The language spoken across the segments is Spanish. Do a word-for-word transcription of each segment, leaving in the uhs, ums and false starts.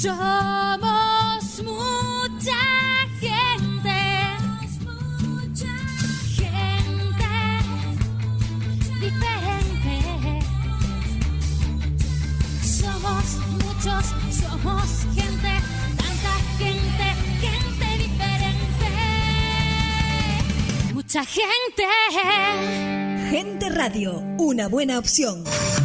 Somos mucha gente, mucha gente diferente. Somos muchos, somos gente, tanta gente, gente diferente. Mucha gente. Gente Radio, una buena opción.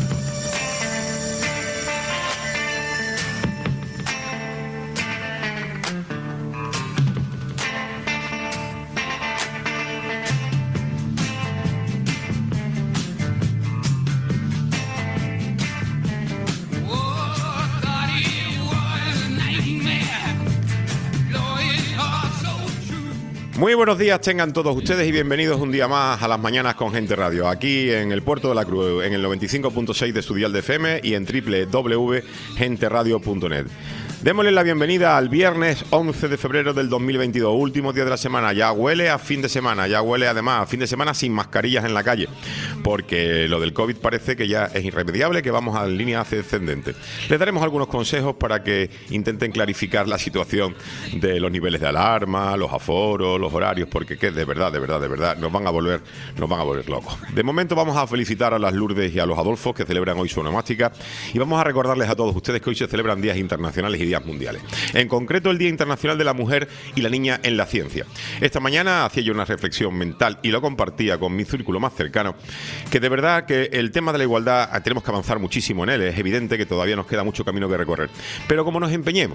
Muy buenos días tengan todos ustedes y bienvenidos un día más a las mañanas con Gente Radio, aquí en el Puerto de la Cruz, en el noventa y cinco punto seis de su dial de F M y en doble u doble u doble u punto gente radio punto net. Démosle la bienvenida al viernes once de febrero del dos mil veintidós, último día de la semana. Ya huele a fin de semana, ya huele además a fin de semana sin mascarillas en la calle, porque lo del COVID parece que ya es irremediable, que vamos en línea ascendente. Les daremos algunos consejos para que intenten clarificar la situación de los niveles de alarma, los aforos, los horarios, porque que de verdad, de verdad, de verdad, nos van a volver, nos van a volver locos. De momento vamos a felicitar a las Lourdes y a los Adolfos que celebran hoy su onomástica y vamos a recordarles a todos ustedes que hoy se celebran días internacionales y días mundiales. En concreto, el Día Internacional de la Mujer y la Niña en la Ciencia. Esta mañana hacía yo una reflexión mental y lo compartía con mi círculo más cercano, que de verdad que el tema de la igualdad tenemos que avanzar muchísimo en él. Es evidente que todavía nos queda mucho camino que recorrer. Pero como nos empeñemos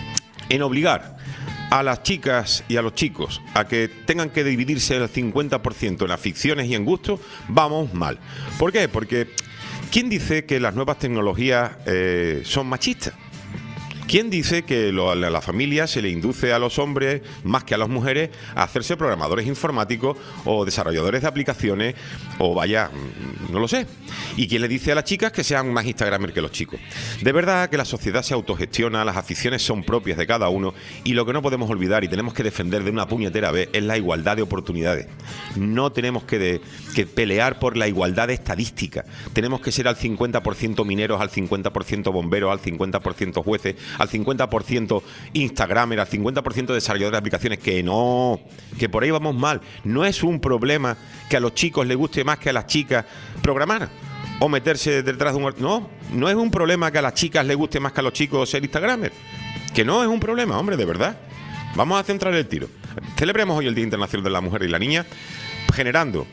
en obligar a las chicas y a los chicos a que tengan que dividirse el cincuenta por ciento en aficiones y en gustos, vamos mal. ¿Por qué? Porque ¿quién dice que las nuevas tecnologías eh, son machistas? ¿Quién dice que lo, a la familia se le induce a los hombres, más que a las mujeres, a hacerse programadores informáticos o desarrolladores de aplicaciones o vaya, no lo sé? ¿Y quién le dice a las chicas que sean más instagramers que los chicos? De verdad que la sociedad se autogestiona, las aficiones son propias de cada uno y lo que no podemos olvidar y tenemos que defender de una puñetera vez es la igualdad de oportunidades. No tenemos que, de, que pelear por la igualdad estadística. Tenemos que ser al cincuenta por ciento mineros, al cincuenta por ciento bomberos, al cincuenta por ciento jueces, al cincuenta por ciento Instagramer, al cincuenta por ciento desarrolladores de aplicaciones, que no, que por ahí vamos mal. No es un problema que a los chicos les guste más que a las chicas programar o meterse detrás de un... No, no es un problema que a las chicas les guste más que a los chicos ser Instagramer. Que no es un problema, hombre, de verdad. Vamos a centrar el tiro. Celebremos hoy el Día Internacional de la Mujer y la Niña, generando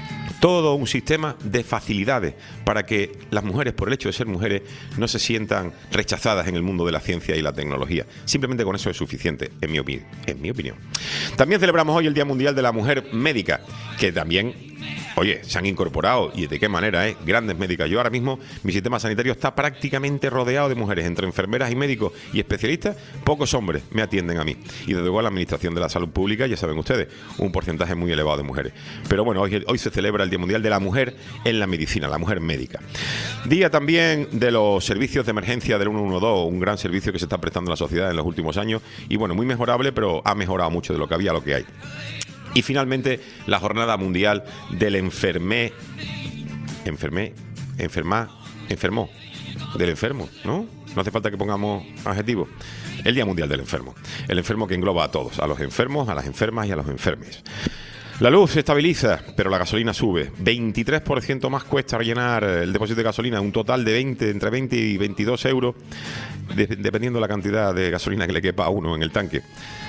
todo un sistema de facilidades para que las mujeres, por el hecho de ser mujeres, no se sientan rechazadas en el mundo de la ciencia y la tecnología. Simplemente con eso es suficiente, en mi, opi- en mi opinión. También celebramos hoy el Día Mundial de la Mujer Médica, que también, oye, se han incorporado, y de qué manera, ¿eh? Grandes médicas. Yo ahora mismo, mi sistema sanitario está prácticamente rodeado de mujeres, entre enfermeras y médicos y especialistas, pocos hombres me atienden a mí. Y desde luego la Administración de la Salud Pública, ya saben ustedes, un porcentaje muy elevado de mujeres. Pero bueno, hoy, hoy se celebra el Día Mundial de la Mujer en la medicina, la mujer médica. Día también de los servicios de emergencia del uno uno dos, un gran servicio que se está prestando a la sociedad en los últimos años y bueno, muy mejorable, pero ha mejorado mucho de lo que había a lo que hay. Y finalmente, la Jornada Mundial del Enfermé, enfermé, enferma, enfermó, del enfermo, ¿no? No hace falta que pongamos adjetivos. El Día Mundial del Enfermo. El enfermo que engloba a todos, a los enfermos, a las enfermas y a los enfermes. La luz se estabiliza, pero la gasolina sube. veintitrés por ciento más cuesta rellenar el depósito de gasolina, un total de veinte, entre veinte y veintidós euros, de, dependiendo de la cantidad de gasolina que le quepa a uno en el tanque.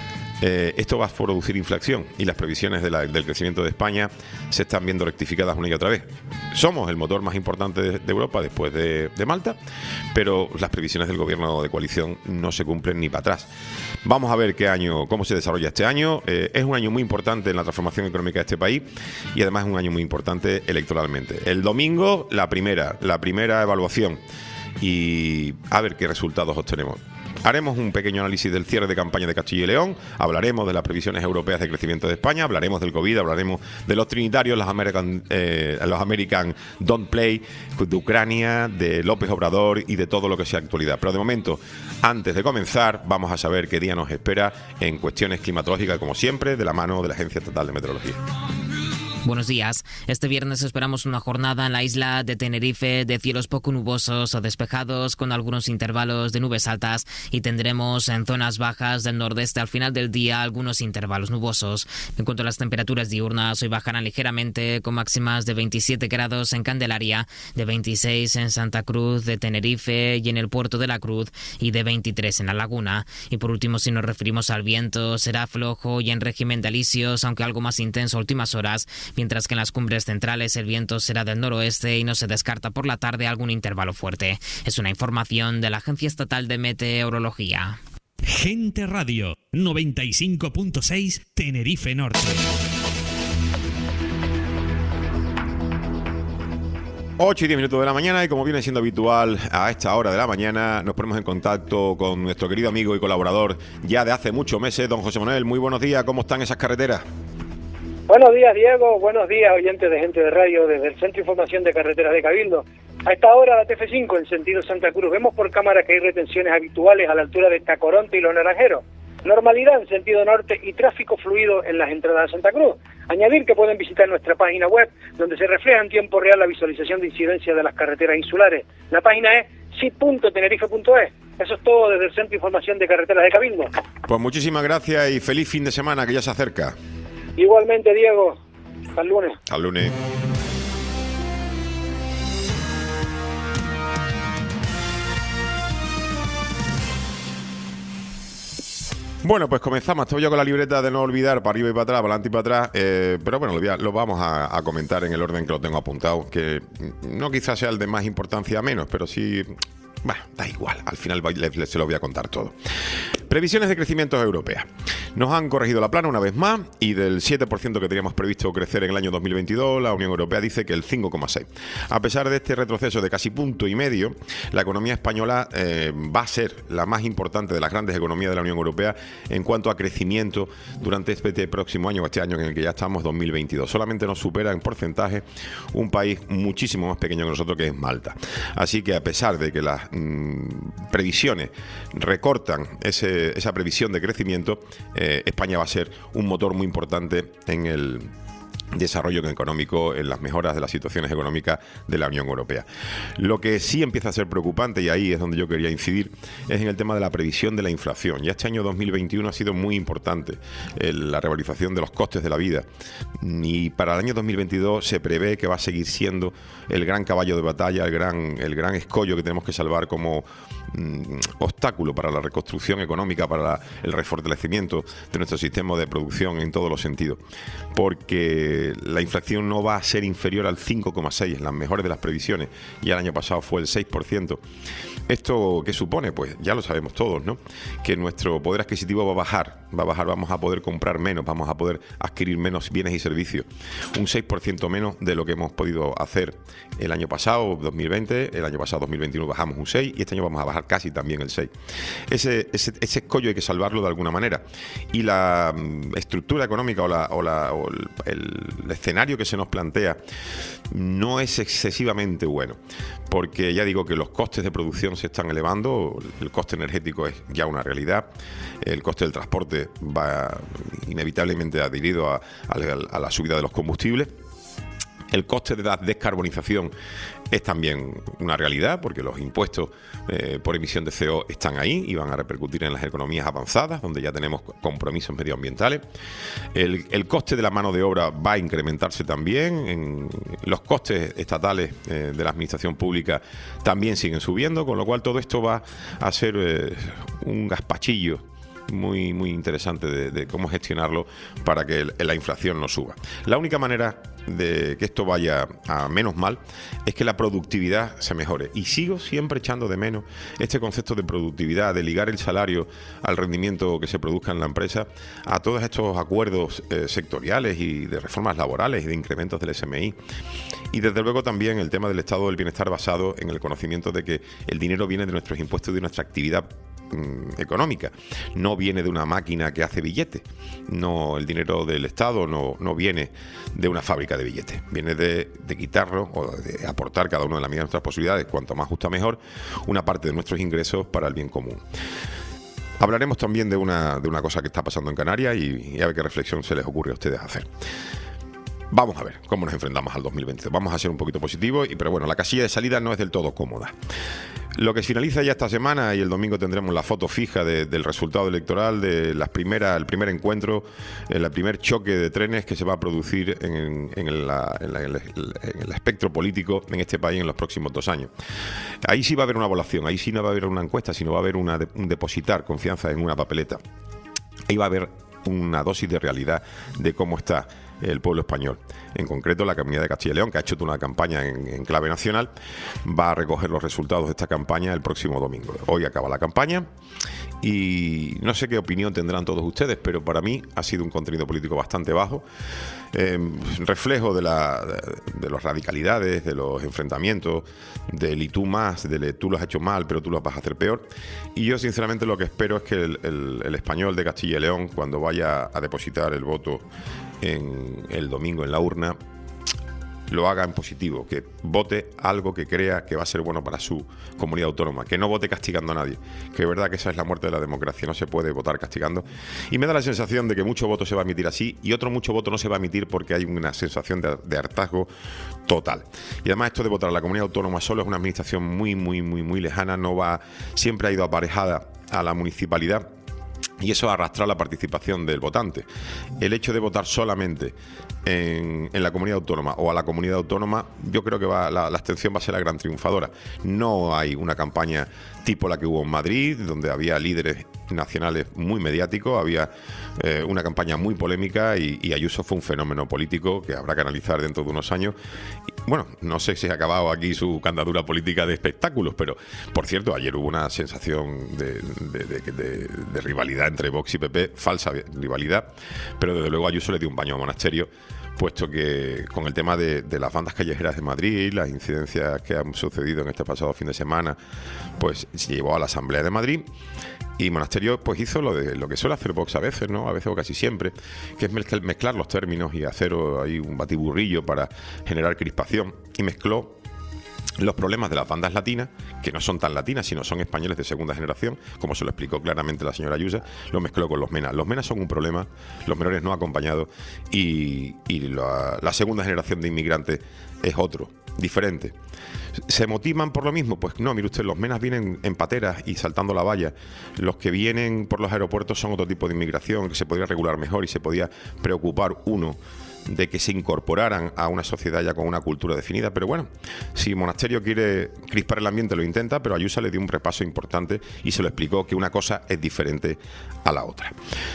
Eh, esto va a producir inflación y las previsiones de la, del crecimiento de España se están viendo rectificadas una y otra vez. Somos el motor más importante de, de Europa después de, de Malta, pero las previsiones del gobierno de coalición no se cumplen ni para atrás. Vamos a ver qué año, cómo se desarrolla este año. Eh, es un año muy importante en la transformación económica de este país y además es un año muy importante electoralmente. El domingo la primera, la primera evaluación y a ver qué resultados obtenemos. Haremos un pequeño análisis del cierre de campaña de Castilla y León, hablaremos de las previsiones europeas de crecimiento de España, hablaremos del COVID, hablaremos de los trinitarios, los American, eh, los American Don't Play, de Ucrania, de López Obrador y de todo lo que sea actualidad. Pero de momento, antes de comenzar, vamos a saber qué día nos espera en cuestiones climatológicas, como siempre, de la mano de la Agencia Estatal de Meteorología. Buenos días. Este viernes esperamos una jornada en la isla de Tenerife de cielos poco nubosos o despejados con algunos intervalos de nubes altas y tendremos en zonas bajas del nordeste al final del día algunos intervalos nubosos. En cuanto a las temperaturas diurnas, hoy bajarán ligeramente con máximas de veintisiete grados en Candelaria, de veintiséis en Santa Cruz de Tenerife y en el puerto de la Cruz y de veintitrés en La Laguna. Y por último, si nos referimos al viento, será flojo y en régimen de alisios, aunque algo más intenso a últimas horas, mientras que en las cumbres centrales el viento será del noroeste y no se descarta por la tarde algún intervalo fuerte. Es una información de la Agencia Estatal de Meteorología. Gente Radio noventa y cinco punto seis Tenerife Norte. ocho y diez minutos de la mañana, y como viene siendo habitual a esta hora de la mañana, nos ponemos en contacto con nuestro querido amigo y colaborador ya de hace muchos meses, don José Manuel. Muy buenos días, ¿cómo están esas carreteras? Buenos días, Diego. Buenos días, oyentes de Gente de Radio, desde el Centro de Información de Carreteras de Cabildo. A esta hora, la T F cinco en sentido Santa Cruz. Vemos por cámara que hay retenciones habituales a la altura de Tacoronte y Los Naranjeros. Normalidad en sentido norte y tráfico fluido en las entradas a Santa Cruz. Añadir que pueden visitar nuestra página web, donde se refleja en tiempo real la visualización de incidencia de las carreteras insulares. La página es s i punto tenerife punto e s. Eso es todo desde el Centro de Información de Carreteras de Cabildo. Pues muchísimas gracias y feliz fin de semana, que ya se acerca. Igualmente, Diego. Hasta el lunes. Hasta el lunes. Bueno, pues comenzamos. Estoy yo con la libreta de no olvidar, para arriba y para atrás, para adelante y para atrás, eh, pero bueno, lo, voy a, lo vamos a, a comentar en el orden que lo tengo apuntado, que no quizás sea el de más importancia menos, pero sí, bueno, da igual, al final les, les, se lo voy a contar todo. Previsiones de crecimiento europeas. Nos han corregido la plana una vez más y del siete por ciento que teníamos previsto crecer en el año dos mil veintidós, la Unión Europea dice que el cinco coma seis por ciento. A pesar de este retroceso de casi punto y medio, la economía española eh, va a ser la más importante de las grandes economías de la Unión Europea en cuanto a crecimiento durante este próximo año, o este año en el que ya estamos, dos mil veintidós. Solamente nos supera en porcentaje un país muchísimo más pequeño que nosotros, que es Malta. Así que a pesar de que las mmm, previsiones recortan ese esa previsión de crecimiento, eh, España va a ser un motor muy importante en el desarrollo económico, en las mejoras de las situaciones económicas de la Unión Europea. Lo que sí empieza a ser preocupante, y ahí es donde yo quería incidir, es en el tema de la previsión de la inflación. Ya este año dos mil veintiuno ha sido muy importante eh, la revalorización de los costes de la vida, y para el año dos mil veintidós se prevé que va a seguir siendo el gran caballo de batalla, el gran, el gran escollo que tenemos que salvar como mm, obstáculo para la reconstrucción económica, para la, el refortalecimiento de nuestro sistema de producción en todos los sentidos, porque la inflación no va a ser inferior al cinco coma seis en las mejores de las previsiones, y el año pasado fue el seis por ciento. ¿Esto qué supone? Pues ya lo sabemos todos, ¿no? Que nuestro poder adquisitivo va a bajar, va a bajar, vamos a poder comprar menos, vamos a poder adquirir menos bienes y servicios, un seis por ciento menos de lo que hemos podido hacer el año pasado, dos mil veinte, el año pasado, dos mil veintiuno, bajamos un seis, y este año vamos a bajar casi también el seis. Ese, ese, ese escollo hay que salvarlo de alguna manera, y la mm, estructura económica o, la, o, la, o el, el el escenario que se nos plantea no es excesivamente bueno, porque ya digo que los costes de producción se están elevando, el coste energético es ya una realidad, el coste del transporte va inevitablemente adherido a, a, a la subida de los combustibles. El coste de la descarbonización es también una realidad, porque los impuestos eh, por emisión de C O están ahí y van a repercutir en las economías avanzadas, donde ya tenemos compromisos medioambientales. El, el coste de la mano de obra va a incrementarse también. En los costes estatales eh, de la administración pública también siguen subiendo, con lo cual todo esto va a ser eh, un gazpachillo muy, muy interesante de, de cómo gestionarlo para que el, la inflación no suba. La única manera de que esto vaya a menos mal es que la productividad se mejore, y sigo siempre echando de menos este concepto de productividad, de ligar el salario al rendimiento que se produzca en la empresa, a todos estos acuerdos eh, sectoriales y de reformas laborales y de incrementos del S M I, y desde luego también el tema del estado del bienestar basado en el conocimiento de que el dinero viene de nuestros impuestos y de nuestra actividad económica, no viene de una máquina que hace billetes, no, el dinero del Estado no, no viene de una fábrica de billetes, viene de, de quitarlo o de aportar cada uno de las medidas de nuestras posibilidades, cuanto más justa mejor, una parte de nuestros ingresos para el bien común. Hablaremos también de una, de una cosa que está pasando en Canarias y, y a ver qué reflexión se les ocurre a ustedes hacer. Vamos a ver cómo nos enfrentamos al dos mil veintidós. Vamos a ser un poquito positivos, y, pero bueno, la casilla de salida no es del todo cómoda. Lo que finaliza ya esta semana, y el domingo tendremos la foto fija de, del resultado electoral, de las primeras, el primer encuentro, el primer choque de trenes que se va a producir en, en, la, en, la, en, la, en el espectro político en este país en los próximos dos años. Ahí sí va a haber una evaluación, ahí sí no va a haber una encuesta, sino va a haber una, un depositar confianza en una papeleta. Ahí va a haber una dosis de realidad de cómo está el pueblo español. En concreto, la Comunidad de Castilla y León, que ha hecho toda una campaña en, en clave nacional, va a recoger los resultados de esta campaña el próximo domingo. Hoy acaba la campaña y no sé qué opinión tendrán todos ustedes, pero para mí ha sido un contenido político bastante bajo, eh, reflejo de, la, de, de las radicalidades, de los enfrentamientos, del y tú más, del tú lo has hecho mal, pero tú lo vas a hacer peor. Y yo sinceramente lo que espero es que el, el, el español de Castilla y León, cuando vaya a depositar el voto en el domingo en la urna, lo haga en positivo, que vote algo que crea que va a ser bueno para su comunidad autónoma, que no vote castigando a nadie, que es verdad que esa es la muerte de la democracia, no se puede votar castigando, y me da la sensación de que mucho voto se va a emitir así y otro mucho voto no se va a emitir porque hay una sensación de, de hartazgo total. Y además esto de votar a la comunidad autónoma solo es una administración muy, muy, muy, muy lejana, no va, siempre ha ido aparejada a la municipalidad, y eso arrastra la participación del votante. El hecho de votar solamente en, en la comunidad autónoma o a la comunidad autónoma, yo creo que va, la, la abstención va a ser la gran triunfadora. No hay una campaña tipo la que hubo en Madrid, donde había líderes nacionales muy mediáticos, había eh, una campaña muy polémica y, y Ayuso fue un fenómeno político que habrá que analizar dentro de unos años. Y, bueno, no sé si ha acabado aquí su candidatura política de espectáculos, pero por cierto, ayer hubo una sensación de, de, de, de, de rivalidad entre Vox y P P, falsa rivalidad, pero desde luego Ayuso le dio un baño a Monasterio, puesto que con el tema de, de las bandas callejeras de Madrid, las incidencias que han sucedido en este pasado fin de semana, pues se llevó a la Asamblea de Madrid y Monasterio pues hizo lo de lo que suele hacer Vox a veces, ¿no? A veces o casi siempre, que es mezclar, mezclar los términos y hacer ahí un batiburrillo para generar crispación, y mezcló los problemas de las bandas latinas, que no son tan latinas, sino son españoles de segunda generación, como se lo explicó claramente la señora Ayuso, lo mezcló con los MENA. Los MENA son un problema, los menores no acompañados, y, y la, la segunda generación de inmigrantes es otro, diferente. ¿Se motivan por lo mismo? Pues no, mire usted, los MENAs vienen en pateras y saltando la valla. Los que vienen por los aeropuertos son otro tipo de inmigración, que se podría regular mejor y se podía preocupar uno de que se incorporaran a una sociedad ya con una cultura definida. Pero bueno, si Monasterio quiere crispar el ambiente, lo intenta, pero Ayuso le dio un repaso importante y se lo explicó que una cosa es diferente a la otra.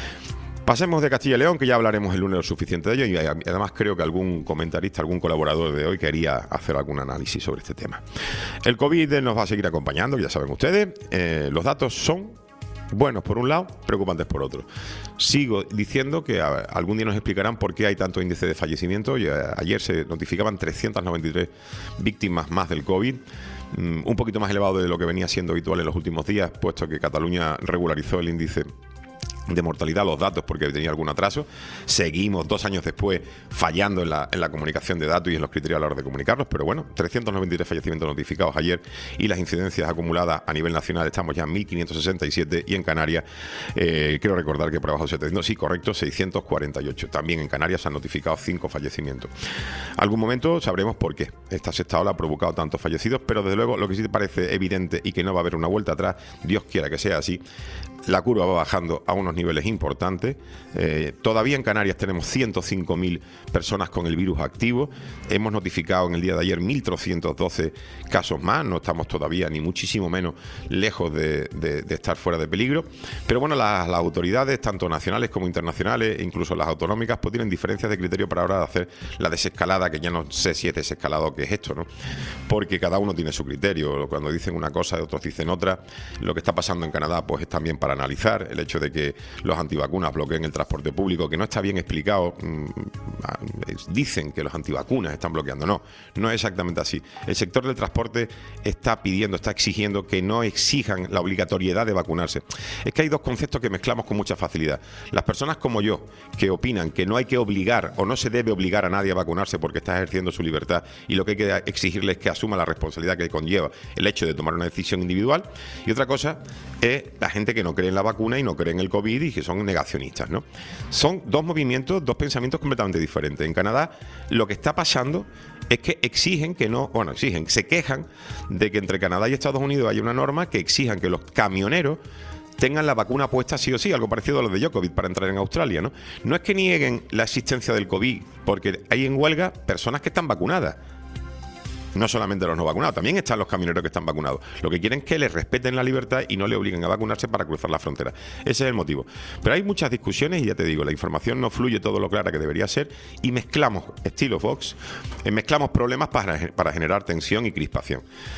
Pasemos de Castilla y León, que ya hablaremos el lunes lo suficiente de ello, y además creo que algún comentarista, algún colaborador de hoy quería hacer algún análisis sobre este tema. El COVID nos va a seguir acompañando, ya saben ustedes. Eh, los datos son buenos por un lado, preocupantes por otro. Sigo diciendo que a, algún día nos explicarán por qué hay tanto índice de fallecimiento. Y a, ayer se notificaban trescientas noventa y tres víctimas más del COVID, um, un poquito más elevado de lo que venía siendo habitual en los últimos días, puesto que Cataluña regularizó el índice de mortalidad, los datos, porque tenía algún atraso. Seguimos dos años después fallando en la, en la comunicación de datos y en los criterios a la hora de comunicarlos, pero bueno, trescientos noventa y tres fallecimientos notificados ayer, y las incidencias acumuladas a nivel nacional estamos ya en mil quinientos sesenta y siete, y en Canarias, eh, quiero recordar que por abajo de setecientos, sí, correcto, seiscientos cuarenta y ocho. También en Canarias se han notificado cinco fallecimientos. Algún momento sabremos por qué esta sexta ola ha provocado tantos fallecidos, pero desde luego lo que sí te parece evidente y que no va a haber una vuelta atrás, Dios quiera que sea así, la curva va bajando a unos niveles importantes. Eh, todavía en Canarias tenemos ciento cinco mil personas con el virus activo. Hemos notificado en el día de ayer mil trescientos doce casos más. No estamos todavía ni muchísimo menos lejos de, de, de estar fuera de peligro. Pero bueno, las, las autoridades, tanto nacionales como internacionales, e incluso las autonómicas, pues tienen diferencias de criterio para ahora hacer la desescalada, que ya no sé si es desescalado o qué es esto, ¿no? Porque cada uno tiene su criterio. Cuando dicen una cosa, otros dicen otra. Lo que está pasando en Canadá, pues es también para analizar el hecho de que los antivacunas bloqueen el transporte público, que no está bien explicado. Dicen que los antivacunas están bloqueando. No, no es exactamente así. El sector del transporte está pidiendo, está exigiendo que no exijan la obligatoriedad de vacunarse. Es que hay dos conceptos que mezclamos con mucha facilidad. Las personas como yo, que opinan que no hay que obligar o no se debe obligar a nadie a vacunarse porque está ejerciendo su libertad, y lo que hay que exigirle es que asuma la responsabilidad que conlleva el hecho de tomar una decisión individual. Y otra cosa es la gente que no cree en la vacuna y no cree en el COVID COVID y que son negacionistas, ¿no? Son dos movimientos, dos pensamientos completamente diferentes. En Canadá lo que está pasando es que exigen que no, bueno, exigen, se quejan de que entre Canadá y Estados Unidos hay una norma que exijan que los camioneros tengan la vacuna puesta sí o sí, algo parecido a lo de Djokovic para entrar en Australia, ¿no? No es que nieguen la existencia del COVID, porque hay en huelga personas que están vacunadas. No solamente los no vacunados, también están los camioneros que están vacunados. Lo que quieren es que les respeten la libertad y no le obliguen a vacunarse para cruzar la frontera. Ese es el motivo. Pero hay muchas discusiones y ya te digo, la información no fluye todo lo clara que debería ser y mezclamos, estilo Fox, eh, mezclamos problemas para, para generar tensión y crispación.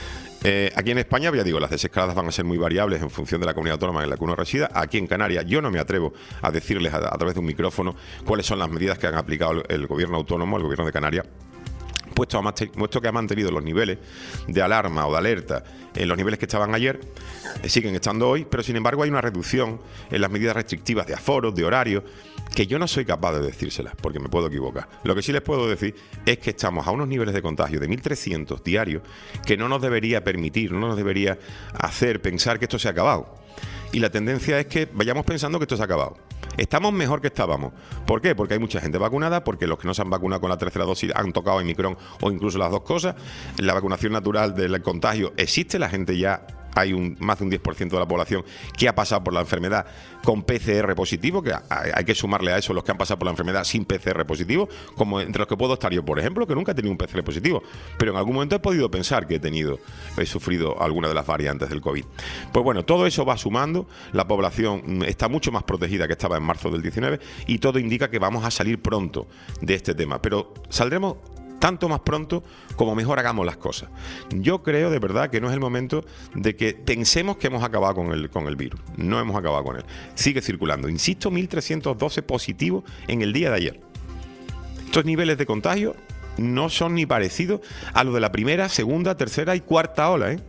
Eh, aquí en España, ya digo, las desescaladas van a ser muy variables en función de la comunidad autónoma en la que uno resida. Aquí en Canarias yo no me atrevo a decirles a, a través de un micrófono cuáles son las medidas que han aplicado el, el gobierno autónomo, el gobierno de Canarias, puesto, a, puesto que ha mantenido los niveles de alarma o de alerta en los niveles que estaban ayer, eh, siguen estando hoy, pero sin embargo hay una reducción en las medidas restrictivas de aforos, de horarios, que yo no soy capaz de decírselas, porque me puedo equivocar. Lo que sí les puedo decir es que estamos a unos niveles de contagio de mil trescientos diarios que no nos debería permitir, no nos debería hacer pensar que esto se ha acabado. Y la tendencia es que vayamos pensando que esto se ha acabado. Estamos mejor que estábamos. ¿Por qué? Porque hay mucha gente vacunada, porque los que no se han vacunado con la tercera dosis han tocado Omicron o incluso las dos cosas. La vacunación natural del contagio existe, la gente ya... Hay un, más de un diez por ciento de la población que ha pasado por la enfermedad con P C R positivo, que hay, hay que sumarle a eso los que han pasado por la enfermedad sin P C R positivo, como entre los que puedo estar yo, por ejemplo, que nunca he tenido un P C R positivo, pero en algún momento he podido pensar que he tenido, he sufrido alguna de las variantes del COVID. Pues bueno, todo eso va sumando, la población está mucho más protegida que estaba en marzo del diecinueve y todo indica que vamos a salir pronto de este tema, pero saldremos tanto más pronto como mejor hagamos las cosas. Yo creo de verdad que no es el momento de que pensemos que hemos acabado con el, con el virus. No hemos acabado con él. Sigue circulando. Insisto, mil trescientos doce positivos en el día de ayer. Estos niveles de contagio no son ni parecidos a los de la primera, segunda, tercera y cuarta ola, ¿eh?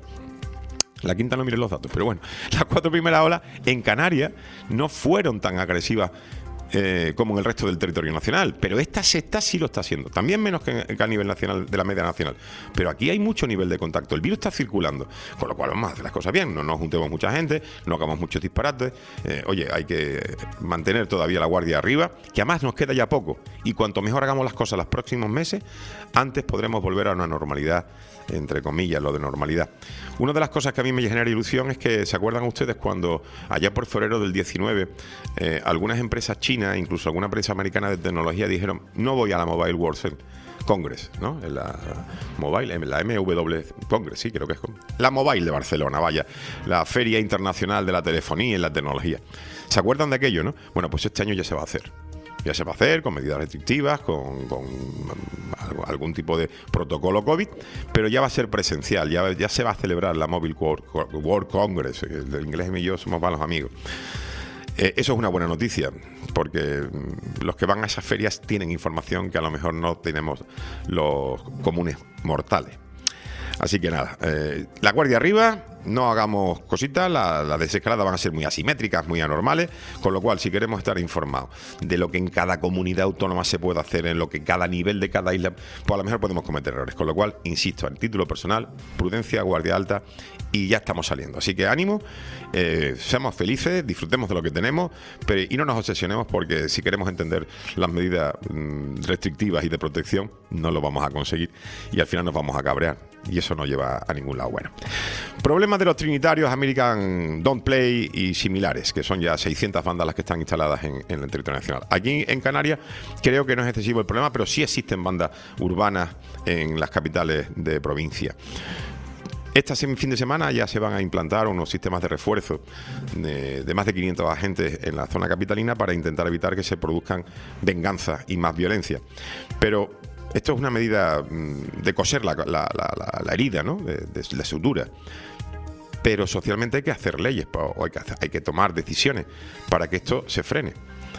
La quinta no miren los datos, pero bueno, las cuatro primeras olas en Canarias no fueron tan agresivas Eh, como en el resto del territorio nacional, pero esta sexta sí lo está haciendo, también menos que, que a nivel nacional, de la media nacional, pero aquí hay mucho nivel de contacto, el virus está circulando, con lo cual vamos a hacer las cosas bien, no nos juntemos mucha gente, no hagamos muchos disparates, eh, oye, hay que mantener todavía la guardia arriba, que además nos queda ya poco, y cuanto mejor hagamos las cosas los próximos meses, antes podremos volver a una normalidad, entre comillas, lo de normalidad. Una de las cosas que a mí me genera ilusión es que, ¿se acuerdan ustedes cuando allá por febrero del diecinueve eh, algunas empresas chinas, incluso alguna empresa americana de tecnología dijeron, no voy a la Mobile World Congress, ¿no? En la Mobile, en la M W Congress, sí, creo que es la Mobile de Barcelona, vaya, la Feria Internacional de la Telefonía y la Tecnología. ¿Se acuerdan de aquello, no? Bueno, pues este año ya se va a hacer. Ya se va a hacer con medidas restrictivas, con, con algún tipo de protocolo COVID, pero ya va a ser presencial, ya, ya se va a celebrar la Mobile World, World Congress. El inglés y yo somos malos amigos. Eh, eso es una buena noticia, porque los que van a esas ferias tienen información que a lo mejor no tenemos los comunes mortales. Así que nada, eh, la guardia arriba, no hagamos cositas, las la desescaladas van a ser muy asimétricas, muy anormales, con lo cual si queremos estar informados de lo que en cada comunidad autónoma se puede hacer, en lo que cada nivel de cada isla, pues a lo mejor podemos cometer errores, con lo cual, insisto, en título personal, prudencia, guardia alta y ya estamos saliendo. Así que ánimo, eh, seamos felices, disfrutemos de lo que tenemos pero, y no nos obsesionemos porque si queremos entender las medidas mmm, restrictivas y de protección, no lo vamos a conseguir y al final nos vamos a cabrear. Y eso no lleva a ningún lado bueno. Problemas de los trinitarios, American Don't Play y similares, que son ya seiscientas bandas las que están instaladas en, en el territorio nacional. Aquí en Canarias creo que no es excesivo el problema, pero sí existen bandas urbanas en las capitales de provincia. Este fin de semana ya se van a implantar unos sistemas de refuerzo de, de más de quinientos agentes en la zona capitalina para intentar evitar que se produzcan venganzas y más violencia. Pero esto es una medida de coser la, la, la, la herida, ¿no? de, de la sutura. Pero socialmente hay que hacer leyes, o hay que, hacer, hay que tomar decisiones para que esto se frene.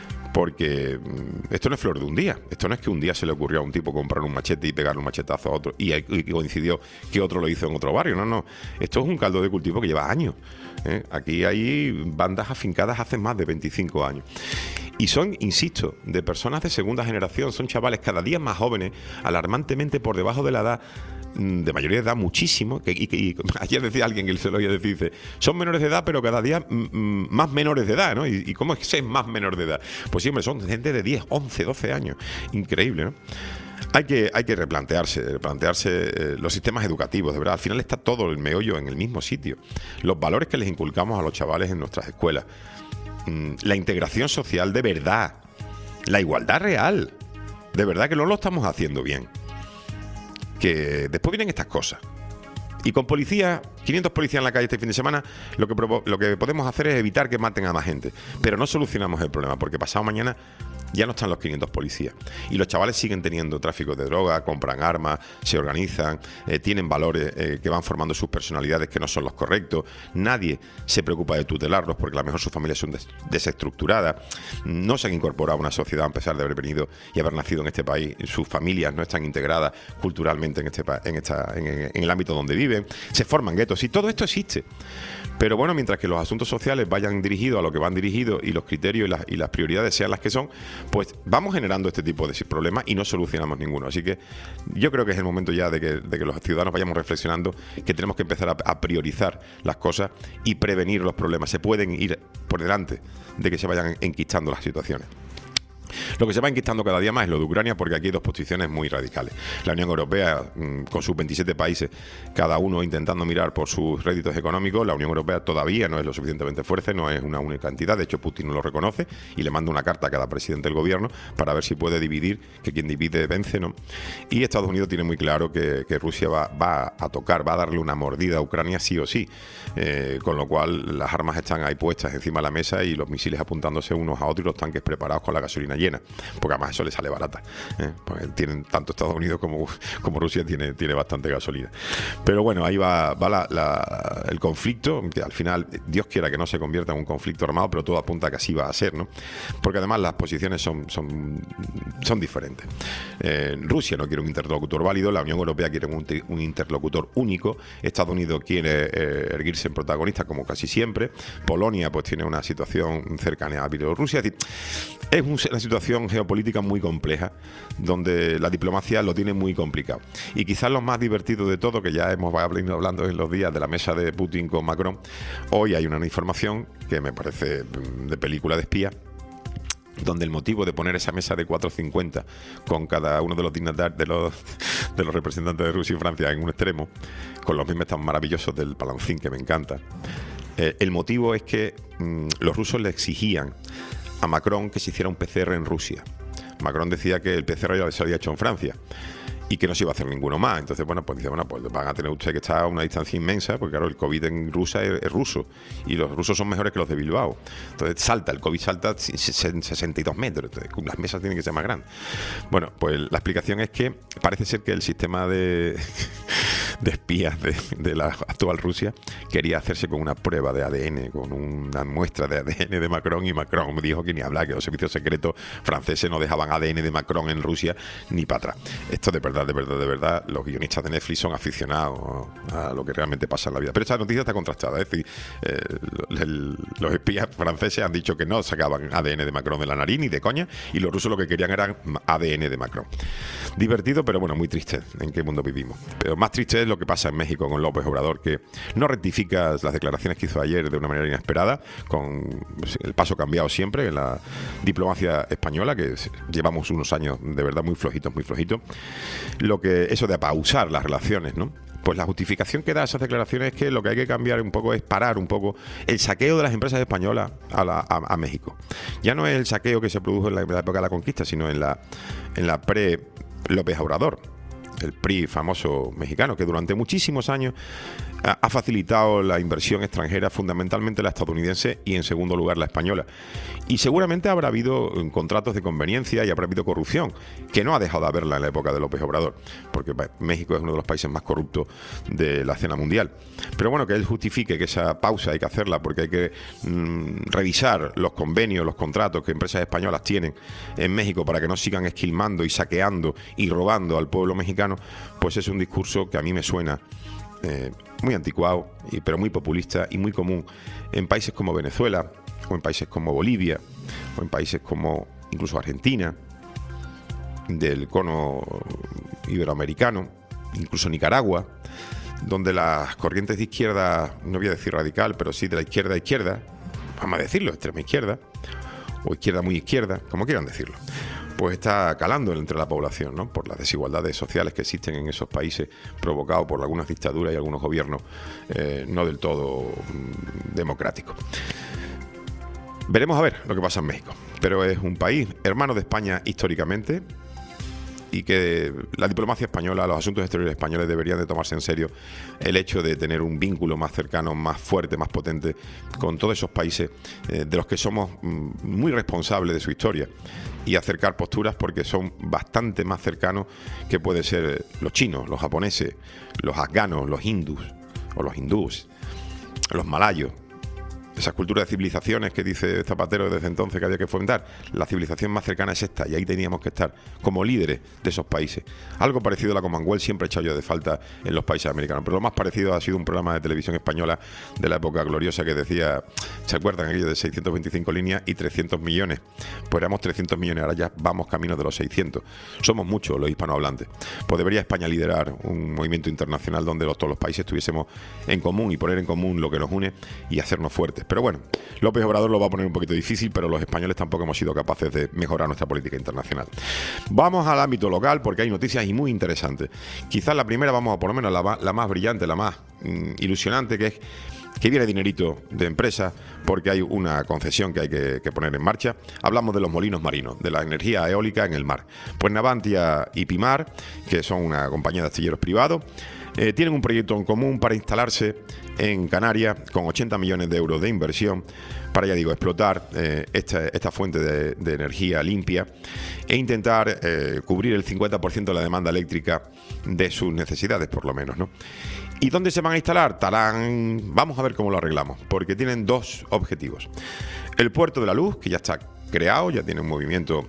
Porque esto no es flor de un día. Esto no es que un día se le ocurrió a un tipo comprar un machete y pegarle un machetazo a otro y, y coincidió que otro lo hizo en otro barrio. No, no. Esto es un caldo de cultivo que lleva años. ¿eh? Aquí hay bandas afincadas hace más de veinticinco años. Y son, insisto, de personas de segunda generación, son chavales cada día más jóvenes, alarmantemente por debajo de la edad, de mayoría de edad muchísimo, que, y, y ayer decía alguien que se lo oía decir, dice, son menores de edad, pero cada día mm, más menores de edad, ¿no? ¿Y, y cómo es que se es más menor de edad? Pues sí, hombre, son gente de diez, once, doce años. Increíble, ¿no? Hay que, hay que replantearse, replantearse eh, los sistemas educativos, de verdad. Al final está todo el meollo en el mismo sitio. Los valores que les inculcamos a los chavales en nuestras escuelas. Mm, la integración social de verdad. La igualdad real. De verdad que no lo estamos haciendo bien. Que después vienen estas cosas. Y con policías, quinientos policías en la calle este fin de semana, lo que, provo- lo que podemos hacer es evitar que maten a más gente. Pero no solucionamos el problema, porque pasado mañana ya no están los quinientos policías. Y los chavales siguen teniendo tráfico de droga, compran armas, se organizan, eh, tienen valores eh, que van formando sus personalidades que no son los correctos. Nadie se preocupa de tutelarlos porque a lo mejor sus familias son des- desestructuradas. No se han incorporado a una sociedad a pesar de haber venido y haber nacido en este país. Sus familias no están integradas culturalmente en, este pa- en, esta, en, en el ámbito donde viven. Se forman guetos y todo esto existe. Pero bueno, mientras que los asuntos sociales vayan dirigidos a lo que van dirigidos y los criterios y las, y las prioridades sean las que son, pues vamos generando este tipo de problemas y no solucionamos ninguno. Así que yo creo que es el momento ya de que, de que los ciudadanos vayamos reflexionando que tenemos que empezar a, a priorizar las cosas y prevenir los problemas. Se pueden ir por delante de que se vayan enquistando las situaciones. Lo que se va enquistando cada día más es lo de Ucrania, porque aquí hay dos posiciones muy radicales. La Unión Europea, con sus veintisiete países, cada uno intentando mirar por sus réditos económicos. La Unión Europea todavía no es lo suficientemente fuerte, no es una única entidad. De hecho, Putin no lo reconoce y le manda una carta a cada presidente del gobierno para ver si puede dividir, que quien divide vence, ¿no? Y Estados Unidos tiene muy claro que, que Rusia va, va a tocar, va a darle una mordida a Ucrania sí o sí. Eh, con lo cual, las armas están ahí puestas encima de la mesa y los misiles apuntándose unos a otros y los tanques preparados con la gasolina llena, porque además eso le sale barata, ¿eh? Porque tienen tanto Estados Unidos como, como Rusia tiene, tiene bastante gasolina. Pero bueno, ahí va, va la, la, el conflicto, que al final Dios quiera que no se convierta en un conflicto armado, pero todo apunta a que así va a ser, ¿no? Porque además las posiciones son, son, son diferentes. Eh, Rusia no quiere un interlocutor válido, la Unión Europea quiere un, un interlocutor único, Estados Unidos quiere eh, erguirse en protagonista como casi siempre, Polonia pues tiene una situación cercana a Bielorrusia, es decir, es un, una situación geopolítica muy compleja, donde la diplomacia lo tiene muy complicado. Y quizás lo más divertido de todo, que ya hemos venido hablando en los días de la mesa de Putin con Macron, hoy hay una información que me parece de película de espía, donde el motivo de poner esa mesa de cuatro cincuenta con cada uno de los dignatarios, de los, de los representantes de Rusia y Francia en un extremo, con los memes tan maravillosos del Palancín que me encanta, eh, el motivo es que mmm, los rusos le exigían a Macron que se hiciera un P C R en Rusia. Macron decía que el P C R ya se había hecho en Francia y que no se iba a hacer ninguno más. Entonces, bueno, pues dice, bueno, pues van a tener usted que estar a una distancia inmensa, porque claro, el COVID en Rusia es, es ruso y los rusos son mejores que los de Bilbao. Entonces salta, el COVID salta sesenta y dos metros, entonces las mesas tienen que ser más grandes. Bueno, pues la explicación es que parece ser que el sistema de, de espías de, de la actual Rusia quería hacerse con una prueba de A D N, con una muestra de A D N de Macron, y Macron me dijo que ni hablar, que los servicios secretos franceses no dejaban A D N de Macron en Rusia ni para atrás. Esto de verdad, de verdad, de verdad, los guionistas de Netflix son aficionados a lo que realmente pasa en la vida. Pero esta noticia está contrastada, es decir, eh, el, los espías franceses han dicho que no sacaban A D N de Macron de la nariz ni de coña, y los rusos lo que querían era A D N de Macron. Divertido, pero bueno, muy triste en qué mundo vivimos. Pero más triste es lo que pasa en México con López Obrador, que no rectifica las declaraciones que hizo ayer de una manera inesperada, con el paso cambiado siempre en la diplomacia española, que llevamos unos años de verdad muy flojitos, muy flojitos. Lo que, eso de pausar las relaciones, ¿no? Pues la justificación que da esas declaraciones es que lo que hay que cambiar un poco es parar un poco el saqueo de las empresas españolas a, la, a, a México. Ya no es el saqueo que se produjo en la, en la época de la conquista, sino en la, en la pre-López Obrador, el P R I famoso mexicano, que durante muchísimos años ha facilitado la inversión extranjera, fundamentalmente la estadounidense y en segundo lugar la española. Y seguramente habrá habido contratos de conveniencia y habrá habido corrupción, que no ha dejado de haberla en la época de López Obrador, porque México es uno de los países más corruptos de la escena mundial. Pero bueno, que él justifique que esa pausa hay que hacerla porque hay que mmm, revisar los convenios, los contratos que empresas españolas tienen en México para que no sigan esquilmando y saqueando y robando al pueblo mexicano, pues es un discurso que a mí me suena Eh, muy anticuado, y, pero muy populista y muy común en países como Venezuela o en países como Bolivia o en países como incluso Argentina, del cono iberoamericano, incluso Nicaragua, donde las corrientes de izquierda, no voy a decir radical, pero sí de la izquierda a izquierda, vamos a decirlo, extrema izquierda, o izquierda muy izquierda, como quieran decirlo, pues está calando entre la población, ¿no? Por las desigualdades sociales que existen en esos países, provocados por algunas dictaduras y algunos gobiernos eh, no del todo mm, democráticos. Veremos a ver lo que pasa en México, pero es un país hermano de España históricamente, y que la diplomacia española, los asuntos exteriores españoles deberían de tomarse en serio el hecho de tener un vínculo más cercano, más fuerte, más potente con todos esos países eh, de los que somos mm, muy responsables de su historia, y acercar posturas porque son bastante más cercanos que pueden ser los chinos, los japoneses, los afganos, los hindús o los hindúes, los malayos. Esas culturas de civilizaciones que dice Zapatero desde entonces que había que fomentar. La civilización más cercana es esta, y ahí teníamos que estar como líderes de esos países. Algo parecido a la Commonwealth siempre he echado yo de falta en los países americanos, pero lo más parecido ha sido un programa de televisión española de la época gloriosa que decía, ¿se acuerdan aquello de seiscientas veinticinco líneas y trescientos millones? Pues éramos trescientos millones, ahora ya vamos camino de los seiscientos. Somos muchos los hispanohablantes. Pues debería España liderar un movimiento internacional donde los, todos los países estuviésemos en común y poner en común lo que nos une y hacernos fuertes. Pero bueno, López Obrador lo va a poner un poquito difícil, pero los españoles tampoco hemos sido capaces de mejorar nuestra política internacional. Vamos al ámbito local porque hay noticias y muy interesantes. Quizás la primera, vamos a por lo menos la, la más brillante, la más mm, ilusionante, que es que viene dinerito de empresa porque hay una concesión que hay que, que poner en marcha. Hablamos de los molinos marinos, de la energía eólica en el mar. Pues Navantia y Pimar, que son una compañía de astilleros privados, Eh, tienen un proyecto en común para instalarse en Canarias con ochenta millones de euros de inversión para, ya digo, explotar eh, esta, esta fuente de, de energía limpia e intentar eh, cubrir el cincuenta por ciento de la demanda eléctrica de sus necesidades, por lo menos, ¿no? ¿Y dónde se van a instalar? Tarán. Vamos a ver cómo lo arreglamos, porque tienen dos objetivos. El Puerto de la Luz, que ya está creado, ya tiene un movimiento,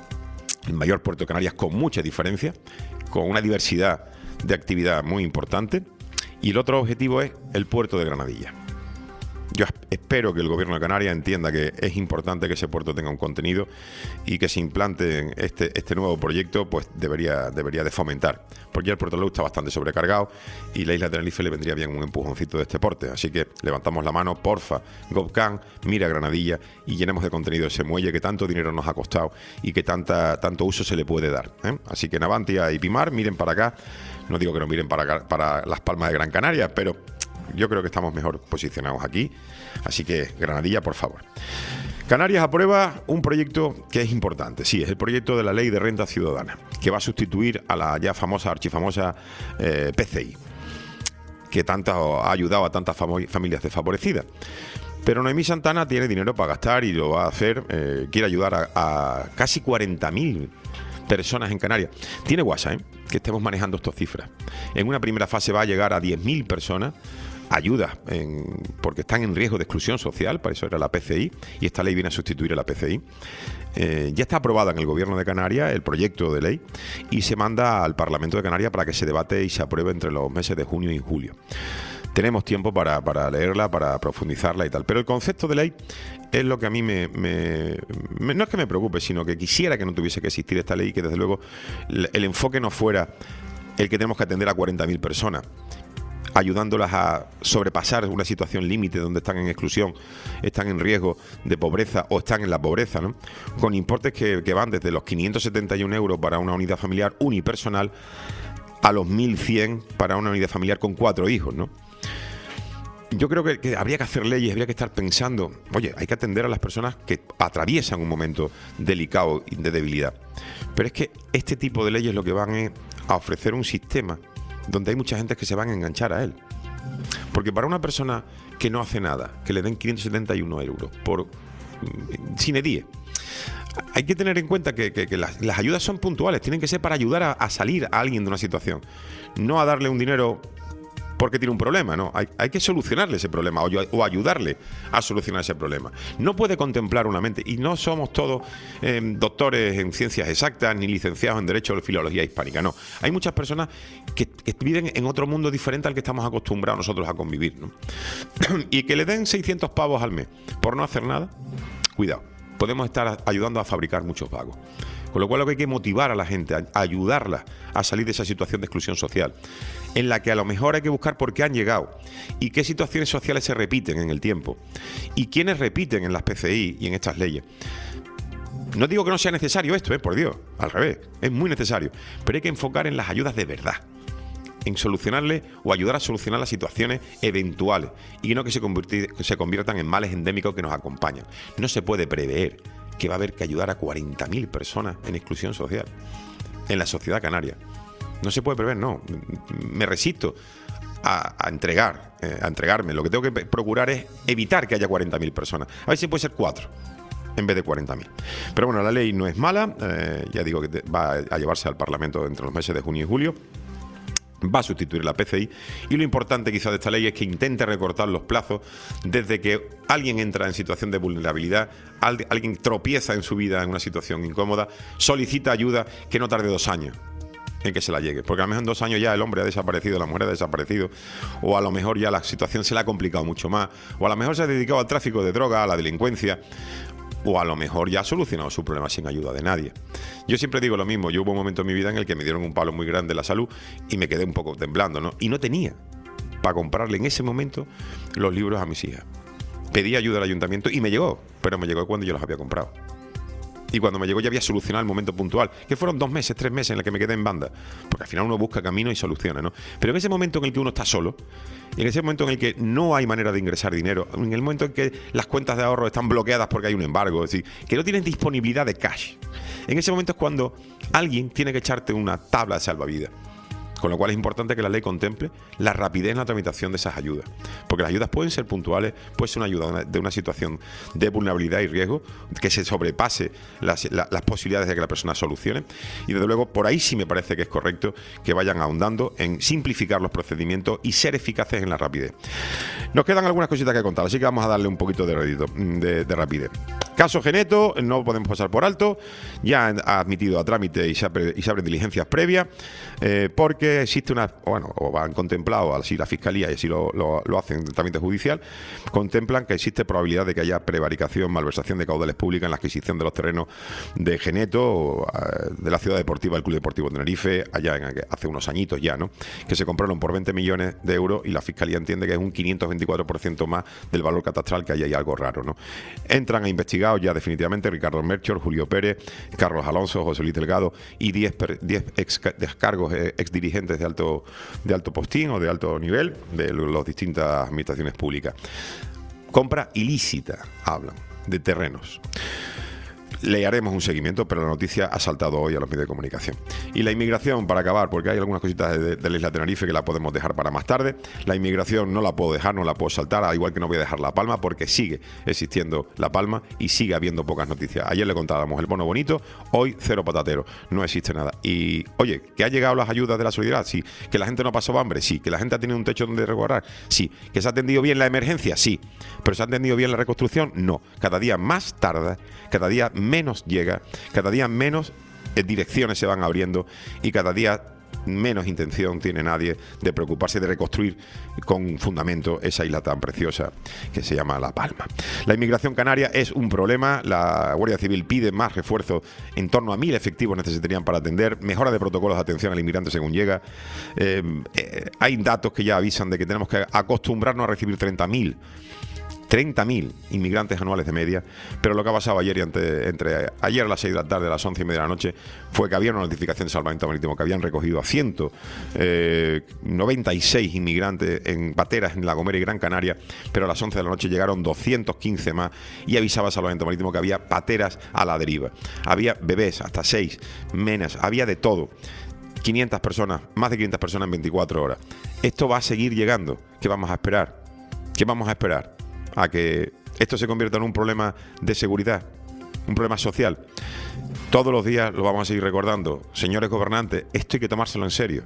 el mayor puerto de Canarias con mucha diferencia, con una diversidad de actividad muy importante, y el otro objetivo es el puerto de Granadilla. Yo espero que el gobierno de Canarias entienda que es importante que ese puerto tenga un contenido y que se implante en este, este nuevo proyecto, pues debería, debería de fomentar, porque ya el puerto de Luz está bastante sobrecargado y la isla de Tenerife le vendría bien un empujoncito de este porte. Así que levantamos la mano, porfa, GovCan, mira Granadilla y llenemos de contenido ese muelle que tanto dinero nos ha costado y que tanta, tanto uso se le puede dar, ¿eh? Así que Navantia y Pimar, miren para acá. No digo que no miren para, para Las Palmas de Gran Canaria, pero yo creo que estamos mejor posicionados aquí. Así que Granadilla, por favor. Canarias aprueba un proyecto que es importante. Sí, es el proyecto de la Ley de Renta Ciudadana, que va a sustituir a la ya famosa, archifamosa eh, P C I, que tanto ha ayudado a tantas famo- familias desfavorecidas. Pero Noemí Santana tiene dinero para gastar y lo va a hacer. Eh, quiere ayudar a, a casi cuarenta mil personas en Canarias. Tiene guasa, ¿eh?, que estemos manejando estas cifras. En una primera fase va a llegar a diez mil personas, ayudas en, porque están en riesgo de exclusión social, para eso era la P C I, y esta ley viene a sustituir a la P C I. Eh, ya está aprobada en el Gobierno de Canarias el proyecto de ley y se manda al Parlamento de Canarias para que se debate y se apruebe entre los meses de junio y julio. Tenemos tiempo para, para leerla, para profundizarla y tal. Pero el concepto de ley es lo que a mí me, me, me... No es que me preocupe, sino que quisiera que no tuviese que existir esta ley y que desde luego el, el enfoque no fuera el que tenemos que atender a cuarenta mil personas, ayudándolas a sobrepasar una situación límite donde están en exclusión, están en riesgo de pobreza o están en la pobreza, ¿no? Con importes que, que van desde los quinientos setenta y un euros para una unidad familiar unipersonal a los mil cien para una unidad familiar con cuatro hijos, ¿no? Yo creo que, que habría que hacer leyes, habría que estar pensando, oye, hay que atender a las personas que atraviesan un momento delicado de debilidad. Pero es que este tipo de leyes lo que van es a ofrecer un sistema donde hay mucha gente que se van a enganchar a él. Porque para una persona que no hace nada, que le den quinientos setenta y uno euros por sine die, hay que tener en cuenta que, que, que las, las ayudas son puntuales, tienen que ser para ayudar a, a salir a alguien de una situación, no a darle un dinero porque tiene un problema, ¿no? Hay, hay que solucionarle ese problema o, o ayudarle a solucionar ese problema. No puede contemplar una mente, y no somos todos eh, doctores en ciencias exactas ni licenciados en Derecho o Filología Hispánica, no. Hay muchas personas que, que viven en otro mundo diferente al que estamos acostumbrados nosotros a convivir, ¿no? Y que le den seiscientos pavos al mes por no hacer nada, cuidado. podemos estar ayudando a fabricar muchos vagos. Con lo cual lo que hay que motivar a la gente, a ayudarla a salir de esa situación de exclusión social, en la que a lo mejor hay que buscar por qué han llegado y qué situaciones sociales se repiten en el tiempo y quiénes repiten en las P C I y en estas leyes. No digo que no sea necesario esto, eh, por Dios, al revés, es muy necesario, pero hay que enfocar en las ayudas de verdad, en solucionarle o ayudar a solucionar las situaciones eventuales y no que se, convirti- que se conviertan en males endémicos que nos acompañan. No se puede prever que va a haber que ayudar a cuarenta mil personas en exclusión social en la sociedad canaria. No se puede prever, no. Me resisto a, a entregar, eh, a entregarme. Lo que tengo que procurar es evitar que haya cuarenta mil personas. A ver si puede ser cuatro en vez de cuarenta mil. Pero bueno, la ley no es mala. Eh, ya digo que te, va a llevarse al Parlamento entre los meses de junio y julio. Va a sustituir la P C I y lo importante quizás de esta ley es que intente recortar los plazos desde que alguien entra en situación de vulnerabilidad, alguien tropieza en su vida en una situación incómoda, solicita ayuda, que no tarde dos años en que se la llegue, porque a lo mejor en dos años ya el hombre ha desaparecido, la mujer ha desaparecido, o a lo mejor ya la situación se le ha complicado mucho más, o a lo mejor se ha dedicado al tráfico de droga, a la delincuencia, o a lo mejor ya ha solucionado su problema sin ayuda de nadie. Yo siempre digo lo mismo, yo hubo un momento en mi vida en el que me dieron un palo muy grande la salud y me quedé un poco temblando, ¿no? Y no tenía para comprarle en ese momento los libros a mis hijas. Pedí ayuda al ayuntamiento y me llegó, pero me llegó cuando yo los había comprado. Y cuando me llegó ya había solucionado el momento puntual, que fueron dos meses, tres meses en los que me quedé en banda. Porque al final uno busca camino y soluciona, ¿no? Pero en ese momento en el que uno está solo, en ese momento en el que no hay manera de ingresar dinero, en el momento en que las cuentas de ahorro están bloqueadas porque hay un embargo, es decir, que no tienes disponibilidad de cash, en ese momento es cuando alguien tiene que echarte una tabla de salvavidas. Con lo cual es importante que la ley contemple la rapidez en la tramitación de esas ayudas. Porque las ayudas pueden ser puntuales, puede ser una ayuda de una situación de vulnerabilidad y riesgo, que se sobrepase las, la, las posibilidades de que la persona solucione. Y desde luego, por ahí sí me parece que es correcto que vayan ahondando en simplificar los procedimientos y ser eficaces en la rapidez. Nos quedan algunas cositas que contar, así que vamos a darle un poquito de, redito, de, de rapidez. Caso Geneto, no podemos pasar por alto, ya ha admitido a trámite y se, abre, y se abren diligencias previas, eh, porque existe una, bueno, o han contemplado, así la Fiscalía, y así lo, lo, lo hacen en el trámite judicial, contemplan que existe probabilidad de que haya prevaricación, malversación de caudales públicas en la adquisición de los terrenos de Geneto, de la ciudad deportiva, el Club Deportivo Tenerife, allá en, hace unos añitos ya, ¿no? Que se compraron por veinte millones de euros y la Fiscalía entiende que es un quinientos veinticuatro por ciento más del valor catastral, que ahí hay algo raro, ¿no? Entran a investigar ya definitivamente Ricardo Melchor, Julio Pérez, Carlos Alonso, José Luis Delgado y diez ex cargos ex dirigentes de alto, de alto postín o de alto nivel de las distintas administraciones públicas. Compra ilícita, hablan, de terrenos. Le haremos un seguimiento, pero la noticia ha saltado hoy a los medios de comunicación. Y la inmigración, para acabar, porque hay algunas cositas de, de la isla Tenerife que la podemos dejar para más tarde. La inmigración no la puedo dejar, no la puedo saltar, al igual que no voy a dejar La Palma, porque sigue existiendo La Palma y sigue habiendo pocas noticias. Ayer le contábamos el bono bonito, hoy cero patatero, no existe nada. Y, oye, ¿que ha llegado las ayudas de la solidaridad? Sí. ¿Que la gente no ha pasado hambre? Sí. ¿Que la gente ha tenido un techo donde resguardar? Sí. ¿Que se ha atendido bien la emergencia? Sí. ¿Pero se ha atendido bien la reconstrucción? No. Cada día más tarda, cada día menos llega, cada día menos direcciones se van abriendo y cada día menos intención tiene nadie de preocuparse de reconstruir con fundamento esa isla tan preciosa que se llama La Palma. La inmigración canaria es un problema, la Guardia Civil pide más refuerzos, en torno a mil efectivos necesitarían para atender, mejora de protocolos de atención al inmigrante según llega. Eh, eh, hay datos que ya avisan de que tenemos que acostumbrarnos a recibir treinta mil treinta mil inmigrantes anuales de media, pero lo que ha pasado ayer y ante, entre ayer a las seis de la tarde, a las once y media de la noche, fue que había una notificación de salvamento marítimo que habían recogido a ciento noventa y seis inmigrantes en pateras en La Gomera y Gran Canaria, pero a las once de la noche llegaron doscientos quince más y avisaba salvamento marítimo que había pateras a la deriva. Había bebés, hasta seis, menas, había de todo. quinientas personas, más de quinientas personas en veinticuatro horas. Esto va a seguir llegando. ¿Qué vamos a esperar? ¿Qué vamos a esperar? A que esto se convierta en un problema de seguridad, un problema social. Todos los días lo vamos a seguir recordando. Señores gobernantes, esto hay que tomárselo en serio.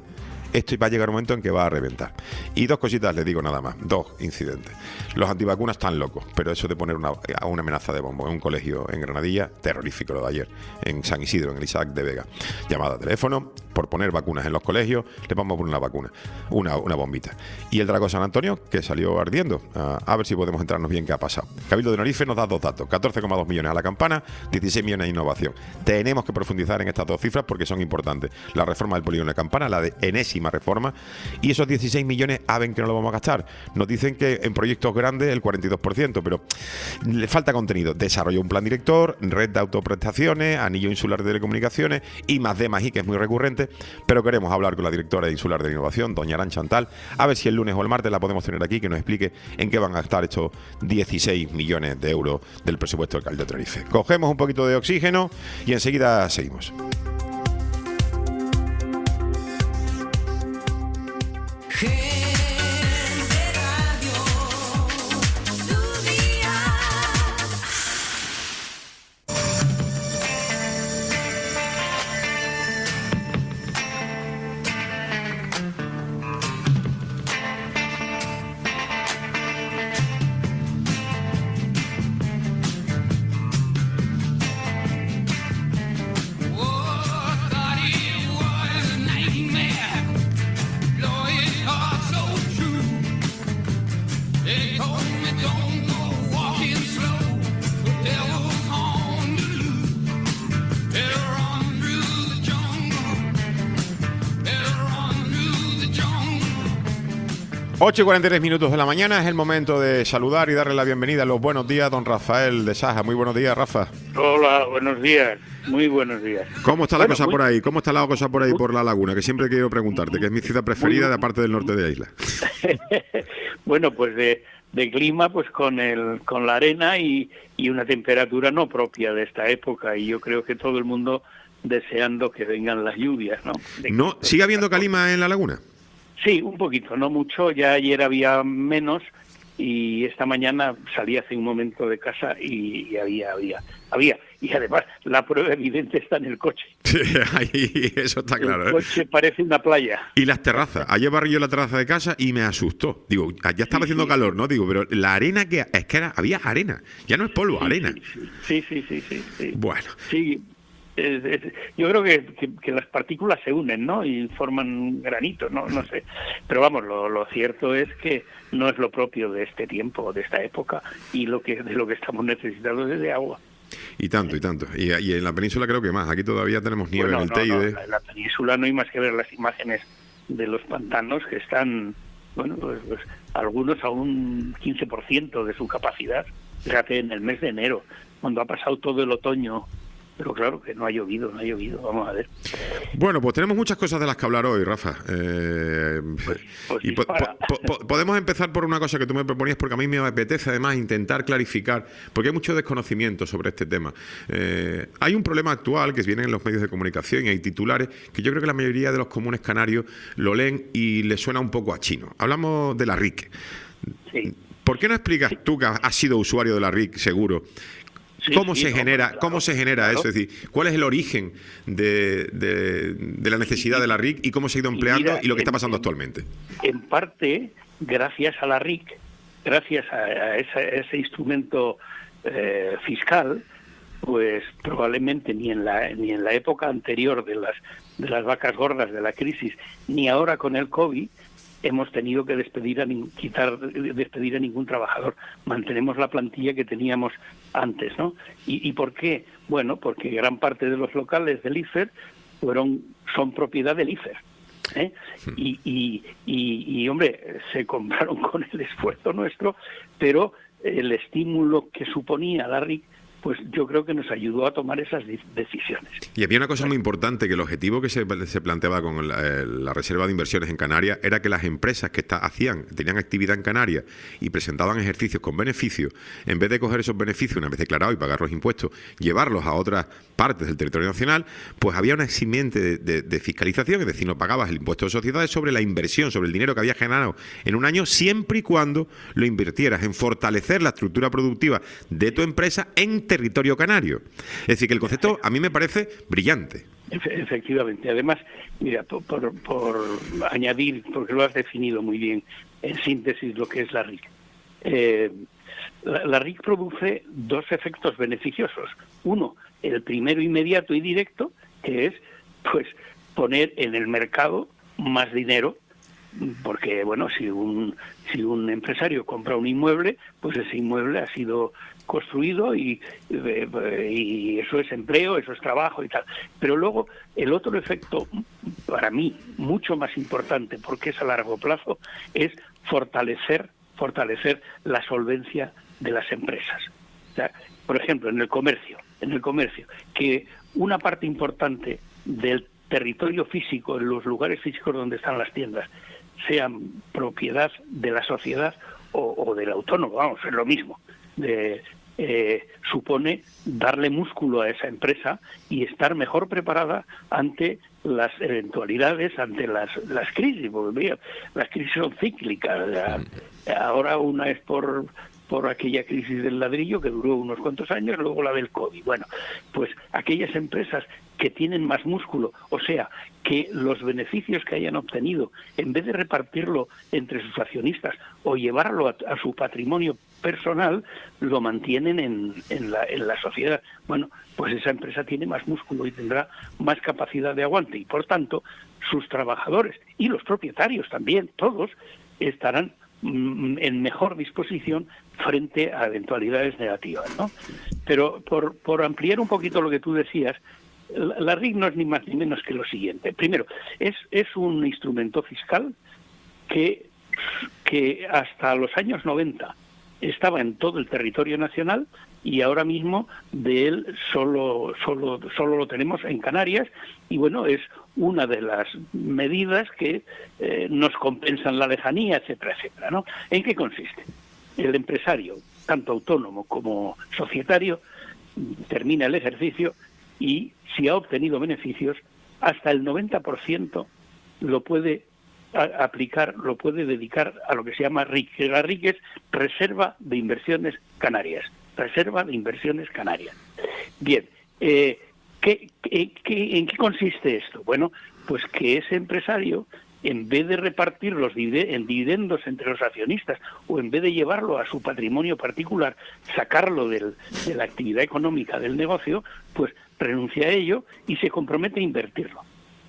esto va a llegar un momento en que va a reventar. Y dos cositas les digo nada más, dos incidentes. Los antivacunas están locos, pero eso de poner una, una amenaza de bombo en un colegio en Granadilla, terrorífico lo de ayer, en San Isidro, en el Isaac de Vega. Llamada a teléfono, por poner vacunas en los colegios, le vamos a poner una vacuna, una, una bombita. Y el Drago San Antonio, que salió ardiendo. A, a ver si podemos entrarnos bien qué ha pasado. Cabildo de Tenerife nos da dos datos, catorce coma dos millones a la campana, dieciséis millones a innovación. Tenemos que profundizar en estas dos cifras porque son importantes. La reforma del polígono de Campana, la de enésima reforma, y esos dieciséis millones a ven que no lo vamos a gastar. Nos dicen que en proyectos grandes el cuarenta y dos por ciento, pero le falta contenido. Desarrollo un plan director, red de autoprestaciones, anillo insular de telecomunicaciones y más de más y que es muy recurrente, pero queremos hablar con la directora de Insular de Innovación, doña Aran Chantal, a ver si el lunes o el martes la podemos tener aquí, que nos explique en qué van a gastar estos dieciséis millones de euros del presupuesto del Cabildo de Tenerife. Cogemos un poquito de oxígeno y enseguida seguimos. ocho y cuarenta y tres minutos de la mañana, es el momento de saludar y darle la bienvenida, los buenos días a don Rafael de Saja. Muy buenos días, Rafa. Hola, buenos días, muy buenos días. ¿Cómo está la bueno, cosa muy... por ahí? ¿Cómo está la cosa por ahí por La Laguna? Que siempre quiero preguntarte, que es mi ciudad preferida muy... de aparte del norte de la isla. Bueno, pues de, de clima, pues con el con la arena y, y una temperatura no propia de esta época, y yo creo que todo el mundo deseando que vengan las lluvias, ¿no? De ¿No sigue habiendo calima en La Laguna? Sí, un poquito, no mucho. Ya ayer había menos y esta mañana salí hace un momento de casa y, y había, había, había. Y además la prueba evidente está en el coche. Sí, ahí, eso está claro. El coche ¿eh? Parece una playa. Y las terrazas. Ayer barrí yo la terraza de casa y me asustó. Digo, ya estaba sí, haciendo sí. calor, ¿no? Digo, pero la arena que es que era, había arena. Ya no es polvo, sí, arena. Sí, sí, sí, sí, sí. Bueno. Sí. Es, es, yo creo que, que, que las partículas se unen, ¿no? Y forman granitos, ¿no? No sé. Pero vamos, lo, lo cierto es que no es lo propio de este tiempo, de esta época, y lo que de lo que estamos necesitando es de agua. Y tanto, y tanto. Y, y en la península creo que más. Aquí todavía tenemos nieve bueno, en el no, Teide. No, en la península no hay más que ver las imágenes de los pantanos que están, bueno, pues, pues algunos a un quince por ciento de su capacidad. Fíjate, en el mes de enero, cuando ha pasado todo el otoño. Pero claro que no ha llovido, no ha llovido, vamos a ver. Bueno, pues tenemos muchas cosas de las que hablar hoy, Rafa. Eh, pues, pues y po po po podemos empezar por una cosa que tú me proponías, porque a mí me apetece además intentar clarificar, porque hay mucho desconocimiento sobre este tema. Eh, hay un problema actual que viene en los medios de comunicación y hay titulares que yo creo que la mayoría de los comunes canarios lo leen y les suena un poco a chino. Hablamos de la R I C. Sí. ¿Por qué no explicas sí. tú, que has sido usuario de la R I C, seguro, Sí, ¿Cómo, sí, se no, genera, claro, ¿Cómo se genera claro. eso? Es decir, ¿cuál es el origen de, de, de la necesidad de la R I C y cómo se ha ido empleando y, mira, y lo que está pasando en, actualmente? En parte, gracias a la R I C, gracias a, a, ese, a ese instrumento eh, fiscal, pues probablemente ni en la ni en la época anterior de las de las vacas gordas de la crisis, ni ahora con el COVID, hemos tenido que despedir a quitar despedir a ningún trabajador. Mantenemos la plantilla que teníamos antes, ¿no? ¿Y, y por qué? Bueno, porque gran parte de los locales del I F E R fueron son propiedad del I F E R. ¿eh? Y, y, y, y, hombre, se compraron con el esfuerzo nuestro, pero el estímulo que suponía la R I C, pues yo creo que nos ayudó a tomar esas decisiones. Y había una cosa muy importante, que el objetivo que se, se planteaba con la, la reserva de inversiones en Canarias era que las empresas que está, hacían, tenían actividad en Canarias y presentaban ejercicios con beneficios, en vez de coger esos beneficios una vez declarados y pagar los impuestos, llevarlos a otras partes del territorio nacional, pues había una eximiente de, de, de fiscalización, es decir, no pagabas el impuesto de sociedades sobre la inversión, sobre el dinero que habías generado en un año, siempre y cuando lo invirtieras en fortalecer la estructura productiva de tu empresa en territorio canario. Es decir, que el concepto a mí me parece brillante. Efe- efectivamente. Además, mira, por, por, por añadir, porque lo has definido muy bien, en síntesis, lo que es la R I C. Eh, la, la R I C produce dos efectos beneficiosos. Uno, el primero inmediato y directo, que es pues poner en el mercado más dinero, porque bueno, si un si un empresario compra un inmueble, pues ese inmueble ha sido construido y, eh, y eso es empleo, eso es trabajo y tal. Pero luego el otro efecto, para mí, mucho más importante, porque es a largo plazo, es fortalecer fortalecer la solvencia de las empresas. O sea, por ejemplo, en el comercio, en el comercio, que una parte importante del territorio físico, en los lugares físicos donde están las tiendas, sean propiedad de la sociedad o, o del autónomo, vamos, es lo mismo. De, eh, supone darle músculo a esa empresa y estar mejor preparada ante las eventualidades, ante las, las crisis, porque mira, las crisis son cíclicas. Ahora una es por por aquella crisis del ladrillo que duró unos cuantos años, luego la del COVID. Bueno, pues aquellas empresas que tienen más músculo, o sea, que los beneficios que hayan obtenido, en vez de repartirlo entre sus accionistas o llevarlo a, a su patrimonio personal, lo mantienen en, en, la, en la sociedad. Bueno, pues esa empresa tiene más músculo y tendrá más capacidad de aguante y, por tanto, sus trabajadores y los propietarios también, todos, estarán en mejor disposición frente a eventualidades negativas, ¿no? Pero por, por ampliar un poquito lo que tú decías, la, la R I C no es ni más ni menos que lo siguiente. Primero, es, es un instrumento fiscal que, que hasta los años noventa estaba en todo el territorio nacional y ahora mismo de él solo, solo, solo lo tenemos en Canarias y bueno, es una de las medidas que eh, nos compensan la lejanía, etcétera, etcétera, ¿no? ¿En qué consiste? El empresario, tanto autónomo como societario, termina el ejercicio y si ha obtenido beneficios, hasta el noventa por ciento lo puede a, aplicar, lo puede dedicar a lo que se llama R I C. La R I C es Reserva de Inversiones Canarias. Reserva de Inversiones Canarias. Bien, eh, ¿qué, qué, qué, ¿en qué consiste esto? Bueno, pues que ese empresario, en vez de repartir los en dividendos entre los accionistas o en vez de llevarlo a su patrimonio particular, sacarlo del, de la actividad económica del negocio, pues renuncia a ello y se compromete a invertirlo.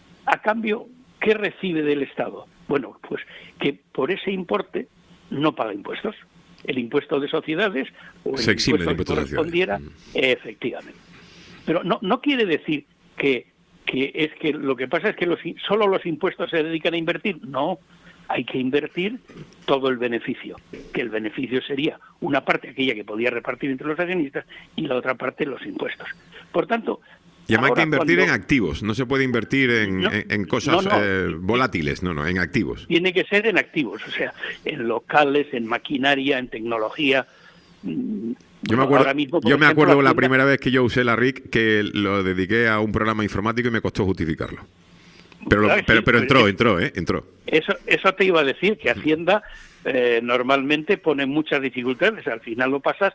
A cambio, ¿qué recibe del Estado? Bueno, pues que por ese importe no paga impuestos. El impuesto de sociedades o el se exime impuesto que correspondiera, efectivamente. Pero no, no quiere decir que, que es que lo que pasa es que los, solo los impuestos se dedican a invertir. No, hay que invertir todo el beneficio, que el beneficio sería una parte aquella que podía repartir entre los accionistas y la otra parte los impuestos. Por tanto, y además hay que invertir cuando... en activos, no se puede invertir en, no, en, en cosas no, no. Eh, volátiles, no, no, en activos. Tiene que ser en activos, o sea, en locales, en maquinaria, en tecnología. Yo Bueno, me acuerdo, mismo, yo me ejemplo, acuerdo la, la primera vez que yo usé la R I C que lo dediqué a un programa informático y me costó justificarlo. Pero, Claro, lo, pero, sí, pero pues entró, es- entró, ¿eh? Entró. Eso, eso te iba a decir, que Hacienda eh, normalmente pone muchas dificultades. Al final lo pasas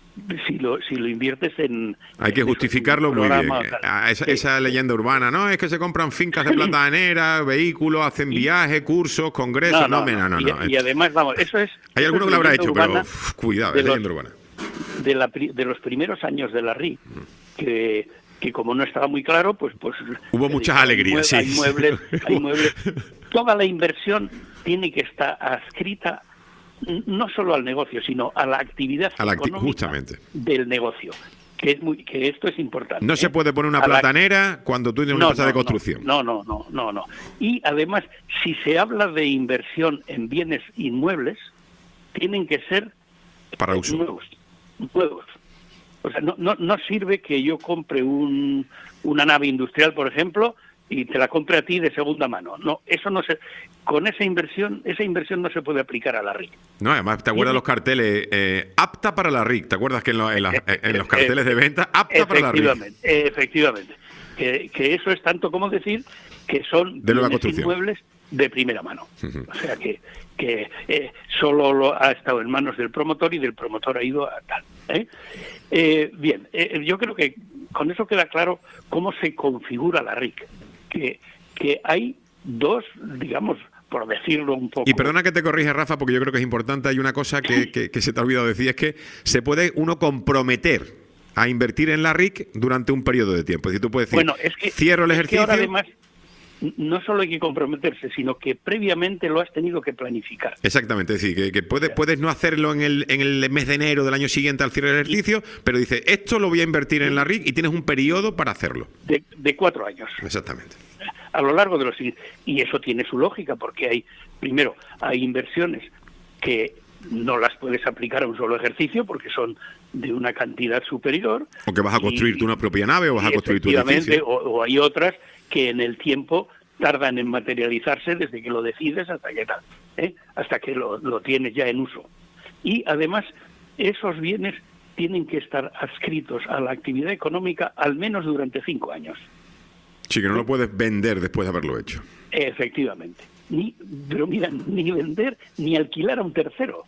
si lo, si lo inviertes en... Hay que en justificarlo un muy bien. programa o tal. Ah, Esa, Sí. esa leyenda urbana, no, es que se compran fincas de platanera, vehículos, hacen viajes, cursos, congresos, no, no, no. no, y, no. y además, vamos, eso es... Hay eso alguno es que lo habrá leyenda hecho, pero urbana uf, cuidado, de es los- leyenda urbana. de, la, pri- de los primeros años de la R I C, que, que como no estaba muy claro, pues... pues Hubo eh, muchas hay alegrías, mue- sí. Hay muebles, hay muebles. Toda la inversión tiene que estar adscrita n- no solo al negocio, sino a la actividad A la acti- económica justamente. del negocio. Que es muy, que esto es importante. No ¿eh? se puede poner una A la- platanera cuando tú tienes una No, empresa no, de construcción. No, no, no, no, no. Y además, si se habla de inversión en bienes inmuebles, tienen que ser Para uso. nuevos, nuevos. O sea, no, no, no sirve que yo compre un, una nave industrial, por ejemplo, y te la compre a ti de segunda mano. No, eso no se, con esa inversión, esa inversión no se puede aplicar a la R I C. No, además, ¿te acuerdas Tiene- los carteles? Eh, apta para la R I C. ¿Te acuerdas que en, lo- en la- en los carteles de venta, apta para la R I C? Efectivamente, efectivamente. Que, que eso es tanto como decir que son De nueva bienes construcción. inmuebles de primera mano. Ujú. O sea que, que eh, solo lo ha estado en manos del promotor y del promotor ha ido a tal. ¿eh? Eh, bien, eh, yo creo que con eso queda claro cómo se configura la R I C, que, que hay dos, digamos, por decirlo un poco... Y perdona que te corrija, Rafa, porque yo creo que es importante, hay una cosa que, que, que se te ha olvidado decir, es que se puede uno comprometer a invertir en la R I C durante un periodo de tiempo. Es decir, tú puedes decir, bueno, es que, cierro el es ejercicio... Que ahora además, no solo hay que comprometerse, sino que previamente lo has tenido que planificar. Exactamente, es decir, que, que puedes, puedes no hacerlo en el, en el mes de enero del año siguiente al cierre del ejercicio, pero dices, esto lo voy a invertir en la R I C y tienes un periodo para hacerlo. De, de cuatro años. Exactamente. A lo largo de los siguientes. Y eso tiene su lógica, porque hay, primero, hay inversiones que no las puedes aplicar a un solo ejercicio porque son de una cantidad superior. O que vas a construir y, tú una propia nave o vas a construir tu edificio. O, o hay otras que en el tiempo tardan en materializarse desde que lo decides hasta que tal, ¿eh? hasta que lo, lo tienes ya en uso. Y además, esos bienes tienen que estar adscritos a la actividad económica al menos durante cinco años. Sí, que no lo puedes vender después de haberlo hecho. Efectivamente. Ni, pero mira, ni vender ni alquilar a un tercero.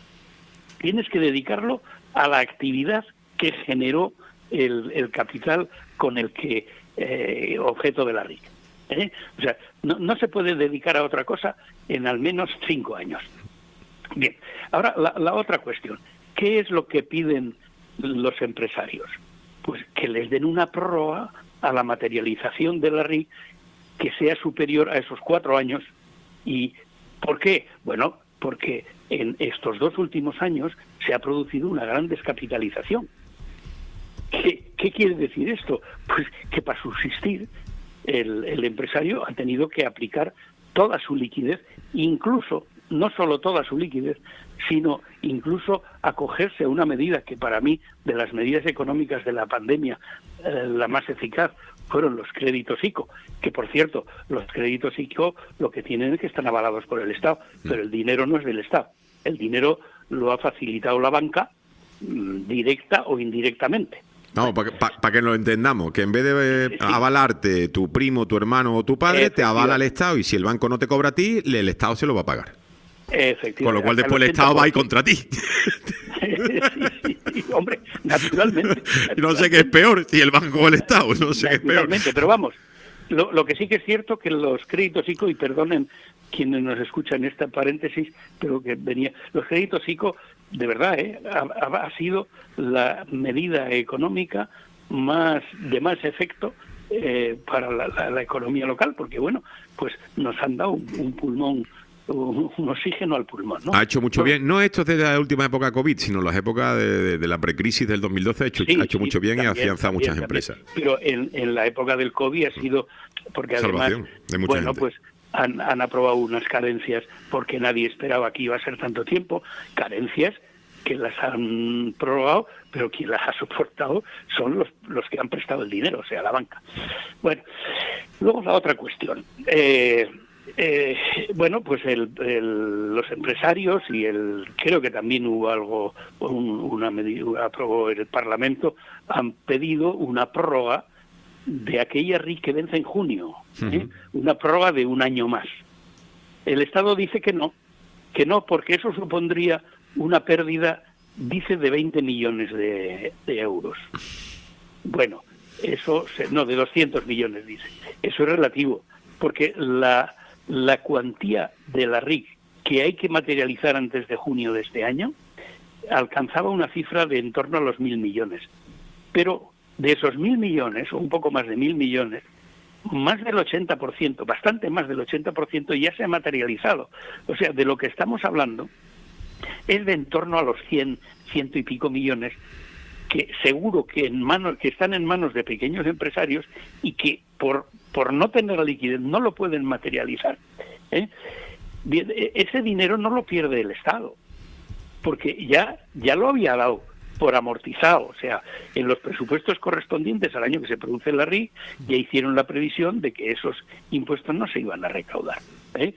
Tienes que dedicarlo a la actividad que generó el, el capital con el que eh, objeto de la R I C. ¿eh? O sea, no, no se puede dedicar a otra cosa en al menos cinco años. Bien, ahora la, la otra cuestión. ¿Qué es lo que piden los empresarios? Pues que les den una prórroga a la materialización de la R I C que sea superior a esos cuatro años. ¿Y por qué? Bueno, porque en estos dos últimos años se ha producido una gran descapitalización. ¿Qué, qué quiere decir esto? Pues que para subsistir el, el empresario ha tenido que aplicar toda su liquidez, incluso, no solo toda su liquidez, sino incluso acogerse a una medida que para mí, de las medidas económicas de la pandemia, eh, la más eficaz fueron los créditos ICO, que por cierto, los créditos ICO lo que tienen es que están avalados por el Estado, pero el dinero no es del Estado, el dinero lo ha facilitado la banca, mmm, directa o indirectamente. No, para que, pa, pa que lo entendamos, que en vez de eh, sí. avalarte tu primo, tu hermano o tu padre, te avala el Estado, y si el banco no te cobra a ti, el Estado se lo va a pagar. Efectivamente. Con lo cual después el Estado va a ir contra ti. sí, sí, sí, hombre, naturalmente, naturalmente. No sé qué es peor, si el banco o el Estado, no sé qué es peor. Pero vamos, lo, lo que sí que es cierto que los créditos ICO, y perdonen quienes nos escuchan esta paréntesis, pero que venía, los créditos ICO, de verdad, ¿eh? ha, ha sido la medida económica más de más efecto eh, para la, la, la economía local, porque bueno, pues nos han dado un, un pulmón, un, un oxígeno al pulmón, ¿no? Ha hecho mucho bien, no esto desde la última época COVID, sino las épocas de, de, de la precrisis del dos mil doce, ha hecho, sí, ha hecho sí, mucho bien también, y ha afianzado también, muchas también. empresas. Pero en, en la época del COVID ha sido, porque además, de mucha bueno, gente. pues han, han aprobado unas carencias porque nadie esperaba que iba a ser tanto tiempo, carencias que las han prorrogado, pero quien las ha soportado son los, los que han prestado el dinero, o sea, la banca. Bueno, luego la otra cuestión. Eh, eh, bueno, pues el, el, los empresarios y el creo que también hubo algo, un, una medida, aprobó el Parlamento, han pedido una prórroga de aquella R I C que vence en junio, ¿eh? Uh-huh. Una prórroga de un año más. El Estado dice que no, que no, porque eso supondría una pérdida, dice, de veinte millones de, de euros. Bueno, eso, se, no, de doscientos millones, dice. Eso es relativo, porque la, la cuantía de la R I C que hay que materializar antes de junio de este año alcanzaba una cifra de en torno a los mil millones. Pero de esos mil millones, o un poco más de mil millones, más del ochenta por ciento, bastante más del ochenta por ciento ya se ha materializado. O sea, de lo que estamos hablando es de en torno a los cien, ciento y pico millones que seguro que en manos, que están en manos de pequeños empresarios y que por por no tener la liquidez no lo pueden materializar. ¿eh? Bien, ese dinero no lo pierde el Estado, porque ya ya lo había dado por amortizado, o sea, en los presupuestos correspondientes al año que se produce la R I C ya hicieron la previsión de que esos impuestos no se iban a recaudar. ¿eh?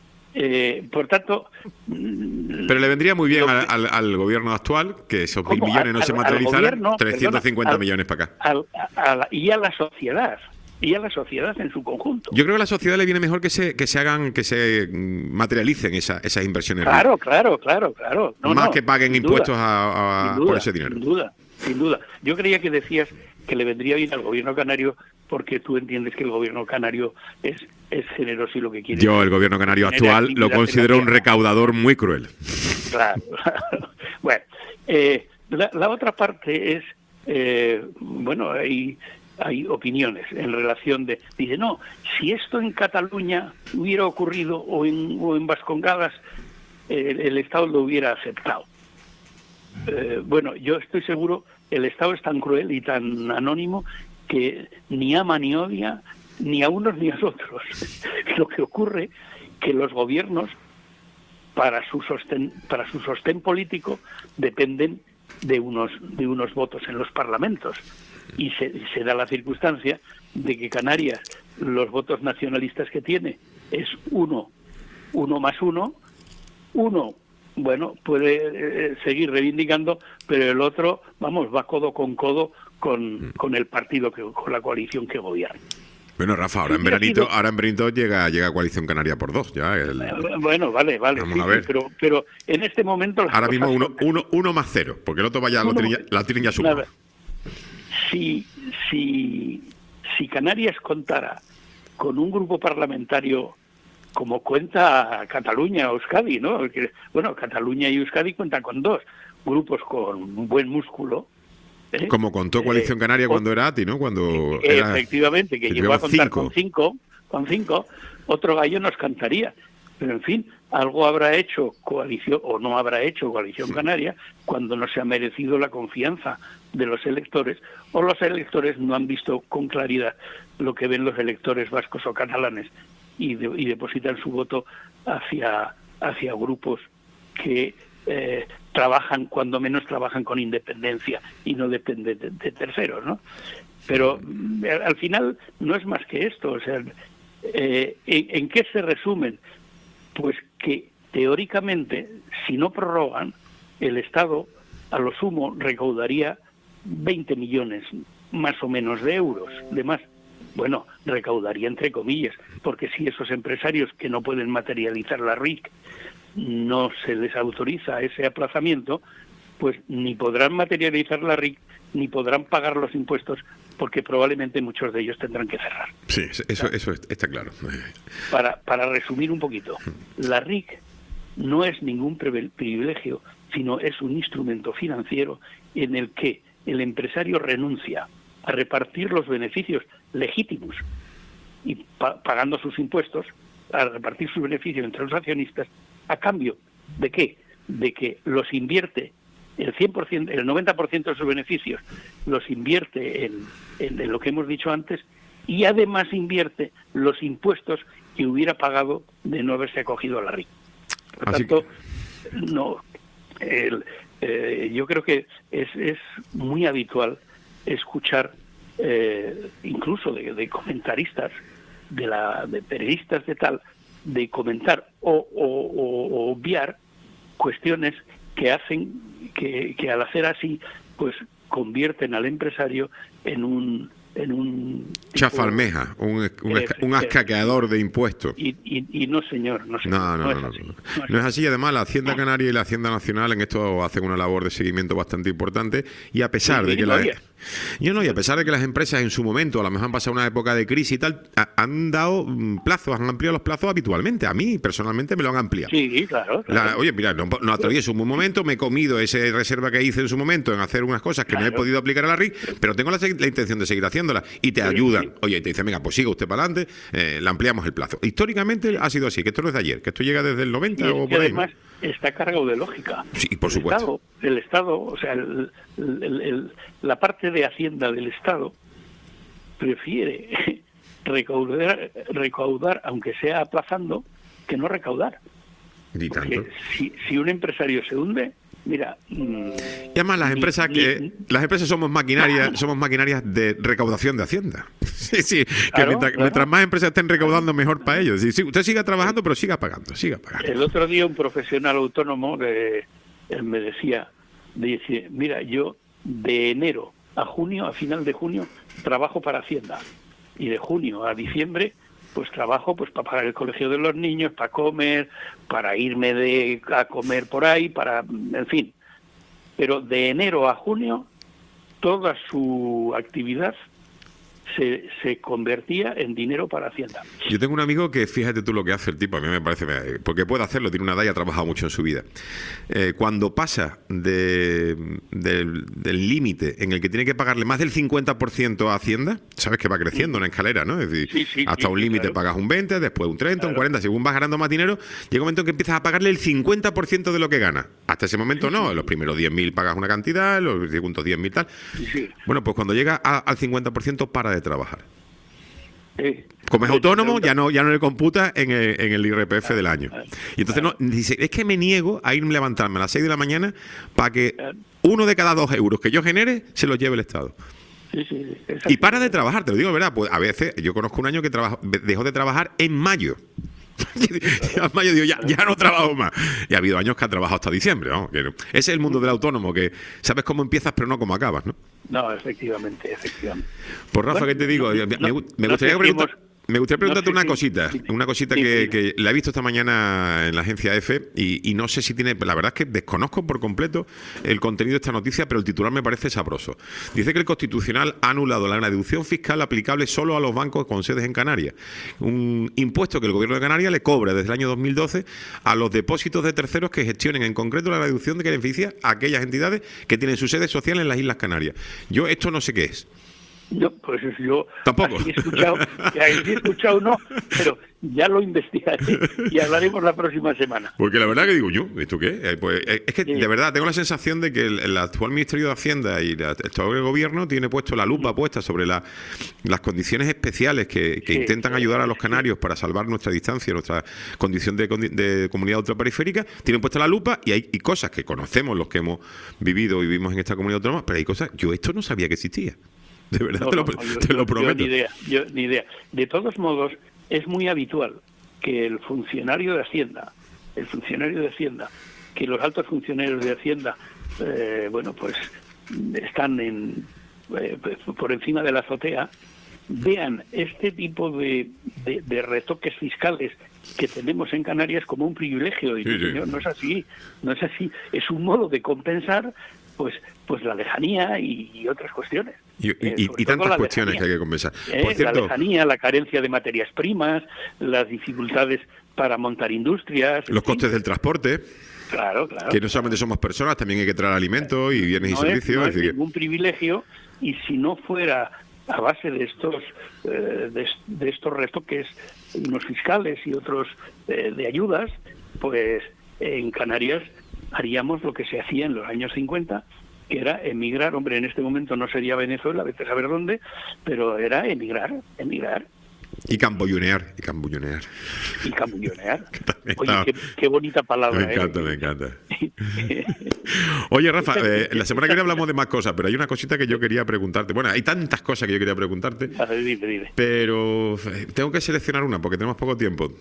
Eh, por tanto... Pero le vendría muy bien al, al, al gobierno actual que esos mil millones no al, se materializaran, gobierno, trescientos cincuenta perdona, millones para acá. Al, a la, y a la sociedad, y a la sociedad en su conjunto. Yo creo que a la sociedad le viene mejor que se que se hagan, que se materialicen esa, esas inversiones. Claro, claro, claro, claro. No, Más no, que paguen impuestos duda, a, a, duda, por ese dinero. Sin duda, sin duda. Yo creía que decías que le vendría bien al gobierno canario, porque tú entiendes que el gobierno canario es, es generoso y lo que quiere... Yo el gobierno canario actual lo considero un recaudador muy cruel. Claro. Bueno, eh, la, la otra parte es, eh, bueno, hay, hay opiniones en relación de... Dice, no, si esto en Cataluña hubiera ocurrido o en, o en Vascongadas, eh, el Estado lo hubiera aceptado. Eh, bueno, yo estoy seguro, el Estado es tan cruel y tan anónimo que ni ama ni odia ni a unos ni a otros. Lo que ocurre que los gobiernos para su sostén para su sostén político dependen de unos de unos votos en los parlamentos, y se, se da la circunstancia de que Canarias, los votos nacionalistas que tiene es uno uno más uno uno bueno, puede eh, seguir reivindicando, pero el otro, vamos, va codo con codo con, con el partido, que con la coalición que gobierna. Bueno, Rafa, ahora en veranito, ahora en veranito llega, llega Coalición Canaria por dos, ya. El... Bueno, vale, vale. Vamos sí, a ver. Pero, pero en este momento... Ahora mismo uno, son... uno, uno más cero, porque el otro vaya, uno, lo tienen ya, la tienen ya sumado. Si, si, si Canarias contara con un grupo parlamentario como cuenta Cataluña o Euskadi, ¿no? Porque, bueno, Cataluña y Euskadi cuentan con dos grupos con buen músculo. ¿eh? Como contó Coalición Canaria eh, cuando era A T I, ¿no? Cuando eh, era, efectivamente, que llegó a contar cinco. con cinco, con cinco, otro gallo nos cantaría. Pero, en fin, algo habrá hecho Coalición, o no habrá hecho Coalición sí. Canaria, cuando no se ha merecido la confianza de los electores, o los electores no han visto con claridad lo que ven los electores vascos o catalanes, y, de, y depositan su voto hacia, hacia grupos que eh, trabajan, cuando menos trabajan con independencia y no dependen de, de terceros, ¿no? Pero eh, al final no es más que esto, o sea, eh, ¿en, ¿en qué se resumen? Pues que teóricamente, si no prorrogan, el Estado a lo sumo recaudaría veinte millones más o menos de euros, de más. Bueno, recaudaría entre comillas, porque si esos empresarios que no pueden materializar la R I C no se les autoriza ese aplazamiento, pues ni podrán materializar la R I C ni podrán pagar los impuestos, porque probablemente muchos de ellos tendrán que cerrar. Sí, eso, eso está claro. Para, para resumir un poquito, la R I C no es ningún privilegio, sino es un instrumento financiero en el que el empresario renuncia a repartir los beneficios legítimos y pa- pagando sus impuestos, a repartir sus beneficios entre los accionistas, a cambio de qué? De que los invierte el cien por ciento, el noventa por ciento de sus beneficios los invierte en, en, en lo que hemos dicho antes, y además invierte los impuestos que hubiera pagado de no haberse acogido a la R I C. Por Así tanto, que... no, el, eh, yo creo que es, es muy habitual escuchar eh, incluso de, de comentaristas, de, la, de periodistas de tal, de comentar o, o, o, o obviar cuestiones que hacen que, que al hacer así pues convierten al empresario en un en un chafalmeja, un, un, eh, un ascaqueador de impuestos. Y, y, y no, señor, no, señor, no, no, no, no, es no, no. no, no es así. Además, la Hacienda Canaria y la Hacienda Nacional en esto hacen una labor de seguimiento bastante importante, y a pesar sí, de que la... Yo no, y a pesar de que las empresas en su momento, a lo mejor han pasado una época de crisis y tal, a, han dado plazos, han ampliado los plazos habitualmente. A mí, personalmente, me lo han ampliado. Sí, claro. claro. La, oye, mira, no, no atravieso un buen momento, me he comido esa reserva que hice en su momento en hacer unas cosas que claro. no he podido aplicar a la R I C, pero tengo la, la intención de seguir haciéndola, y te sí, ayudan. Sí. Oye, y te dicen, venga, pues siga usted para adelante, eh, le ampliamos el plazo. Históricamente sí. ha sido así, que esto no es de ayer, que esto llega desde el noventa y o por además, ahí. Está cargado de lógica. Sí, por el supuesto. Estado, el Estado, o sea, el, el, el, el, la parte de Hacienda del Estado prefiere recaudar, recaudar, aunque sea aplazando, que no recaudar. Ni tanto. Si, si un empresario se hunde, mira. Mmm, y además las empresas ni, que ni, las empresas somos maquinarias, somos maquinarias de recaudación de Hacienda. Sí, sí. Que claro, mientras, claro. mientras más empresas estén recaudando, mejor para ellos. Sí, sí, usted siga trabajando, pero siga pagando, siga pagando. El otro día un profesional autónomo de, él me decía, dice, mira, yo de enero a junio, a final de junio, trabajo para Hacienda, y de junio a diciembre pues trabajo pues para pagar el colegio de los niños, para comer, para irme de a comer por ahí, para, en fin. Pero de enero a junio toda su actividad se, se convertía en dinero para Hacienda. Yo tengo un amigo que, fíjate tú lo que hace el tipo, a mí me parece, porque puede hacerlo, tiene una edad y ha trabajado mucho en su vida. Eh, cuando pasa de, del del límite en el que tiene que pagarle más del cincuenta por ciento a Hacienda, sabes que va creciendo una escalera, ¿no? Es decir, Sí, sí, hasta sí, un sí, límite claro. pagas un veinte, después un treinta, Claro. un cuarenta, según vas ganando más dinero, llega un momento en que empiezas a pagarle el cincuenta por ciento de lo que ganas. Hasta ese momento no, los primeros diez mil pagas una cantidad, los segundos diez mil tal. Sí, sí. Bueno, pues cuando llega a- al cincuenta por ciento para de trabajar. Eh, Como es de- autónomo, de- ya no ya no le computa en el, en el I R P F del año. Y entonces no, dice, es que me niego a irme a levantarme a las seis de la mañana para que uno de cada dos euros que yo genere se los lleve el Estado. Sí, sí, sí, es Y así. para de trabajar, te lo digo, de ¿verdad? Pues a veces, yo conozco un año que trabaja- dejó de trabajar en mayo. En mayo digo, ya, ya no trabajo más. Y ha habido años que ha trabajado hasta diciembre, ¿no? Que no. Ese es el mundo del autónomo, que sabes cómo empiezas pero no cómo acabas, ¿no? No, efectivamente, efectivamente. Pues Rafa, Bueno, ¿qué te digo? no- me, me- no- me no gustaría sé si preguntar... hemos- Me gustaría preguntarte no sé una si- cosita, sí, una cosita sí, que, sí. que la he visto esta mañana en la agencia EFE y, y no sé si tiene, la verdad es que desconozco por completo el contenido de esta noticia, pero el titular me parece sabroso. Dice que el Constitucional ha anulado la deducción fiscal aplicable solo a los bancos con sedes en Canarias, un impuesto que el Gobierno de Canarias le cobra desde el año dos mil doce a los depósitos de terceros que gestionen en concreto la deducción de que beneficia a aquellas entidades que tienen su sede social en las Islas Canarias. Yo esto no sé qué es. Yo, pues yo Tampoco. así he escuchado, así he escuchado no, pero ya lo investigaré y hablaremos la próxima semana. Porque la verdad que digo yo, ¿esto qué? Eh, pues, eh, es que Sí. de verdad tengo la sensación de que el, el actual Ministerio de Hacienda y la- el actual Gobierno tiene puesto la lupa puesta sobre la- las condiciones especiales que, que Sí, intentan sí, ayudar a los sí. canarios para salvar nuestra distancia, nuestra condición de, condi- de comunidad ultraperiférica. Tienen puesta la lupa y hay y cosas que conocemos los que hemos vivido y vivimos en esta comunidad autónoma, pero hay cosas, yo esto no sabía que existía. De verdad, No, te, lo, no, no, yo- te yo- lo yo prometo. ni idea, yo ni idea. De todos modos, es muy habitual que el funcionario de Hacienda, el funcionario de Hacienda, que los altos funcionarios de Hacienda, eh, bueno, pues están en eh, por encima de la azotea, vean este tipo de, de, de retoques fiscales que tenemos en Canarias como un privilegio. Y Sí, sí. señor, no es así, no es así. Es un modo de compensar pues pues la lejanía y, y otras cuestiones. Y, y- Eh, y- sobre y todo tantas la cuestiones que hay lejanía. que compensar. Eh, Por la cierto, lejanía, la carencia de materias primas, las dificultades para montar industrias. en los fin. costes del transporte, Claro, claro. que no solamente somos personas, también hay que traer alimentos y bienes y no es, servicios. no es es decir que- ningún privilegio, y si no fuera a base de estos eh, de, de estos retoques, unos fiscales y otros eh, de ayudas, pues en Canarias haríamos lo que se hacía en los años cincuenta, que era emigrar. Hombre, en este momento no sería Venezuela, vete a saber dónde, pero era emigrar, emigrar Y cambullonear, y cambullonear. y camullonear. también Oye, está- qué, qué bonita palabra. Me encanta, ¿eh? me encanta. Oye, Rafa, eh, la semana que viene hablamos de más cosas, pero hay una cosita que yo quería preguntarte. Bueno, hay tantas cosas que yo quería preguntarte, A ver, dile, dile. pero eh, tengo que seleccionar una porque tenemos poco tiempo.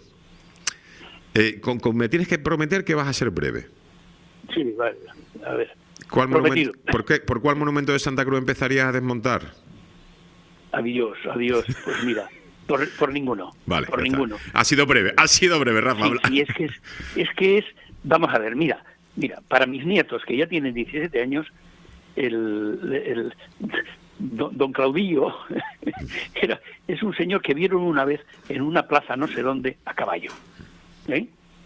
Eh, con, con- me tienes que prometer que vas a ser breve. Sí, vale, a ver. ¿Cuál Prometido. monumento, por, qué- ¿Por cuál monumento de Santa Cruz empezarías a desmontar? Adiós, adiós. Pues mira, por, por ninguno. Vale, por ya está. ninguno. Ha sido breve, ha sido breve, Rafa. Sí, sí, es que es, es que es, vamos a ver, mira, mira, para mis nietos que ya tienen diecisiete años, el, el don, don Claudillo era, es un señor que vieron una vez en una plaza no sé dónde a caballo. ¿eh?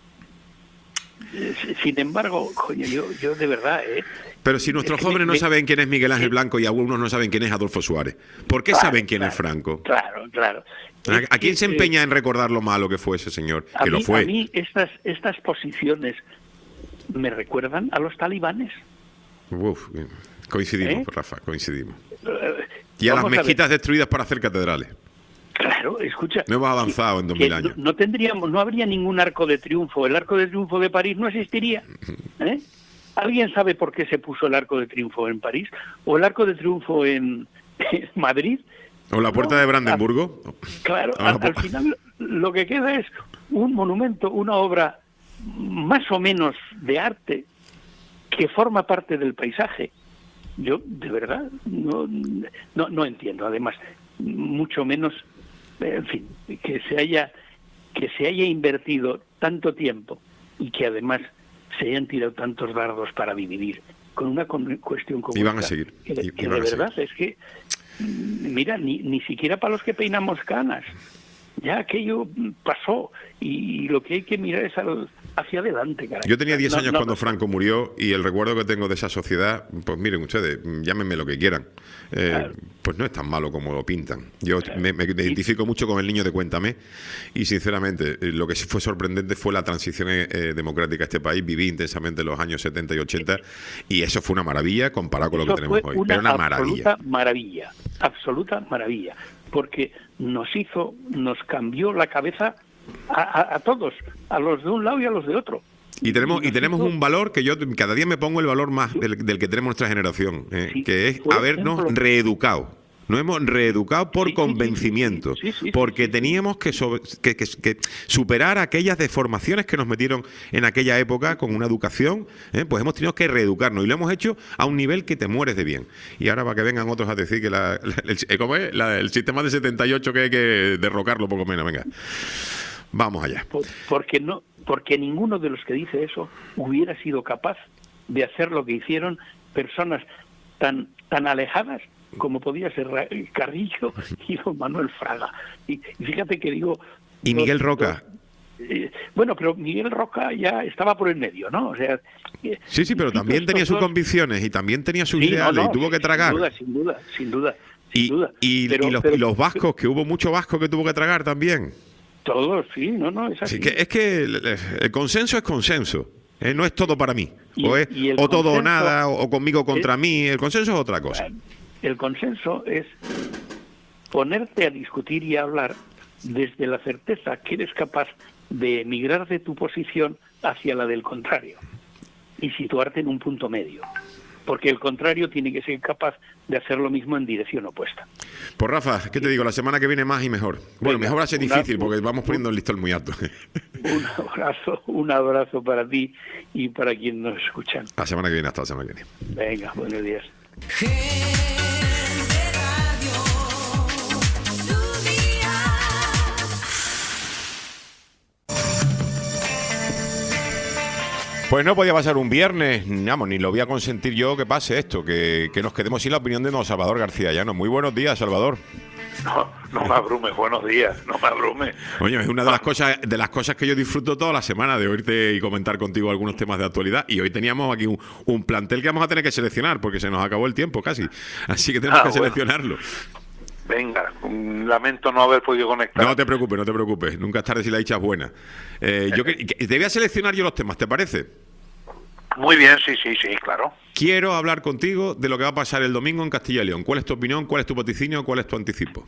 Eh, Sin embargo, coño, yo, yo de verdad, ¿eh? Pero si nuestros Es que me- jóvenes no me- saben quién es Miguel Ángel Sí. Blanco y algunos no saben quién es Adolfo Suárez, ¿por qué Claro, saben quién claro, es Franco? Claro, claro. ¿A, Es a quién que, se eh, empeña en recordar lo malo que fue ese señor? A Que lo mí, fue. a mí estas, estas posiciones me recuerdan a los talibanes. Uf, coincidimos, ¿Eh? Rafa, coincidimos. Eh, Y a las vamos ver. mezquitas destruidas para hacer catedrales. Claro, escucha. No hemos avanzado en dos mil que años. No, no tendríamos, no habría ningún arco de triunfo. El arco de triunfo de París no existiría. ¿eh? ¿Alguien sabe por qué se puso el arco de triunfo en París? ¿O el arco de triunfo en, en Madrid? ¿O la puerta No, de Brandenburgo? Claro, Ah, al, al pues- final lo que queda es un monumento, una obra más o menos de arte que forma parte del paisaje. Yo, de verdad, no, no, no entiendo. Además, mucho menos, en fin, que se haya que se haya invertido tanto tiempo y que además se hayan tirado tantos dardos para dividir con una con- cuestión como Y van a esta, seguir. que, Y- y que van de a verdad es que, mira, ni, ni siquiera para los que peinamos canas. Ya aquello pasó y lo que hay que mirar es al, hacia adelante, caray. Yo tenía diez No, años no, cuando no. Franco murió y el recuerdo que tengo de esa sociedad, pues miren ustedes, llámenme lo que quieran, eh, Claro. pues no es tan malo como lo pintan. Yo Claro. me, me identifico mucho con el niño de Cuéntame y sinceramente eh, lo que sí fue sorprendente fue la transición eh, eh, democrática a este país. Viví intensamente los años setenta y ochenta y eso fue una maravilla comparado con lo que Eso tenemos fue hoy. una Pero una absoluta maravilla. maravilla, absoluta maravilla, porque nos hizo, nos cambió la cabeza a, a- a todos, a los de un lado y a los de otro. Y tenemos y nos tenemos hizo- un valor que yo cada día me pongo el valor más del, del que tenemos nuestra generación, eh, Sí, que es por habernos ejemplo- reeducado. Nos hemos reeducado por Sí, sí, sí, convencimiento, sí, sí, sí, sí, porque sí, sí. teníamos que, sobre- que, que- que superar aquellas deformaciones que nos metieron en aquella época con una educación, ¿eh? Pues hemos tenido que reeducarnos y lo hemos hecho a un nivel que te mueres de bien. Y ahora para que vengan otros a decir que la, la- el, ¿cómo es? La- el sistema de setenta y ocho que hay que derrocarlo poco menos, venga. Vamos allá. Por- porque no porque ninguno de los que dice eso hubiera sido capaz de hacer lo que hicieron personas tan tan alejadas como podía ser Ra- Carrillo y don Manuel Fraga. Y, y fíjate que digo... Y Miguel dos- Roca. dos- eh, bueno, pero Miguel Roca ya estaba por el medio, ¿no? O sea... eh, Sí, sí, pero sí, también estos tenía sus dos- convicciones y también tenía sus Sí, no, ideales no, y tuvo que tragar. Sin duda, sin duda, sin duda. Sin Y, duda. y- Pero- y los, pero- y los vascos, que hubo mucho vasco que tuvo que tragar también. Todos, sí, no, no, es así. Así que es que el, el consenso es consenso. ¿eh? No es todo para mí. Y- o es y el o todo o consenso nada, o, o conmigo contra es- mí. El consenso es otra cosa. El consenso es ponerte a discutir y a hablar desde la certeza que eres capaz de emigrar de tu posición hacia la del contrario y situarte en un punto medio. Porque el contrario tiene que ser capaz de hacer lo mismo en dirección opuesta. Pues Rafa, ¿qué te digo? La semana que viene más y mejor. Bueno, Venga, mejor va a ser una- difícil porque vamos poniendo el listón muy alto. Un abrazo, un abrazo para ti y para quien nos escuchan. La semana que viene, hasta la semana que viene. Venga, buenos días. Pues no podía pasar un viernes, vamos, ni lo voy a consentir yo que pase esto, que, que nos quedemos sin la opinión de don Salvador García Llano. Muy buenos días, Salvador. No, no me abrumes, buenos días, no me abrumes. Oye, es una de las cosas de las cosas que yo disfruto toda la semana, de oírte y comentar contigo algunos temas de actualidad. Y hoy teníamos aquí un, un plantel que vamos a tener que seleccionar, porque se nos acabó el tiempo casi. Así que tenemos Ah, que bueno. seleccionarlo. Venga, mm, lamento no haber podido conectar. No te preocupes, no te preocupes. Nunca es tarde si la dicha es buena. Eh, yo que, que- te voy a seleccionar yo los temas, ¿te parece? Muy bien, sí, sí, sí, claro. Quiero hablar contigo de lo que va a pasar el domingo en Castilla y León. ¿Cuál es tu opinión? ¿Cuál es tu vaticinio? ¿Cuál es tu anticipo?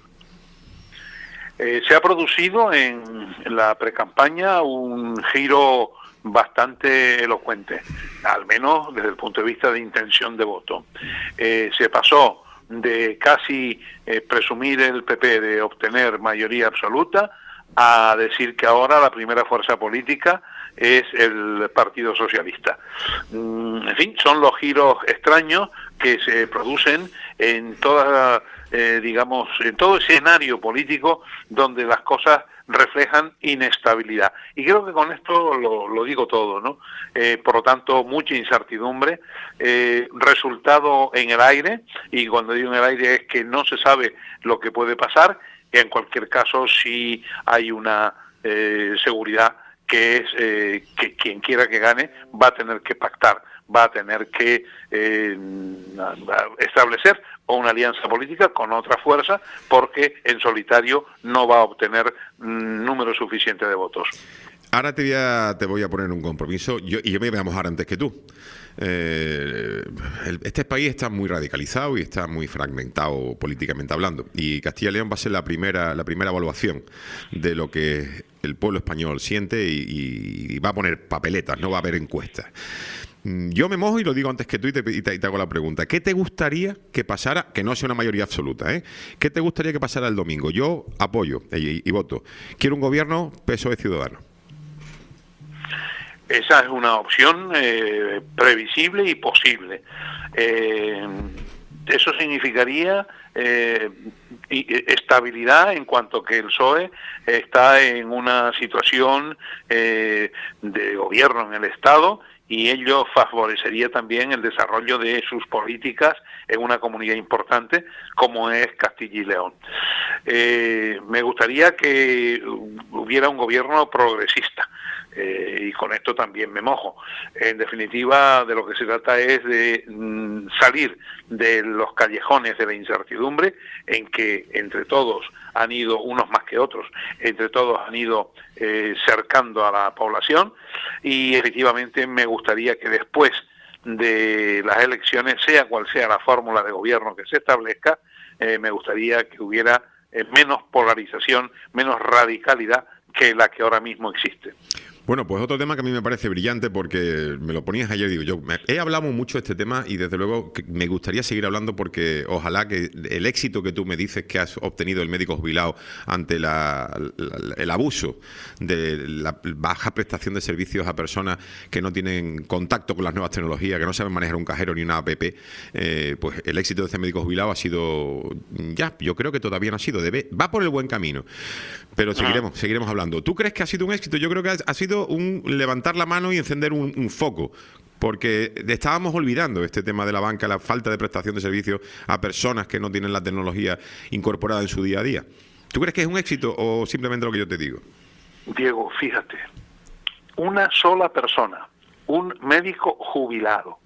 Eh, se ha producido en la precampaña un giro bastante elocuente, al menos desde el punto de vista de intención de voto. Eh, se pasó de casi eh, presumir el P P de obtener mayoría absoluta a decir que ahora la primera fuerza política es el Partido Socialista. Mm, en fin, son los giros extraños que se producen en toda, eh, digamos, en todo escenario político donde las cosas reflejan inestabilidad. Y creo que con esto lo, lo digo todo, ¿no? Eh, por lo tanto, mucha incertidumbre, eh, resultado en el aire, y cuando digo en el aire es que no se sabe lo que puede pasar. En cualquier caso, sí hay una eh, seguridad que es eh, que quien quiera que gane va a tener que pactar, va a tener que eh, establecer una alianza política con otra fuerza, porque en solitario no va a obtener mm, número suficiente de votos. Ahora te voy a, te voy a poner un compromiso, yo, y yo me voy a mojar antes que tú. Eh, el, este país está muy radicalizado y está muy fragmentado políticamente hablando, y Castilla y León va a ser la primera, la primera evaluación de lo que el pueblo español siente, y, y va a poner papeletas, no va a haber encuestas. Yo me mojo y lo digo antes que tú y te, y te, y te hago la pregunta. ¿Qué te gustaría que pasara, que no sea una mayoría absoluta, ¿eh? ¿Qué te gustaría que pasara el domingo? Yo apoyo y, y voto. Quiero un gobierno P S O E Ciudadanos. Esa es una opción eh, previsible y posible. Eh, eso significaría eh, estabilidad en cuanto que el P S O E está en una situación eh, de gobierno en el Estado y ello favorecería también el desarrollo de sus políticas en una comunidad importante como es Castilla y León. Eh, me gustaría que hubiera un gobierno progresista. Eh, y con esto también me mojo. En definitiva, de lo que se trata es de mm, salir de los callejones de la incertidumbre, en que entre todos han ido, unos más que otros, entre todos han ido eh, cercando a la población, y efectivamente me gustaría que después de las elecciones, sea cual sea la fórmula de gobierno que se establezca, eh, me gustaría que hubiera eh, menos polarización, menos radicalidad que la que ahora mismo existe. Bueno, pues otro tema que a mí me parece brillante, porque me lo ponías ayer, digo yo, me, he hablado mucho de este tema y desde luego que me gustaría seguir hablando, porque ojalá que el éxito que tú me dices que has obtenido el médico jubilado ante la, la, el abuso de la baja prestación de servicios a personas que no tienen contacto con las nuevas tecnologías, que no saben manejar un cajero ni una app, eh, pues el éxito de este médico jubilado ha sido, ya, yo creo que todavía no ha sido, debe, va por el buen camino, pero seguiremos, seguiremos hablando. ¿Tú crees que ha sido un éxito? Yo creo que ha, ha sido un levantar la mano y encender un, un foco, porque estábamos olvidando este tema de la banca, la falta de prestación de servicios a personas que no tienen la tecnología incorporada en su día a día. ¿Tú crees que es un éxito o simplemente lo que yo te digo? Diego, fíjate, una sola persona, un médico jubilado,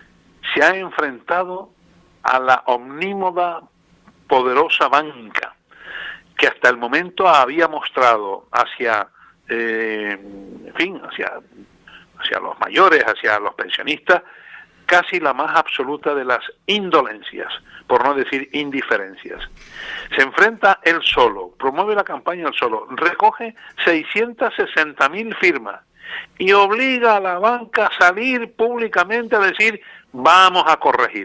se ha enfrentado a la omnímoda, poderosa banca, que hasta el momento había mostrado hacia Eh, en fin, hacia, hacia los mayores, hacia los pensionistas, casi la más absoluta de las indolencias, por no decir indiferencias. Se enfrenta él solo, promueve la campaña él solo, recoge seiscientas sesenta mil firmas y obliga a la banca a salir públicamente a decir, vamos a corregir.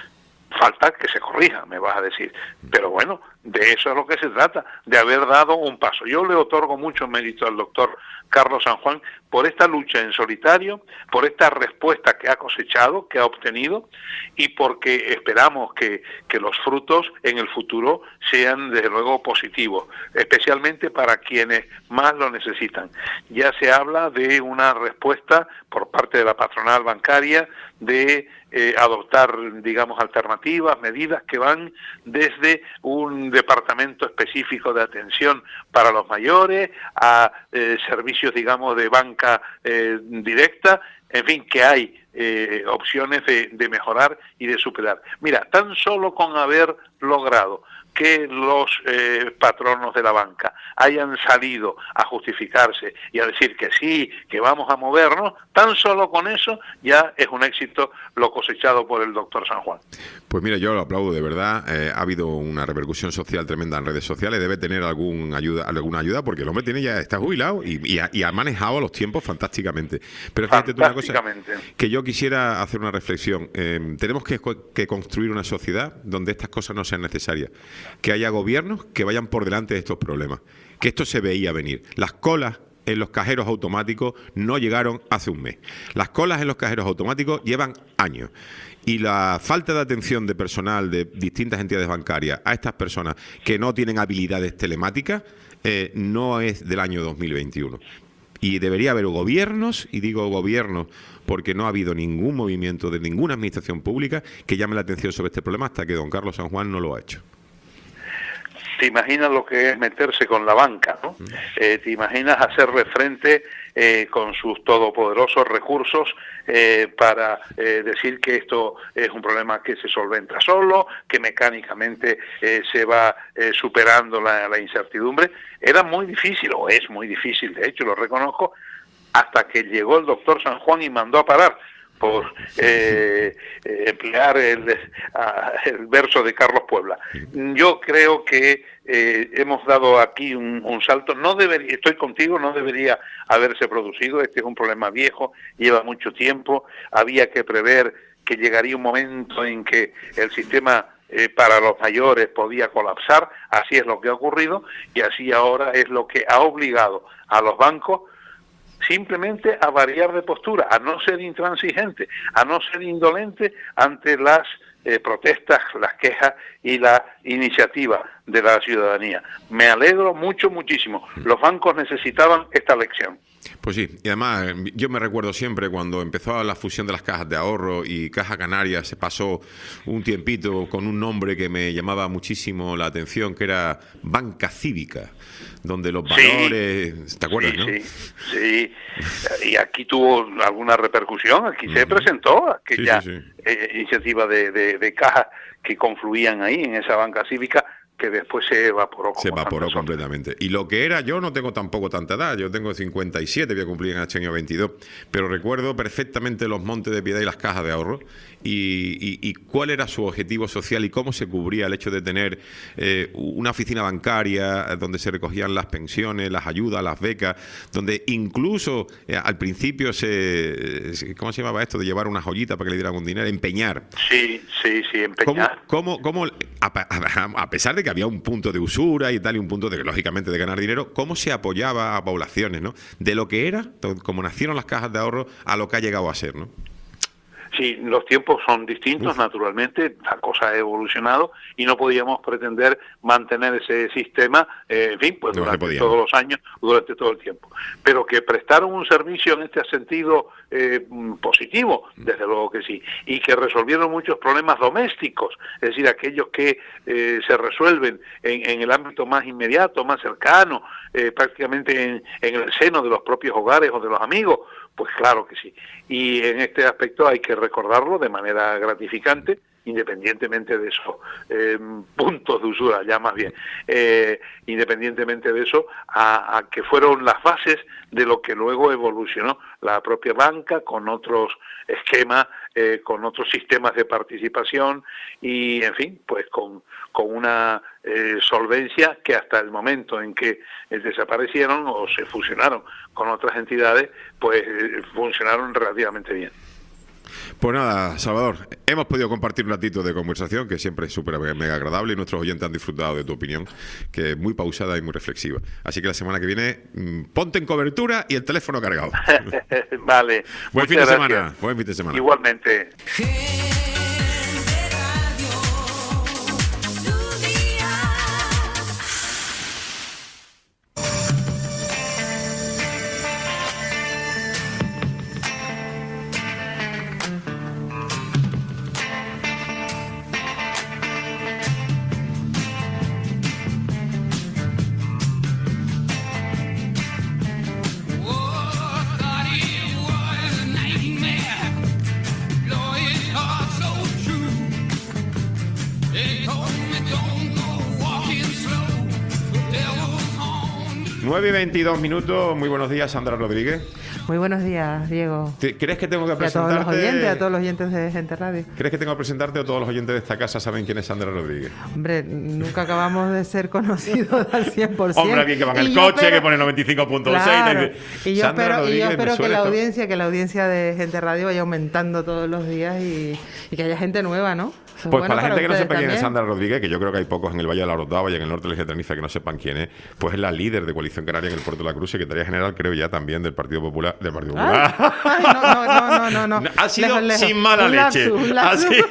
Falta que se corrija, me vas a decir. Pero bueno, de eso es lo que se trata, de haber dado un paso. Yo le otorgo mucho mérito al doctor Carlos San Juan por esta lucha en solitario, por esta respuesta que ha cosechado, que ha obtenido, y porque esperamos que, que los frutos en el futuro sean desde luego positivos, especialmente para quienes más lo necesitan. Ya se habla de una respuesta por parte de la patronal bancaria de eh, adoptar, digamos, alternativas, medidas que van desde un departamento específico de atención para los mayores a eh, servicios, digamos, de banca eh, directa, en fin, que hay eh, opciones de, de mejorar y de superar. Mira, tan solo con haber logrado que los eh, patronos de la banca hayan salido a justificarse y a decir que sí, que vamos a movernos, tan solo con eso ya es un éxito lo cosechado por el doctor San Juan. Pues mira, yo lo aplaudo de verdad. Eh, ha habido una repercusión social tremenda en redes sociales, debe tener algún ayuda, alguna ayuda, porque el hombre tiene ya está jubilado y, y, ha, y ha manejado los tiempos fantásticamente. Pero fíjate tú una cosa, que yo quisiera hacer una reflexión. Eh, tenemos que, que construir una sociedad donde estas cosas no sean necesarias. Que haya gobiernos que vayan por delante de estos problemas, que esto se veía venir. Las colas en los cajeros automáticos no llegaron hace un mes. Las colas en los cajeros automáticos llevan años. Y la falta de atención de personal de distintas entidades bancarias a estas personas que no tienen habilidades telemáticas eh, no es del año dos mil veintiuno. Y debería haber gobiernos, y digo gobiernos porque no ha habido ningún movimiento de ninguna administración pública que llame la atención sobre este problema hasta que don Carlos San Juan no lo ha hecho. Te imaginas lo que es meterse con la banca, ¿no? Eh, te imaginas hacerle frente eh, con sus todopoderosos recursos eh, para eh, decir que esto es un problema que se solventa solo, que mecánicamente eh, se va eh, superando la, la incertidumbre. Era muy difícil, o es muy difícil, de hecho lo reconozco, hasta que llegó el doctor San Juan y mandó a parar, por eh, eh, emplear el, a, el verso de Carlos Puebla. Yo creo que eh, hemos dado aquí un, un salto. No debería, estoy contigo, no debería haberse producido. Este es un problema viejo, lleva mucho tiempo. Había que prever que llegaría un momento en que el sistema eh, para los mayores podía colapsar. Así es lo que ha ocurrido y así ahora es lo que ha obligado a los bancos simplemente a variar de postura, a no ser intransigente, a no ser indolente ante las eh, protestas, las quejas y la iniciativa de la ciudadanía. Me alegro mucho, muchísimo. Los bancos necesitaban esta lección. Pues sí, y además yo me recuerdo siempre cuando empezó la fusión de las cajas de ahorro y Caja Canaria se pasó un tiempito con un nombre que me llamaba muchísimo la atención, que era Banca Cívica, donde los valores... Sí, ¿te acuerdas, sí, no? Sí, sí, y aquí tuvo alguna repercusión, aquí uh-huh. se presentó aquella sí, sí, sí. Eh, iniciativa de, de, de cajas que confluían ahí en esa Banca Cívica, que después se evaporó. Como se evaporó completamente. Y lo que era, yo no tengo tampoco tanta edad, yo tengo cincuenta y siete, voy a cumplir en este año veintidós, pero recuerdo perfectamente los Montes de Piedad y las cajas de ahorro y, y, y cuál era su objetivo social y cómo se cubría el hecho de tener eh, una oficina bancaria donde se recogían las pensiones, las ayudas, las becas, donde incluso eh, al principio se... ¿Cómo se llamaba esto? De llevar una joyita para que le dieran un dinero, empeñar. Sí, sí, sí, empeñar. ¿Cómo, cómo, cómo a, a, a pesar de que había un punto de usura y tal, y un punto de, lógicamente, de ganar dinero, cómo se apoyaba a poblaciones, ¿no? De lo que era, como nacieron las cajas de ahorro, a lo que ha llegado a ser, ¿no? Sí, los tiempos son distintos, Uf. naturalmente, la cosa ha evolucionado y no podíamos pretender mantener ese sistema, eh, en fin, pues no durante todos los años, durante todo el tiempo. Pero que prestaron un servicio en este sentido eh, positivo, desde luego que sí, y que resolvieron muchos problemas domésticos, es decir, aquellos que eh, se resuelven en, en el ámbito más inmediato, más cercano, eh, prácticamente en, en el seno de los propios hogares o de los amigos. Pues claro que sí. Y en este aspecto hay que recordarlo de manera gratificante, independientemente de esos eh, puntos de usura, ya más bien, eh, independientemente de eso, a, a que fueron las bases de lo que luego evolucionó la propia banca con otros esquemas, eh, con otros sistemas de participación y, en fin, pues con, con una eh, solvencia que hasta el momento en que eh, desaparecieron o se fusionaron con otras entidades, pues eh, funcionaron relativamente bien. Pues nada, Salvador, hemos podido compartir un ratito de conversación que siempre es súper mega agradable y nuestros oyentes han disfrutado de tu opinión, que es muy pausada y muy reflexiva. Así que la semana que viene, ponte en cobertura y el teléfono cargado. Vale. Buen fin de gracias. semana. Buen fin de semana. Igualmente. nueve y veintidós minutos, muy buenos días, Sandra Rodríguez. Muy buenos días, Diego. ¿Crees que tengo que presentarte? Y a todos los oyentes, a todos los oyentes de Gente Radio. ¿Crees que tengo que presentarte o todos los oyentes de esta casa saben quién es Sandra Rodríguez? Hombre, nunca acabamos de ser conocidos al cien por ciento. Hombre, alguien que va en el coche, espero... que pone noventa y cinco punto seis. Claro. Y yo espero, y yo espero que la esto. audiencia, que la audiencia de Gente Radio vaya aumentando todos los días y, y que haya gente nueva, ¿no? Pues bueno para la gente para que no sepa también. quién es Sandra Rodríguez, que yo creo que hay pocos en el Valle de la Orotava y en el norte de la Isla Tenerife que no sepan quién es, pues es la líder de Coalición Canaria en el Puerto de la Cruz, secretaria general, creo ya también del Partido Popular. Del Partido Popular. Ay, ay, no, no, no, no, no. Ha sido lejos, lejos. sin mala un leche. Lapsus, un lapsus. Ha sido,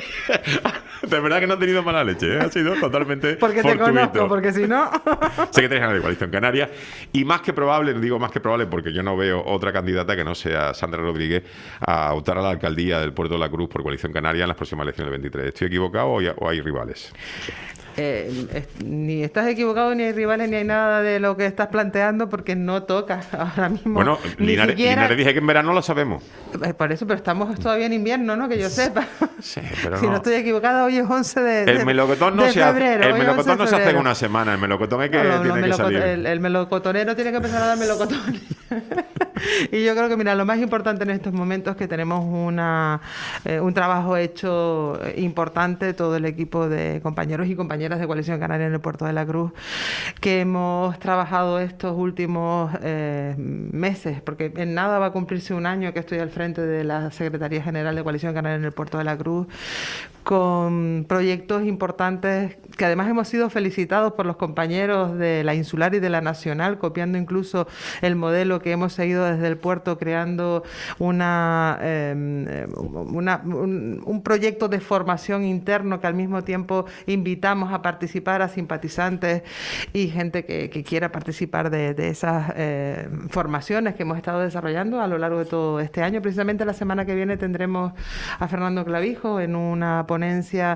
de verdad que no ha tenido mala leche, ¿eh? Ha sido totalmente porque fortuito. Te conozco, porque si no... Secretaria general de Coalición Canaria. Y más que probable, digo más que probable porque yo no veo otra candidata que no sea Sandra Rodríguez a optar a la alcaldía del Puerto de la Cruz por Coalición Canaria en las próximas elecciones del veintitrés. ¿Estoy equivocado o, ya, o hay rivales? Eh, es, ni estás equivocado, ni hay rivales, ni hay nada de lo que estás planteando, porque no toca ahora mismo. Bueno, Linares, siquiera... Linares dije que en verano lo sabemos. Eh, por eso, pero estamos todavía en invierno, ¿no? Que yo sepa. Sí, pero si no. no estoy equivocada, hoy es once de, el de, melocotón no de se febrero. Hace, el melocotón no se hace en una semana. El melocotón es que no, no, tiene que salir. El, el melocotonero tiene que empezar a dar melocotón. Y yo creo que, mira, lo más importante en estos momentos es que tenemos una eh, un trabajo hecho importante, todo el equipo de compañeros y compañeras de Coalición Canaria en el Puerto de la Cruz, que hemos trabajado estos últimos eh, meses, porque en nada va a cumplirse un año que estoy al frente de la Secretaría General de Coalición Canaria en el Puerto de la Cruz, con proyectos importantes que además hemos sido felicitados por los compañeros de la Insular y de la Nacional, copiando incluso el modelo que hemos seguido partido desde el puerto, creando una, eh, una un, un proyecto de formación interno que al mismo tiempo invitamos a participar a simpatizantes y gente que, que quiera participar de, de esas eh, formaciones que hemos estado desarrollando a lo largo de todo este año. Precisamente la semana que viene tendremos a Fernando Clavijo en una ponencia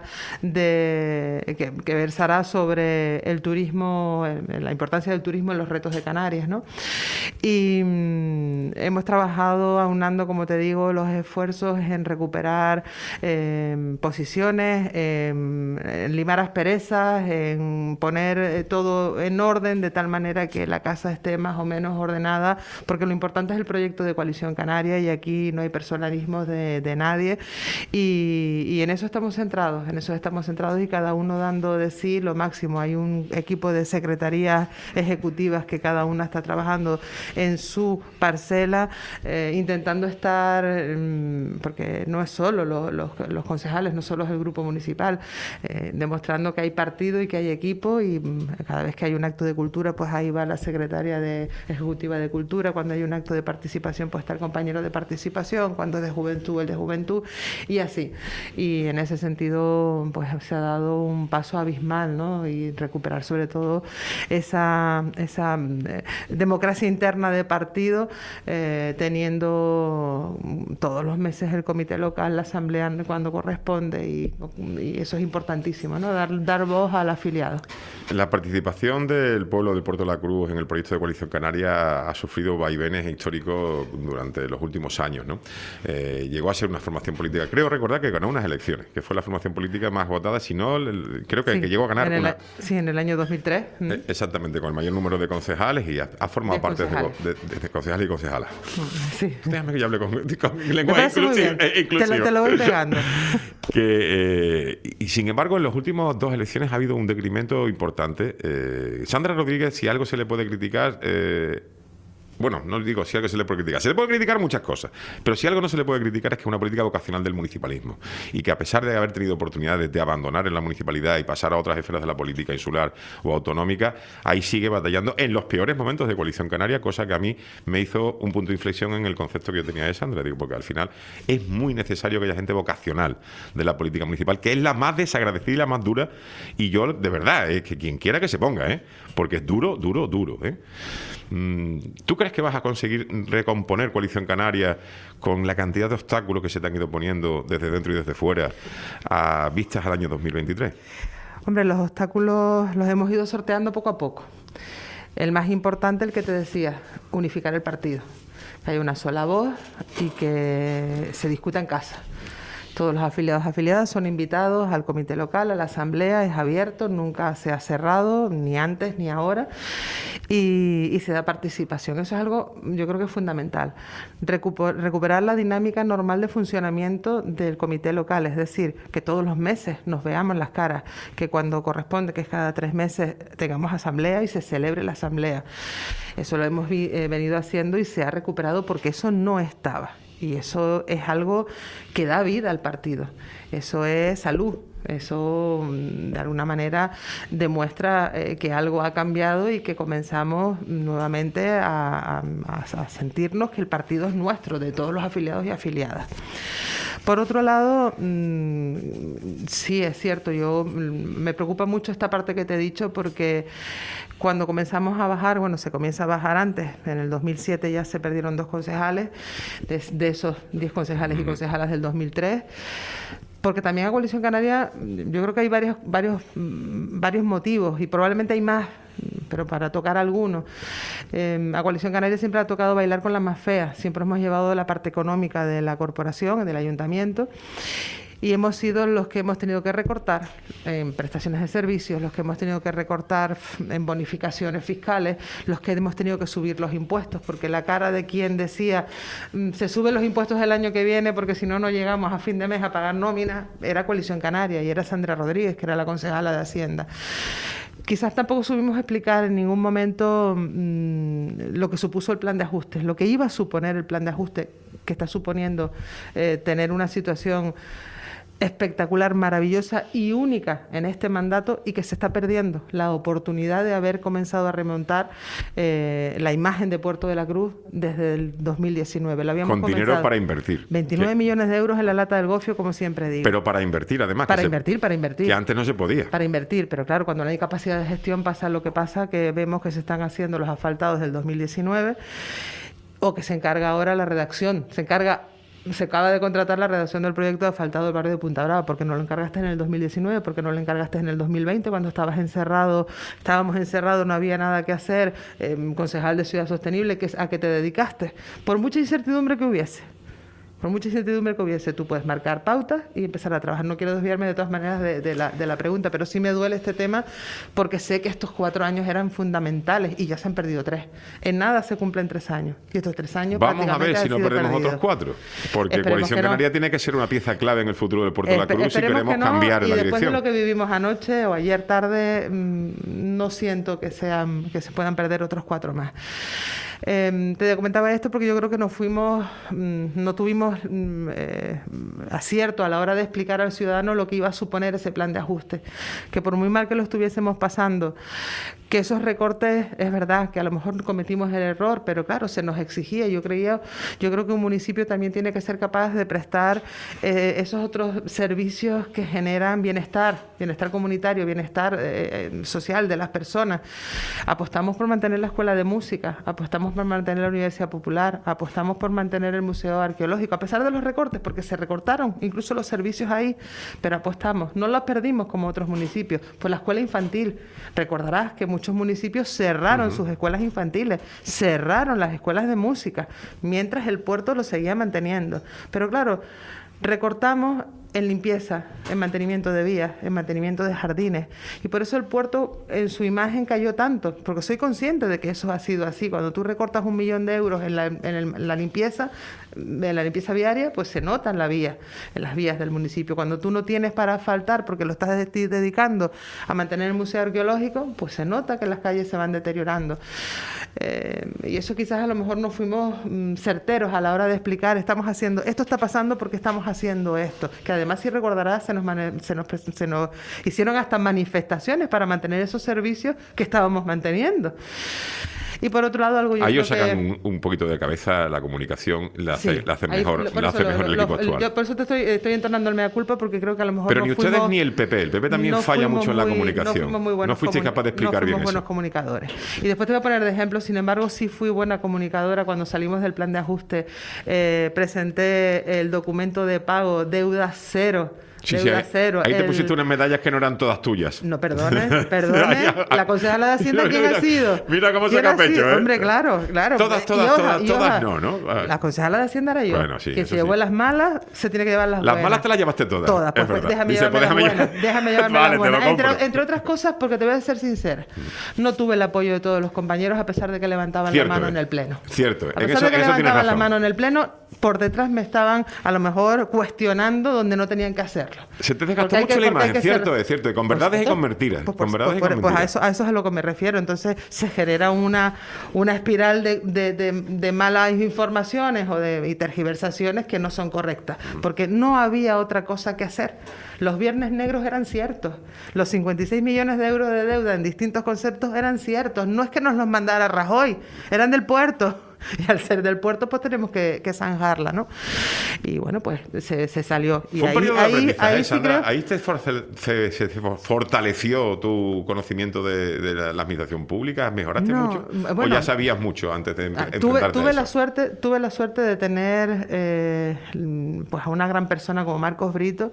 de, que, que versará sobre el turismo, la importancia del turismo en los retos de Canarias, ¿no? Y mm, hemos trabajado aunando, como te digo, los esfuerzos en recuperar eh, posiciones, en, en limar asperezas, en poner eh, todo en orden de tal manera que la casa esté más o menos ordenada, porque lo importante es el proyecto de Coalición Canaria y aquí no hay personalismos de, de nadie y, y en eso estamos centrados, en eso estamos centrados y cada uno dando de sí lo máximo. Hay un equipo de secretarías ejecutivas que cada una está trabajando en su parcela, eh, intentando estar, eh, porque no es solo los, los, los concejales, no solo es el grupo municipal, eh, demostrando que hay partido y que hay equipo y cada vez que hay un acto de cultura, pues ahí va la secretaria de ejecutiva de cultura, cuando hay un acto de participación, pues está el compañero de participación, cuando es de juventud, el de juventud, y así. Y en ese sentido, pues se ha dado un paso abismal, ¿no? Y recuperar sobre todo esa, esa eh, democracia interna de partido, eh, teniendo todos los meses el comité local, la asamblea cuando corresponde, y, y eso es importantísimo, ¿no? Dar, dar voz al afiliado. La participación del pueblo del Puerto de la Cruz en el proyecto de Coalición Canaria ha sufrido vaivenes históricos durante los últimos años, ¿no? Eh, llegó a ser una formación política, creo recordar que ganó unas elecciones, que fue la formación política más votada, si no, el, creo que, sí, que llegó a ganar en el, una... Sí, en el año dos mil tres. Eh, exactamente, con el mayor número de concejales y ha, ha formado parte de, de, de, de concejales y concejalas. Sí. Déjame que yo hable con, con mi lenguaje inclusivo. Eh, inclusivo. Te, lo, te lo voy pegando. que, eh, y sin embargo, en las últimas dos elecciones ha habido un decremento importante. Eh, Sandra Rodríguez, si algo se le puede criticar... Eh, Bueno, no digo si algo se le puede criticar. Se le puede criticar muchas cosas, pero si algo no se le puede criticar es que es una política vocacional del municipalismo y que a pesar de haber tenido oportunidades de abandonar en la municipalidad y pasar a otras esferas de la política insular o autonómica, ahí sigue batallando en los peores momentos de Coalición Canaria, cosa que a mí me hizo un punto de inflexión en el concepto que yo tenía de Sandra. Digo, porque al final es muy necesario que haya gente vocacional de la política municipal, que es la más desagradecida y la más dura, y yo, de verdad, es que quien quiera que se ponga, ¿eh? Porque es duro, duro, duro, ¿eh? ¿Tú crees que vas a conseguir recomponer Coalición Canaria con la cantidad de obstáculos que se te han ido poniendo desde dentro y desde fuera a vistas al año dos mil veintitrés? Hombre, los obstáculos los hemos ido sorteando poco a poco. El más importante, el que te decía, unificar el partido. Que haya una sola voz y que se discuta en casa. Todos los afiliados y afiliadas son invitados al comité local, a la asamblea, es abierto, nunca se ha cerrado, ni antes ni ahora, y, y se da participación. Eso es algo, yo creo que es fundamental. Recuper, recuperar la dinámica normal de funcionamiento del comité local, es decir, que todos los meses nos veamos las caras, que cuando corresponde, que es cada tres meses, tengamos asamblea y se celebre la asamblea. Eso lo hemos vi, eh, venido haciendo y se ha recuperado porque eso no estaba. Y eso es algo que da vida al partido, eso es salud, eso de alguna manera demuestra eh, que algo ha cambiado y que comenzamos nuevamente a, a, a sentirnos que el partido es nuestro, de todos los afiliados y afiliadas. Por otro lado, mmm, sí es cierto, yo me preocupa mucho esta parte que te he dicho porque cuando comenzamos a bajar, bueno, se comienza a bajar antes, en el dos mil siete ya se perdieron dos concejales, de, de esos diez concejales y concejalas del dos mil tres, porque también a Coalición Canaria yo creo que hay varios, varios, varios motivos y probablemente hay más, pero para tocar algunos. Eh, a Coalición Canaria siempre ha tocado bailar con la más fea, siempre hemos llevado la parte económica de la corporación, del ayuntamiento, y hemos sido los que hemos tenido que recortar en prestaciones de servicios, los que hemos tenido que recortar en bonificaciones fiscales, los que hemos tenido que subir los impuestos, porque la cara de quien decía se suben los impuestos el año que viene porque si no, no llegamos a fin de mes a pagar nómina, era Coalición Canaria y era Sandra Rodríguez, que era la concejala de Hacienda. Quizás tampoco subimos a explicar en ningún momento mmm, lo que supuso el plan de ajustes, lo que iba a suponer el plan de ajuste, que está suponiendo eh, tener una situación espectacular, maravillosa y única en este mandato, y que se está perdiendo la oportunidad de haber comenzado a remontar eh, la imagen de Puerto de la Cruz desde el dos mil diecinueve. La habíamos Con dinero comenzado. para invertir. veintinueve Sí. millones de euros en la lata del gofio, como siempre digo. Pero para invertir, además. Para que invertir, se, para invertir. Que antes no se podía. Para invertir, pero claro, cuando no hay capacidad de gestión pasa lo que pasa, que vemos que se están haciendo los asfaltados del dos mil diecinueve, o que se encarga ahora la redacción, se encarga... Se acaba de contratar la redacción del proyecto de asfaltado del barrio de Punta Brava. ¿Por qué no lo encargaste en el dos mil diecinueve? ¿Por qué no lo encargaste en el dos mil veinte, cuando estabas encerrado, estábamos encerrados, no había nada que hacer? Eh, concejal de Ciudad Sostenible, ¿qué, ¿a qué te dedicaste? Por mucha incertidumbre que hubiese, por mucha incertidumbre que hubiese, tú puedes marcar pautas y empezar a trabajar. No quiero desviarme de todas maneras de, de, la, de la pregunta, pero sí me duele este tema, porque sé que estos cuatro años eran fundamentales y ya se han perdido tres. En nada se cumplen tres años. Y estos tres años Vamos a ver prácticamente si no han sido perdemos perdidos. otros cuatro. Porque Esperemos Coalición que no. Canaria tiene que ser una pieza clave en el futuro del Puerto de la Espe- Cruz si esperemos queremos que no, cambiar y la después dirección. de lo que vivimos anoche o ayer tarde, mmm, no siento que sean que se puedan perder otros cuatro más. Eh, te comentaba esto porque yo creo que nos fuimos, mmm, no tuvimos mmm, eh, acierto a la hora de explicar al ciudadano lo que iba a suponer ese plan de ajuste, que por muy mal que lo estuviésemos pasando, que esos recortes, es verdad que a lo mejor cometimos el error, pero claro, se nos exigía. Yo creía, yo creo que un municipio también tiene que ser capaz de prestar eh, esos otros servicios que generan bienestar, bienestar comunitario, bienestar eh, social de las personas. Apostamos por mantener la escuela de música, apostamos por mantener la Universidad Popular, apostamos por mantener el Museo Arqueológico, a pesar de los recortes, porque se recortaron incluso los servicios ahí, pero apostamos, no los perdimos como otros municipios. Pues la escuela infantil, recordarás que muchos municipios cerraron uh-huh. sus escuelas infantiles, cerraron las escuelas de música, mientras el puerto lo seguía manteniendo. Pero claro, recortamos en limpieza, en mantenimiento de vías, en mantenimiento de jardines. Y por eso el puerto en su imagen cayó tanto, porque soy consciente de que eso ha sido así. Cuando tú recortas un millón de euros en la, en el, en la limpieza, en la limpieza viaria, pues se nota en la vía, en las vías del municipio. Cuando tú no tienes para asfaltar porque lo estás de- dedicando a mantener el Museo Arqueológico, pues se nota que las calles se van deteriorando. Eh, y eso quizás a lo mejor no fuimos mm, certeros a la hora de explicar, estamos haciendo, esto está pasando porque estamos haciendo esto, que además, si recordarás, se nos, mane- se nos, se nos hicieron hasta manifestaciones para mantener esos servicios que estábamos manteniendo. Y por otro lado, algo yo Ahí creo os sacan que... un, un poquito de cabeza la comunicación, la hace, Sí, la hace ahí- mejor, por la eso hace lo- mejor el lo- equipo actual. yo por eso te estoy, estoy entonando el mea culpa, porque creo que a lo mejor Pero no ni ustedes fuimos, ni el P P, el P P también no falla fuimos mucho en la muy- comunicación. No, fuimos muy buenos no fuisteis comuni- capaz de explicar no bien fuimos eso. buenos comunicadores. Y después te voy a poner de ejemplo, sin embargo, sí fui buena comunicadora cuando salimos del plan de ajuste. Eh, presenté el documento de pago, deuda cero. Sí, sí, deuda ahí, cero. ahí te El- pusiste unas medallas que no eran todas tuyas. No, perdone, perdone. La concejala de Hacienda, Mira, ¿quién mira, ha sido? mira cómo ¿Quién saca ha sido? pecho, ¿eh? Hombre, claro, claro. Todas, Y todas, hoja, todas, y todas hoja. no, ¿no? Ah. La concejala de Hacienda era yo. Bueno, sí, que eso se llevó sí. las malas, se tiene que llevar las Las buenas. malas te las llevaste todas. Todas, es pues, pues verdad. déjame Dice, llevarme pues las déjame buenas. llevar- Déjame llevarme Vale, las te lo buenas. Entre, compro. entre otras cosas, porque te voy a ser sincera, no tuve el apoyo de todos los compañeros, a pesar de que levantaban Cierto la mano es. en el pleno. Cierto, A en pesar eso, de que eso tienes levantaban la razón. mano en el pleno, por detrás me estaban, a lo mejor, cuestionando donde no tenían que hacerlo. Se te Porque desgastó hay mucho que- la porque hay imagen, que cierto, ser- es cierto, y con Por verdades y supuesto. con mentiras. Pues, con pues, verdades y pues, con pues a mentiras. eso, a eso es a lo que me refiero. Entonces se genera una, una espiral de, de, de, de malas informaciones o de y tergiversaciones que no son correctas, porque no había otra cosa que hacer. Los viernes negros eran ciertos, los cincuenta y seis millones de euros de deuda en distintos conceptos eran ciertos. No es que nos los mandara Rajoy, eran del puerto. Y al ser del puerto, pues tenemos que, que zanjarla, ¿no? Y bueno, pues se, se salió. Y Fue un ahí, periodo de ahí, aprendizaje, ahí sí Sandra. creo- Ahí te force- se, se fortaleció tu conocimiento de, de la, la administración pública. ¿Mejoraste No, mucho? bueno, ¿O ya sabías mucho antes de Ah, enfrentarte tuve a tuve eso? la suerte tuve la suerte de tener eh, pues a una gran persona como Marcos Brito,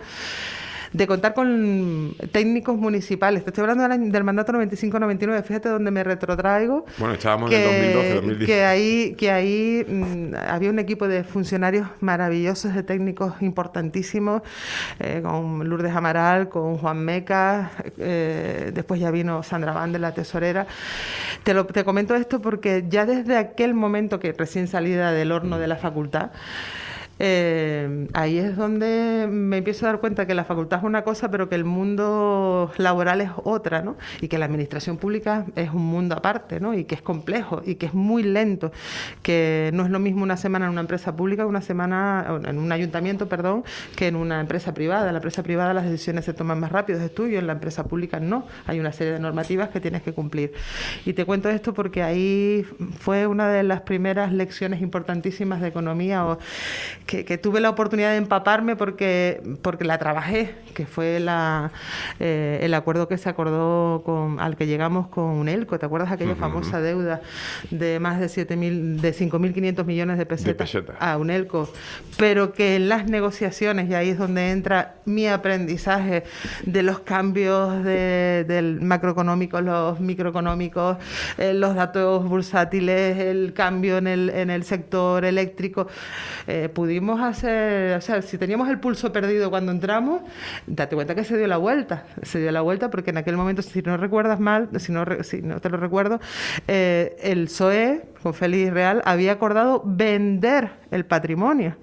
de contar con técnicos municipales. Te estoy hablando del, año- del mandato noventa y cinco noventa y nueve, fíjate donde me retrotraigo. Bueno, estábamos que, en el dos mil doce, dos mil diez. Que ahí, que ahí mm, había un equipo de funcionarios maravillosos, de técnicos importantísimos, eh, con Lourdes Amaral, con Juan Meca, eh, después ya vino Sandra Van de la tesorera. Te, lo, te comento esto porque ya desde aquel momento, que recién salida del horno de la facultad, Eh, ahí es donde me empiezo a dar cuenta que la facultad es una cosa, pero que el mundo laboral es otra, ¿no? Y que la administración pública es un mundo aparte, ¿no? Y que es complejo y que es muy lento, que no es lo mismo una semana en una empresa pública, una semana en un ayuntamiento, perdón, que en una empresa privada. En la empresa privada las decisiones se toman más rápido, es tuyo, en la empresa pública no. Hay una serie de normativas que tienes que cumplir. Y te cuento esto porque ahí fue una de las primeras lecciones importantísimas de economía o Que, que tuve la oportunidad de empaparme porque, porque la trabajé, que fue la, eh, el acuerdo que se acordó con, al que llegamos con UNELCO. ¿Te acuerdas aquella uh-huh. famosa deuda de más de siete mil, de cinco mil quinientos millones de pesetas de peseta. a UNELCO? Pero que en las negociaciones, y ahí es donde entra mi aprendizaje de los cambios de, del macroeconómico, los microeconómicos, eh, los datos bursátiles, el cambio en el, en el sector eléctrico, eh, pudimos hacer, o sea, si teníamos el pulso perdido cuando entramos, date cuenta que se dio la vuelta, se dio la vuelta porque en aquel momento, si no recuerdas mal, si no, si no te lo recuerdo, eh, el P S O E, con Félix Real, había acordado vender el patrimonio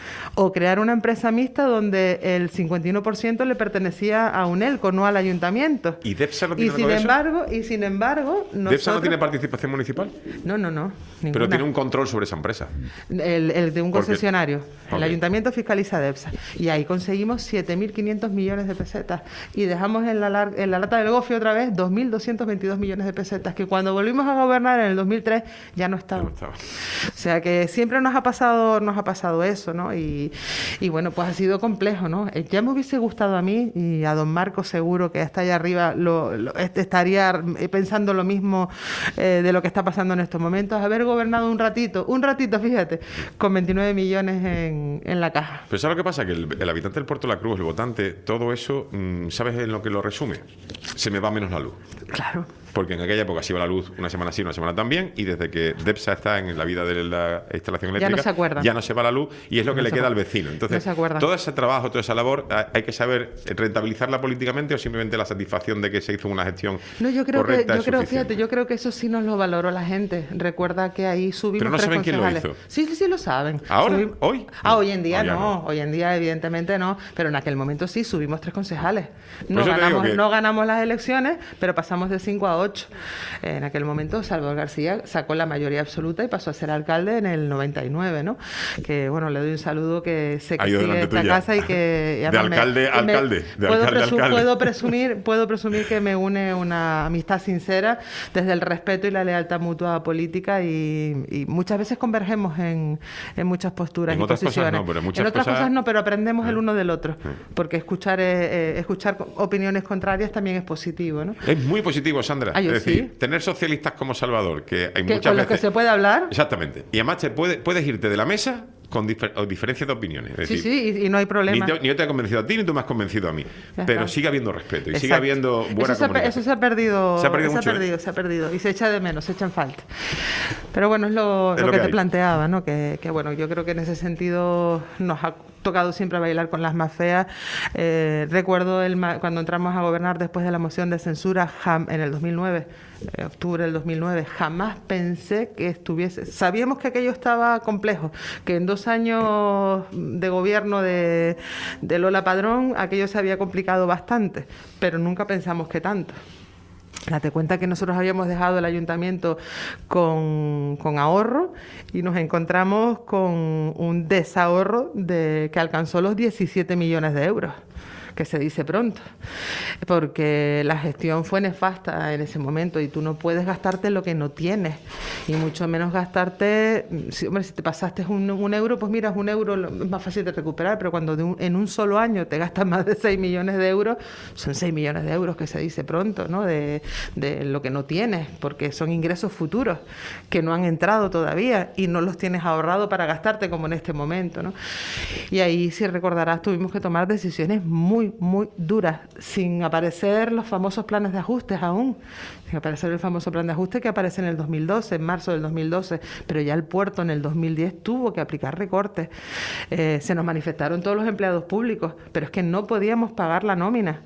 o crear una empresa mixta donde el cincuenta y uno por ciento le pertenecía a UNELCO, no al ayuntamiento. ¿Y DEPSA no tiene y sin nada de embargo, eso? Y sin embargo... Nosotros... ¿DEPSA no tiene participación municipal? No, no, no. Ninguna. Pero tiene un control sobre esa empresa. El, el de un Porque... concesionario. Okay. El ayuntamiento fiscaliza DEPSA. Y ahí conseguimos siete mil quinientos millones de pesetas. Y dejamos en la, lar... en la lata del gofio otra vez dos mil doscientos veintidós millones de pesetas, que cuando volvimos a gobernar en el dos mil tres ya no estaban. Ya no estaba. O sea que siempre nos ha pasado, nos ha pasado eso, ¿no? Y, y bueno, pues ha sido complejo, ¿no? Ya me hubiese gustado a mí, y a don Marco seguro que está allá arriba lo, lo, estaría pensando lo mismo eh, de lo que está pasando en estos momentos, haber gobernado un ratito, un ratito, fíjate, con veintinueve millones en, en la caja. Pero ¿sabes lo que pasa? Que el, el habitante del Puerto de la Cruz, el votante, todo eso, ¿sabes en lo que lo resume? Se me va menos la luz. Claro. Porque en aquella época se iba la luz una semana sí, una semana también, y desde que DEPSA está en la vida de la instalación eléctrica, ya no se acuerdan. Ya no se va la luz y es lo que no le queda al vecino. Entonces, no todo ese trabajo, toda esa labor, hay que saber rentabilizarla políticamente o simplemente la satisfacción de que se hizo una gestión no, yo creo correcta que, yo es creo, suficiente. Fíjate, yo creo que eso sí nos lo valoró la gente. Recuerda que ahí subimos Pero no tres saben concejales. quién lo hizo. Sí, sí, sí lo saben. ¿Ahora? Subim... ¿Hoy? Ah, hoy en día oh, no. no. Hoy en día evidentemente no. Pero en aquel momento sí, subimos tres concejales. No, Por eso te ganamos, digo que- no ganamos las elecciones, pero pasamos de cinco a ocho. En aquel momento Salvador García sacó la mayoría absoluta y pasó a ser alcalde en el noventa y nueve, ¿no? Que bueno, le doy un saludo, que sé que Ha ido sigue delante esta tuya. casa y que... y De además me- alcalde a me- alcalde, de puedo, alcalde a presu- alcalde. puedo presumir, puedo presumir que me une una amistad sincera desde el respeto y la lealtad mutua política, y, y muchas veces convergemos en, en muchas posturas En y otras cosas posiciones. no, pero en muchas en otras cosas- cosas no, pero aprendemos el uno del otro, Sí. porque escuchar eh, eh, escuchar opiniones contrarias también es positivo, ¿no? Es muy positivo, Sandra. Ah, yo es decir, sí. tener socialistas como Salvador, que hay Que, muchas con los que veces... se puede hablar. Exactamente. Y además te puede- puedes irte de la mesa con difer- o diferencias de opiniones. Es Sí, decir, sí, y, y no hay Ni, problema. te- ni yo te he convencido a ti, ni tú me has convencido a mí. Ya Pero está. sigue habiendo respeto y sigue Exacto. habiendo buena eso se, ha, pe- comunicación. eso se ha perdido. Se ha perdido mucho, Se ha perdido, ¿eh? se ha perdido. Y se echa de menos, se echa en falta. Pero bueno, es lo, Es lo lo que, que te hay. planteaba, ¿no? Que, que bueno, yo creo que en ese sentido nos ha tocado siempre bailar con las más feas. Eh, recuerdo el ma- cuando entramos a gobernar después de la moción de censura jam- en el dos mil nueve, eh, octubre del dos mil nueve, jamás pensé que estuviese... Sabíamos que aquello estaba complejo, que en dos años de gobierno de, de Lola Padrón aquello se había complicado bastante, pero nunca pensamos que tanto. Date cuenta que nosotros habíamos dejado el ayuntamiento con, con ahorro y nos encontramos con un desahorro de, que alcanzó los diecisiete millones de euros, que se dice pronto, porque la gestión fue nefasta en ese momento y tú no puedes gastarte lo que no tienes, y mucho menos gastarte, si, hombre, si te pasaste un, un euro, pues mira, un euro lo- es más fácil de recuperar, pero cuando de un- en un solo año te gastas más de seis millones de euros, son seis millones de euros que se dice pronto, ¿no? De, de lo que no tienes, porque son ingresos futuros que no han entrado todavía y no los tienes ahorrado para gastarte como en este momento, ¿no? Y ahí, si recordarás, tuvimos que tomar decisiones muy, muy duras, sin aparecer los famosos planes de ajustes aún, sin aparecer el famoso plan de ajuste que aparece en el dos mil doce, en marzo del dos mil doce, pero ya el puerto en el dos mil diez tuvo que aplicar recortes. Eh, se nos manifestaron todos los empleados públicos, pero es que no podíamos pagar la nómina.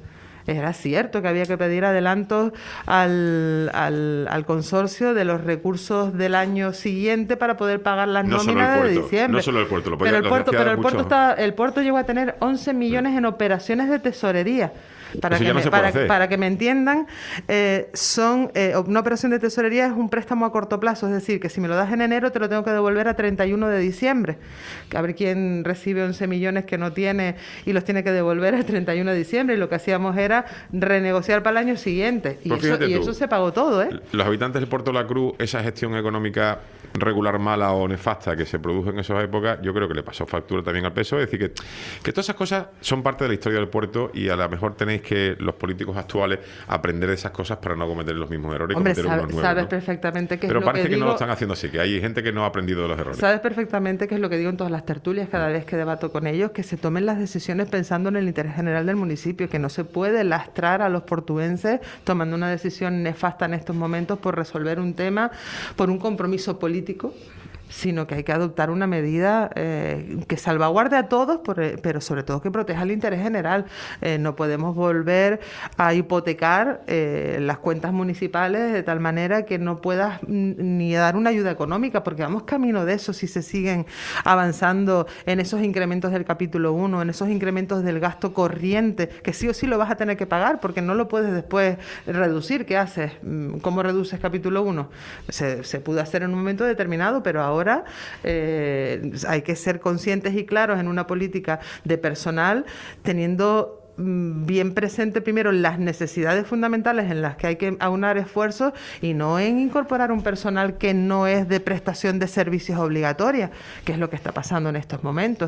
Era cierto que había que pedir adelantos al, al, al consorcio de los recursos del año siguiente para poder pagar las no nóminas solo el de puerto, diciembre. No solo el puerto, lo podía, pero el lo puerto, pero el mucho... puerto, está, el puerto llegó a tener once millones en operaciones de tesorería. Para que, no me, para, para que me entiendan, eh, son eh, una operación de tesorería es un préstamo a corto plazo, es decir, que si me lo das en enero te lo tengo que devolver a treinta y uno de diciembre. A ver quién recibe once millones que no tiene y los tiene que devolver el treinta y uno de diciembre, y lo que hacíamos era renegociar para el año siguiente. Y, pues eso, y tú, eso se pagó todo, ¿eh? Los habitantes del Puerto de la Cruz, esa gestión económica regular, mala o nefasta que se produjo en esas épocas, yo creo que le pasó factura también al P S O E. Es decir, que, que todas esas cosas son parte de la historia del puerto, y a lo mejor tenéis que los políticos actuales aprender de esas cosas para no cometer los mismos errores y Hombre, cometer sabe, unos nuevos, sabes ¿no? perfectamente que Pero es lo parece que, que digo, no lo están haciendo así, que hay gente que no ha aprendido de los errores. Sabes perfectamente que es lo que digo en todas las tertulias cada vez que debato con ellos, que se tomen las decisiones pensando en el interés general del municipio, que no se puede lastrar a los portuenses tomando una decisión nefasta en estos momentos por resolver un tema, por un compromiso político, sino que hay que adoptar una medida eh, que salvaguarde a todos, por, pero sobre todo que proteja el interés general. Eh, no podemos volver a hipotecar eh, las cuentas municipales de tal manera que no puedas ni dar una ayuda económica, porque vamos camino de eso si se siguen avanzando en esos incrementos del capítulo uno, en esos incrementos del gasto corriente, que sí o sí lo vas a tener que pagar, porque no lo puedes después reducir. ¿Qué haces? ¿Cómo reduces capítulo uno? Se, se pudo hacer en un momento determinado, pero ahora Ahora eh, hay que ser conscientes y claros en una política de personal, teniendo bien presente primero las necesidades fundamentales en las que hay que aunar esfuerzos, y no en incorporar un personal que no es de prestación de servicios obligatoria, que es lo que está pasando en estos momentos.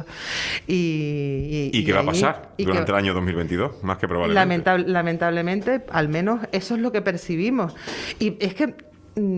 ¿Y, y, ¿Y qué va a pasar y durante que, el año dos mil veintidós? Más que probablemente. Lamentable, lamentablemente, al menos eso es lo que percibimos. Y es que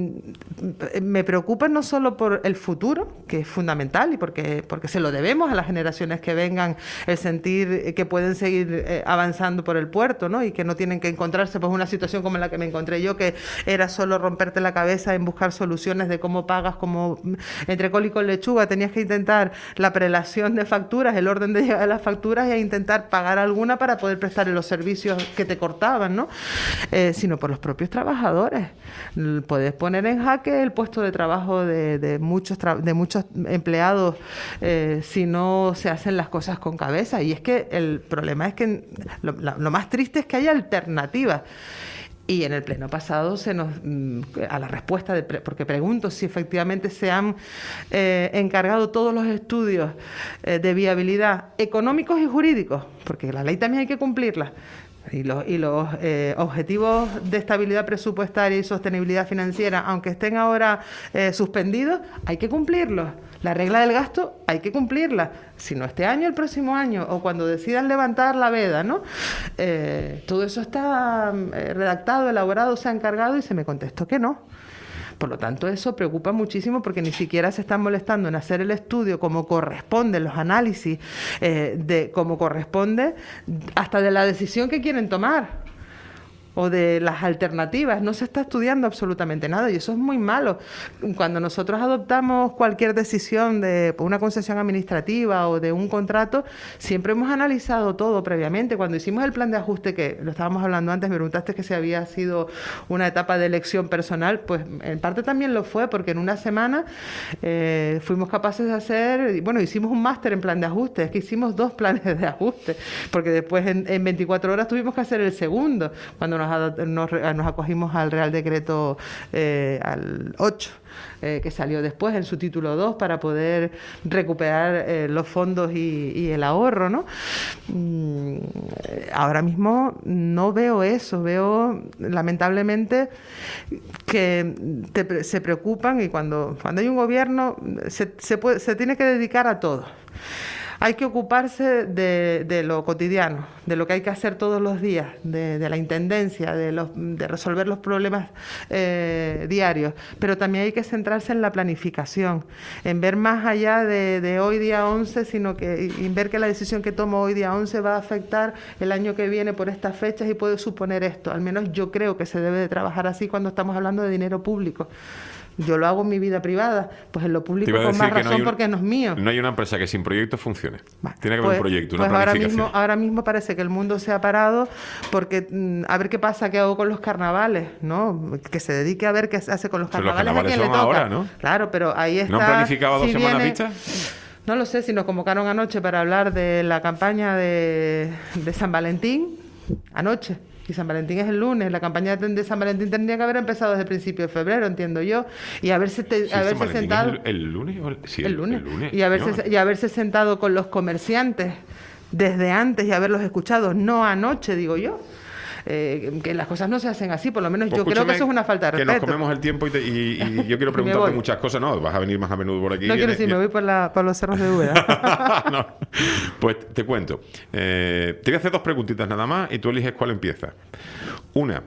me preocupa no solo por el futuro, que es fundamental, y porque, porque se lo debemos a las generaciones que vengan, el sentir que pueden seguir eh, avanzando por el puerto, ¿no? Y que no tienen que encontrarse pues una situación como la que me encontré yo, que era solo romperte la cabeza en buscar soluciones de cómo pagas, como entre col y con lechuga tenías que intentar la prelación de facturas, el orden de llegada de las facturas, e intentar pagar alguna para poder prestar los servicios que te cortaban, ¿no? Eh, sino por los propios trabajadores. Poder poner en jaque el puesto de trabajo de, de muchos tra- de muchos empleados eh, si no se hacen las cosas con cabeza. Y es que el problema es que lo, lo más triste es que haya alternativas. Y en el pleno pasado se nos a la respuesta de pre, porque pregunto si efectivamente se han eh, encargado todos los estudios eh, de viabilidad económicos y jurídicos, porque la ley también hay que cumplirla. Y los, y los eh, objetivos de estabilidad presupuestaria y sostenibilidad financiera, aunque estén ahora eh, suspendidos, hay que cumplirlos. La regla del gasto hay que cumplirla. Si no este año, el próximo año, o cuando decidan levantar la veda, ¿no? Eh, todo eso está eh, redactado, elaborado, se ha encargado, y se me contestó que no. Por lo tanto, eso preocupa muchísimo, porque ni siquiera se están molestando en hacer el estudio como corresponde, los análisis eh, de como corresponde, hasta de la decisión que quieren tomar o de las alternativas. No se está estudiando absolutamente nada, y eso es muy malo. Cuando nosotros adoptamos cualquier decisión de una concesión administrativa o de un contrato, siempre hemos analizado todo previamente. Cuando hicimos el plan de ajuste, que lo estábamos hablando antes, me preguntaste que si había sido una etapa de elección personal, pues en parte también lo fue, porque en una semana eh, fuimos capaces de hacer, bueno, hicimos un máster en plan de ajuste, es que hicimos dos planes de ajuste, porque después en, en veinticuatro horas tuvimos que hacer el segundo, cuando nos Nos, nos acogimos al Real Decreto eh, al ocho, eh, que salió después en su título dos, para poder recuperar eh, los fondos y, y el ahorro, ¿no? Mm, ahora mismo no veo eso, veo lamentablemente que te, se preocupan, y cuando, cuando hay un gobierno se, se, puede, se tiene que dedicar a todo. Hay que ocuparse de, de lo cotidiano, de lo que hay que hacer todos los días, de, de la intendencia, de, los, de resolver los problemas eh, diarios, pero también hay que centrarse en la planificación, en ver más allá de, de hoy día once, sino que en ver que la decisión que tomo hoy día once va a afectar el año que viene por estas fechas y puede suponer esto. Al menos yo creo que se debe de trabajar así cuando estamos hablando de dinero público. Yo lo hago en mi vida privada, pues en lo Te público iba a con decir más que no hay razón un- porque no es mío. No hay una empresa que sin proyecto funcione. Va, Tiene que haber pues- un proyecto, una pues ahora planificación. mismo, ahora mismo parece que el mundo se ha parado porque mm, a ver qué pasa, qué hago con los carnavales, ¿no? Que se dedique a ver qué se hace con los Pero los carnavales, a carnavales quién le son toca. ahora, ¿no? Claro, pero ahí está. ¿No han planificado dos si semanas viene- vistas? No lo sé, si nos convocaron anoche para hablar de la campaña de, de San Valentín, anoche. Y San Valentín es el lunes. La campaña de de San Valentín tendría que haber empezado desde el principio de febrero, entiendo yo. Y haberse, te- Sí, haberse San Valentín sentado... es el, el lunes. o el- sí, el lunes. el lunes, y, haberse, señor. y haberse sentado con los comerciantes desde antes y haberlos escuchado, no anoche, digo yo. Eh, que las cosas no se hacen así, por lo menos Pues yo creo que escúchame, eso es una falta de que respeto. nos comemos el tiempo y, te- y- y yo quiero Me preguntarte voy. muchas cosas. No, vas a venir más a menudo por aquí. No quiero Viene- decir, me viene- voy por, la, por los cerros de Úbeda. No. Pues te cuento. Eh, te voy a hacer dos preguntitas nada más y tú eliges cuál empieza. Una.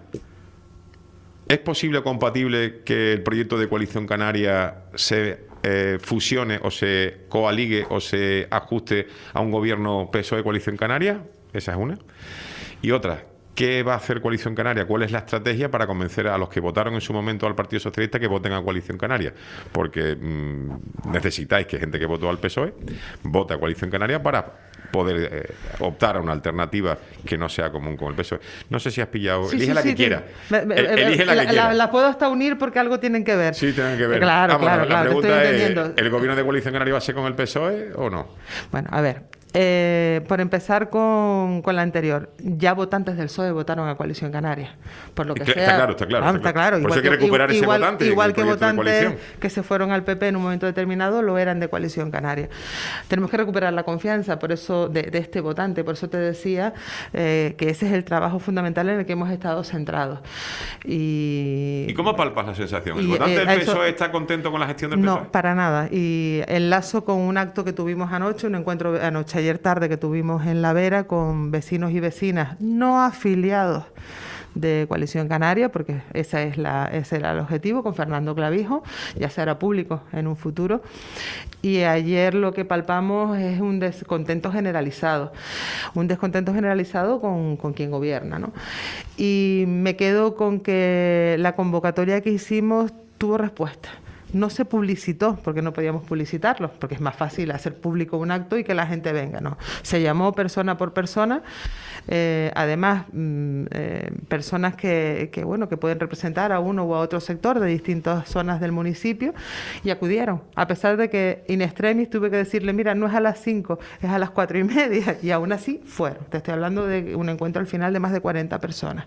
¿Es posible o compatible que el proyecto de Coalición Canaria se eh, fusione o se coaligue o se ajuste a un gobierno P S O E Coalición Canaria? Esa es una. Y otra. ¿Qué va a hacer Coalición Canaria? ¿Cuál es la estrategia para convencer a los que votaron en su momento al Partido Socialista que voten a Coalición Canaria? Porque mmm, necesitáis que gente que votó al P S O E vote a Coalición Canaria para poder eh, optar a una alternativa que no sea común con el P S O E. No sé si has pillado. Sí, Elige sí, la sí, que sí. quiera. Me- me- El- Elige la, la, que quiera. la- la puedo hasta unir porque algo tienen que ver. Sí, tienen que ver. Claro, Vamos, claro, la claro, te pregunta estoy es, entendiendo. ¿el gobierno de Coalición Canaria va a ser con el P S O E o no? Bueno, a ver, eh, por empezar con, con la anterior, ya votantes del P S O E votaron a Coalición Canaria, por lo que Está sea. claro, está claro, Vamos, está está claro. claro. Por eso hay que recuperar ese igual, votante en igual el que proyecto de votantes coalición. que se fueron al P P en un momento determinado lo eran de Coalición Canaria. Tenemos que recuperar la confianza, por eso de, de este votante, por eso te decía eh, que ese es el trabajo fundamental en el que hemos estado centrados. Y, ¿Y cómo palpas la sensación? ¿El Y, votante eh, del a P S O E eso- está contento con la gestión del P S O E? No, para nada. Y enlazo con un acto que tuvimos anoche, un encuentro anoche, ayer tarde, que tuvimos en La Vera con vecinos y vecinas no afiliados de Coalición Canaria, porque esa es la, ese era el objetivo, con Fernando Clavijo, ya se hará público en un futuro. Y ayer lo que palpamos es un descontento generalizado, un descontento generalizado con, con quien gobierna, ¿no? Y me quedo con que la convocatoria que hicimos tuvo respuesta. No se publicitó, porque no podíamos publicitarlo, porque es más fácil hacer público un acto y que la gente venga, ¿no? Se llamó persona por persona, eh, además, mm, eh, personas que, que, bueno, que pueden representar a uno u a otro sector de distintas zonas del municipio, y acudieron, a pesar de que in extremis tuve que decirle, mira, no es a las cinco, es a las cuatro y media, y aún así fueron. Te estoy hablando de un encuentro al final de más de cuarenta personas.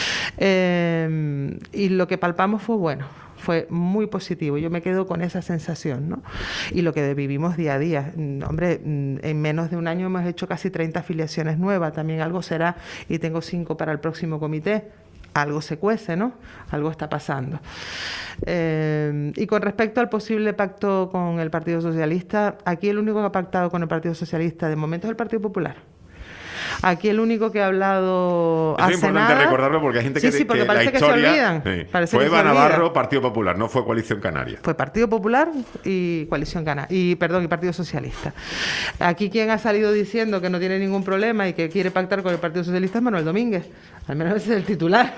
Eh, y lo que palpamos fue bueno. Fue muy positivo, yo me quedo con esa sensación, ¿no? Y lo que vivimos día a día. Mm, Hombre, mm, en menos de un año hemos hecho casi treinta afiliaciones nuevas, también algo será, y tengo cinco para el próximo comité. Algo se cuece, ¿no? Algo está pasando. Eh, y con respecto al posible pacto con el Partido Socialista, aquí el único que ha pactado con el Partido Socialista de momento es el Partido Popular. Aquí el único que ha hablado Eso es hace importante nada... recordarlo porque hay gente Sí, que, sí, porque que parece la que se historia olvidan. sí, Parece fue que se Eva olvidan. Navarro, Partido Popular, no fue Coalición Canaria. Fue Partido Popular y Coalición Canaria, y perdón, y Partido Socialista. Aquí quien ha salido diciendo que no tiene ningún problema y que quiere pactar con el Partido Socialista es Manuel Domínguez. Al menos ese es el titular.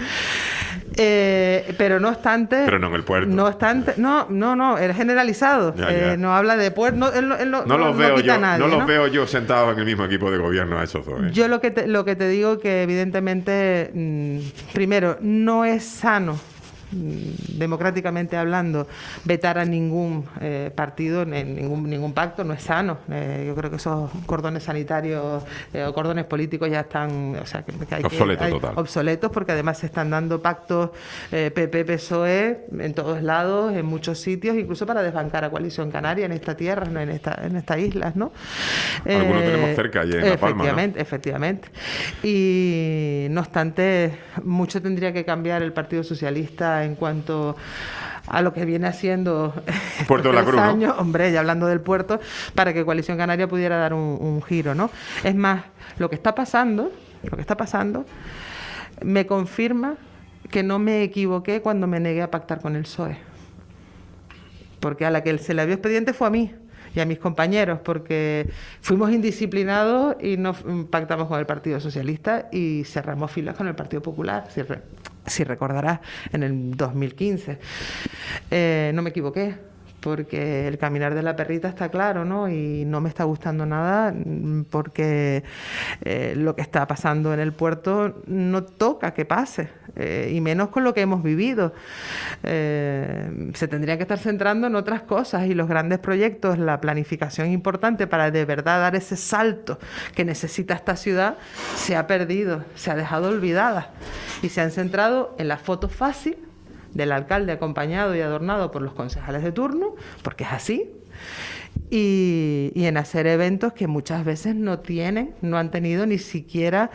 Eh, pero no obstante... Pero no en el puerto. No obstante... No, no, no, es generalizado. Ya, Eh, ya. no habla de puerto... No, él, no- él no, No los no veo quita yo, a nadie, no los ¿no? veo yo sentados en el mismo equipo de gobierno a esos dos. ¿eh? Yo lo que te, lo que te digo que evidentemente, mm, primero, no es sano, mm, democráticamente hablando, vetar a ningún eh, partido, en ningún, ningún pacto, no es sano. Eh, yo creo que esos cordones sanitarios eh, o cordones políticos ya están, o sea, que, que hay Obsoleto que, hay- total. obsoletos, porque además se están dando pactos eh, P P P S O E en todos lados, en muchos sitios, incluso para desbancar a Coalición Canaria en esta tierra, ¿no? en esta, en estas islas, ¿no? Algunos tenemos cerca allí en La Palma, ¿no? Efectivamente, efectivamente. Y no obstante, mucho tendría que cambiar el Partido Socialista en cuanto a lo que viene haciendo estos Puerto de la tres Cruz, ¿no? años, hombre, ya hablando del puerto, para que Coalición Canaria pudiera dar un, un giro, ¿no? Es más, lo que está pasando, lo que está pasando, me confirma que no me equivoqué cuando me negué a pactar con el P S O E. Porque a la que se le abrió expediente fue a mí y a mis compañeros, porque fuimos indisciplinados y no mm, pactamos con el Partido Socialista y cerramos filas con el Partido Popular, si, re- si recordarás, en el dos mil quince. eh, no me equivoqué, porque el caminar de la perrita está claro, ¿no? Y no me está gustando nada porque eh, lo que está pasando en el puerto no toca que pase, eh, y menos con lo que hemos vivido. Eh, se tendría que estar centrando en otras cosas, y los grandes proyectos, la planificación importante para de verdad dar ese salto que necesita esta ciudad, se ha perdido, se ha dejado olvidada, y se han centrado en la foto fácil del alcalde acompañado y adornado por los concejales de turno, porque es así, y, y en hacer eventos que muchas veces no tienen, no han tenido ni siquiera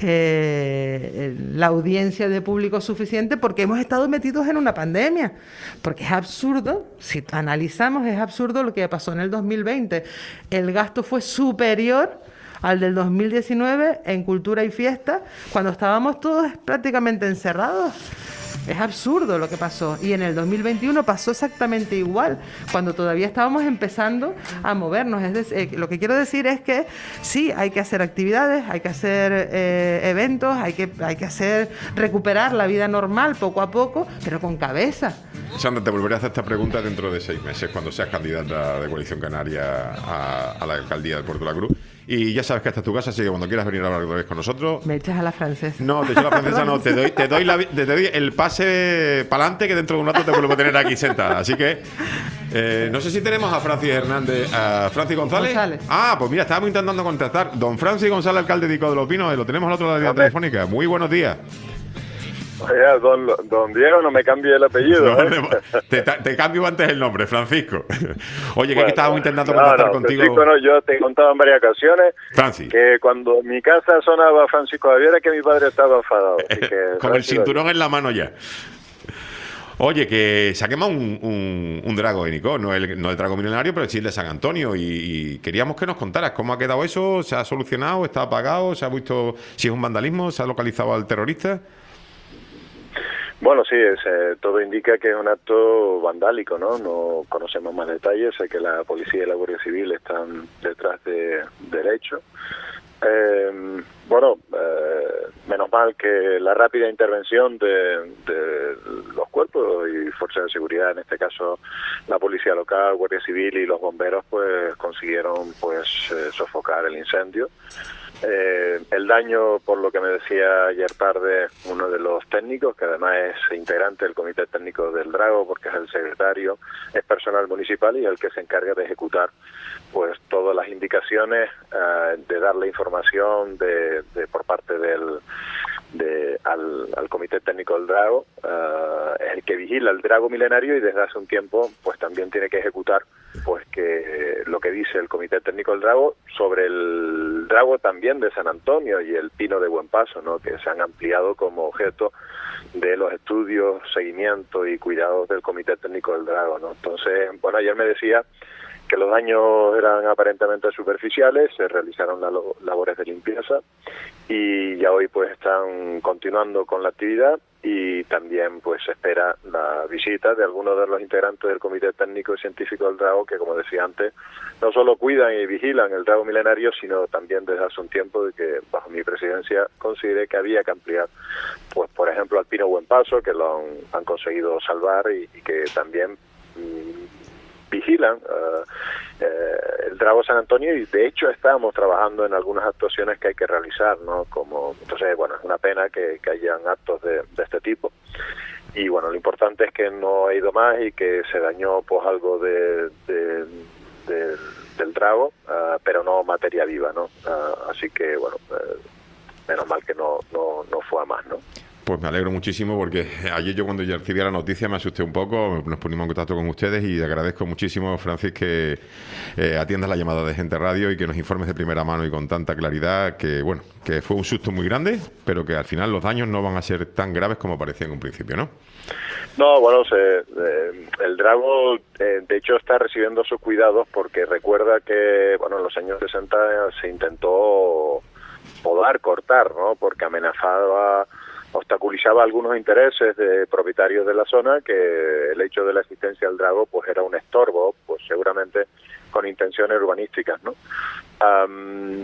eh, la audiencia de público suficiente, porque hemos estado metidos en una pandemia, porque es absurdo, si analizamos, es absurdo lo que pasó en el dos mil veinte, el gasto fue superior al del dos mil diecinueve en cultura y fiesta, cuando estábamos todos prácticamente encerrados. Es absurdo lo que pasó. Y en el dos mil veintiuno pasó exactamente igual, cuando todavía estábamos empezando a movernos. Es decir, eh, lo que quiero decir es que sí, hay que hacer actividades, hay que hacer eh, eventos, hay que, hay que hacer recuperar la vida normal poco a poco, pero con cabeza. Sandra, te volveré a hacer esta pregunta dentro de seis meses, cuando seas candidata de Coalición Canaria a, a la alcaldía del Puerto de la Cruz. Y ya sabes que esta es tu casa, así que cuando quieras venir a hablar otra vez con nosotros... Me echas a la francesa. No, te echo a la francesa, no. Te doy, te doy, la, te doy el pase para adelante, que dentro de un rato te vuelvo a tener aquí sentada. Así que, eh, no sé si tenemos a Francis Hernández, a Francis González. González. Ah, pues mira, estábamos intentando contactar. Don Francis González, alcalde de Ico de los Pinos, lo tenemos al otro lado de la línea telefónica. Muy buenos días. Oye, don, don Diego, no me cambie el apellido. No, ¿eh? te, te cambio antes el nombre, Francisco. Oye, Bueno, que estábamos intentando no, contactar no, contigo. Francisco, no, yo te he contado en varias ocasiones Francis. que cuando en mi casa sonaba Francisco Javier era que mi padre estaba enfadado. Así que, Con el cinturón en la mano ya. Oye, que se ha quemado un, un, un drago en Ico, no el, no el drago milenario, pero sí el de San Antonio, y, y queríamos que nos contaras cómo ha quedado eso, se ha solucionado, está apagado, se ha visto si es un vandalismo, se ha localizado al terrorista. Bueno, sí, es, eh, todo indica que es un acto vandálico, ¿no? No conocemos más detalles, sé que la policía y la Guardia Civil están detrás de, del hecho. Eh, bueno, eh, menos mal que la rápida intervención de, de los cuerpos y fuerzas de seguridad, en este caso la policía local, Guardia Civil y los bomberos, pues consiguieron pues eh, sofocar el incendio. Eh, el daño, por lo que me decía ayer tarde uno de los técnicos, que además es integrante del comité técnico del Drago, porque es el secretario, es personal municipal y el que se encarga de ejecutar pues todas las indicaciones, uh, de dar la información de, de por parte del de, al, al comité técnico del Drago, uh, es el que vigila el Drago milenario, y desde hace un tiempo pues también tiene que ejecutar pues que eh, lo que dice el comité técnico del Drago sobre el Drago también de San Antonio y el Pino de Buen Paso, ¿no? Que se han ampliado como objeto de los estudios, seguimiento y cuidados del comité técnico del Drago, ¿no? Entonces, bueno, ayer me decía que los daños eran aparentemente superficiales, se realizaron las labores de limpieza y ya hoy pues están continuando con la actividad, y también pues se espera la visita de algunos de los integrantes del Comité Técnico y Científico del Drago, que como decía antes, no solo cuidan y vigilan el Drago milenario, sino también desde hace un tiempo de que bajo mi presidencia consideré que había que ampliar, pues por ejemplo al Pino Buen Paso, que lo han, han conseguido salvar, y, y que también mmm, vigilan uh, eh, el Drago San Antonio, y de hecho estábamos trabajando en algunas actuaciones que hay que realizar, ¿no? Como, entonces, bueno, es una pena que, que hayan actos de, de este tipo, y bueno, lo importante es que no ha ido más y que se dañó pues algo de, de, de del Drago, uh, pero no materia viva, ¿no? Uh, así que, bueno, uh, menos mal que no, no, no fue a más, ¿no? Pues me alegro muchísimo, porque ayer yo cuando ya recibí la noticia me asusté un poco, nos pusimos en contacto con ustedes, y agradezco muchísimo, Francis, que eh, atiendas la llamada de Gente Radio y que nos informes de primera mano y con tanta claridad, que bueno, que fue un susto muy grande, pero que al final los daños no van a ser tan graves como parecían en un principio, ¿no? No, bueno, se, eh, el Drago eh, de hecho está recibiendo sus cuidados, porque recuerda que, bueno, en los años sesenta se intentó podar, cortar, ¿no? Porque amenazaba, obstaculizaba algunos intereses de propietarios de la zona, que el hecho de la existencia del Drago pues era un estorbo, pues seguramente con intenciones urbanísticas, ¿no? Um,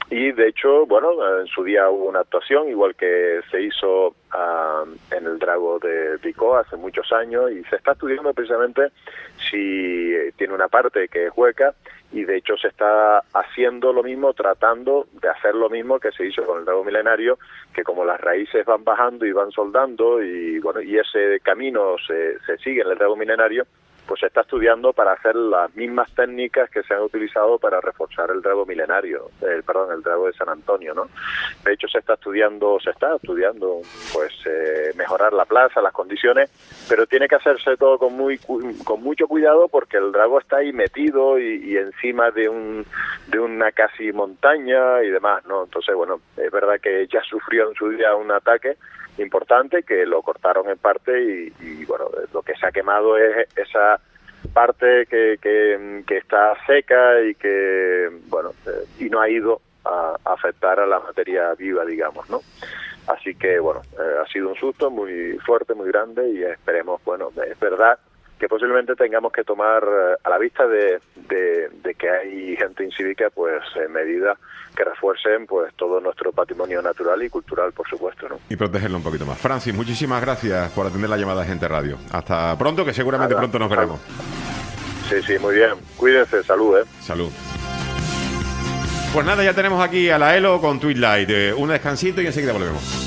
Y de hecho, bueno, en su día hubo una actuación, igual que se hizo uh, en el Drago de Vico hace muchos años, y se está estudiando precisamente si tiene una parte que es hueca, y de hecho se está haciendo lo mismo, tratando de hacer lo mismo que se hizo con el Drago Milenario, que como las raíces van bajando y van soldando, y bueno, y ese camino se, se sigue en el Drago Milenario, pues se está estudiando para hacer las mismas técnicas que se han utilizado para reforzar el Drago Milenario, el, perdón, el Drago de San Antonio, ¿no? De hecho, se está estudiando, se está estudiando, pues, eh, mejorar la plaza, las condiciones, pero tiene que hacerse todo con muy, con mucho cuidado, porque el Drago está ahí metido y, y encima de un, de una casi montaña y demás, ¿no? Entonces, bueno, es verdad que ya sufrió en su día un ataque importante, que lo cortaron en parte, y, y bueno, lo que se ha quemado es esa parte que, que, que está seca y que, bueno, eh, y no ha ido a, a afectar a la materia viva, digamos, ¿no? Así que, bueno, eh, ha sido un susto muy fuerte, muy grande, y esperemos, bueno, es verdad que posiblemente tengamos que tomar, eh, a la vista de, de, de que hay gente incívica, pues eh, medidas que refuercen pues todo nuestro patrimonio natural y cultural, por supuesto, ¿no? Y protegerlo un poquito más. Francis, muchísimas gracias por atender la llamada de Gente Radio. Hasta pronto, que seguramente Nada, pronto nos veremos. Sí, sí, muy bien. Cuídense, salud, ¿eh? Salud. Pues nada, ya tenemos aquí a la Elo con Twilight. Eh, un descansito y enseguida volvemos.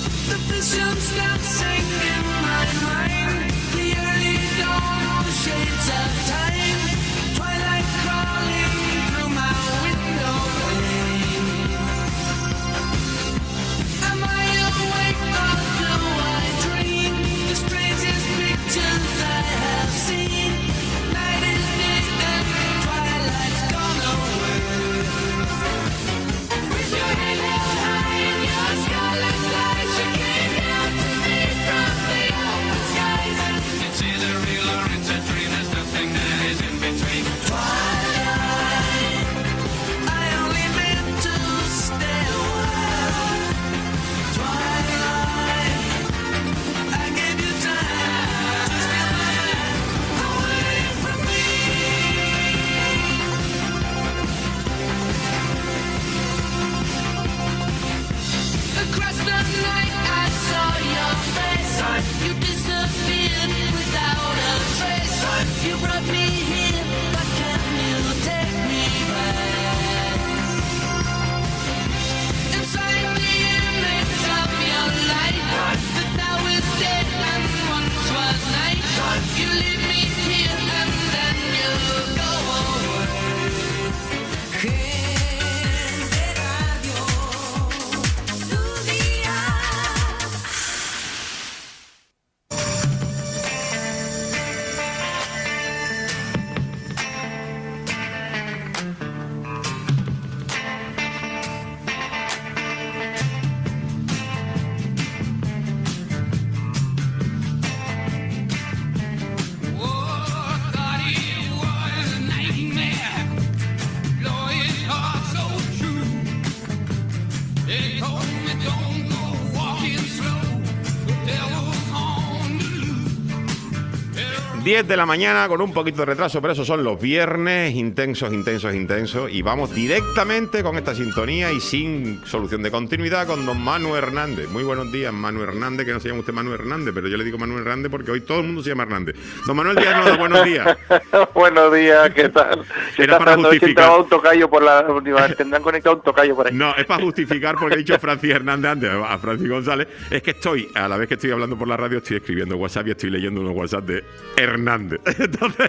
diez de la mañana con un poquito de retraso, pero esos son los viernes intensos, intensos, intensos. Y vamos directamente con esta sintonía y sin solución de continuidad con don Manu Hernández. Muy buenos días, Manu Hernández, que no se llama usted Manu Hernández, pero yo le digo Manu Hernández porque hoy todo el mundo se llama Hernández. Don Manuel Díaz Noda, buenos días. Buenos días, ¿qué tal? Era para justificar. Un tocayo por la, tendrán conectado un tocayo por ahí. No, es para justificar porque he dicho Francis Hernández antes, a Francis González. Es que estoy, a la vez que estoy hablando por la radio, estoy escribiendo WhatsApp y estoy leyendo unos WhatsApp de Hernández. Entonces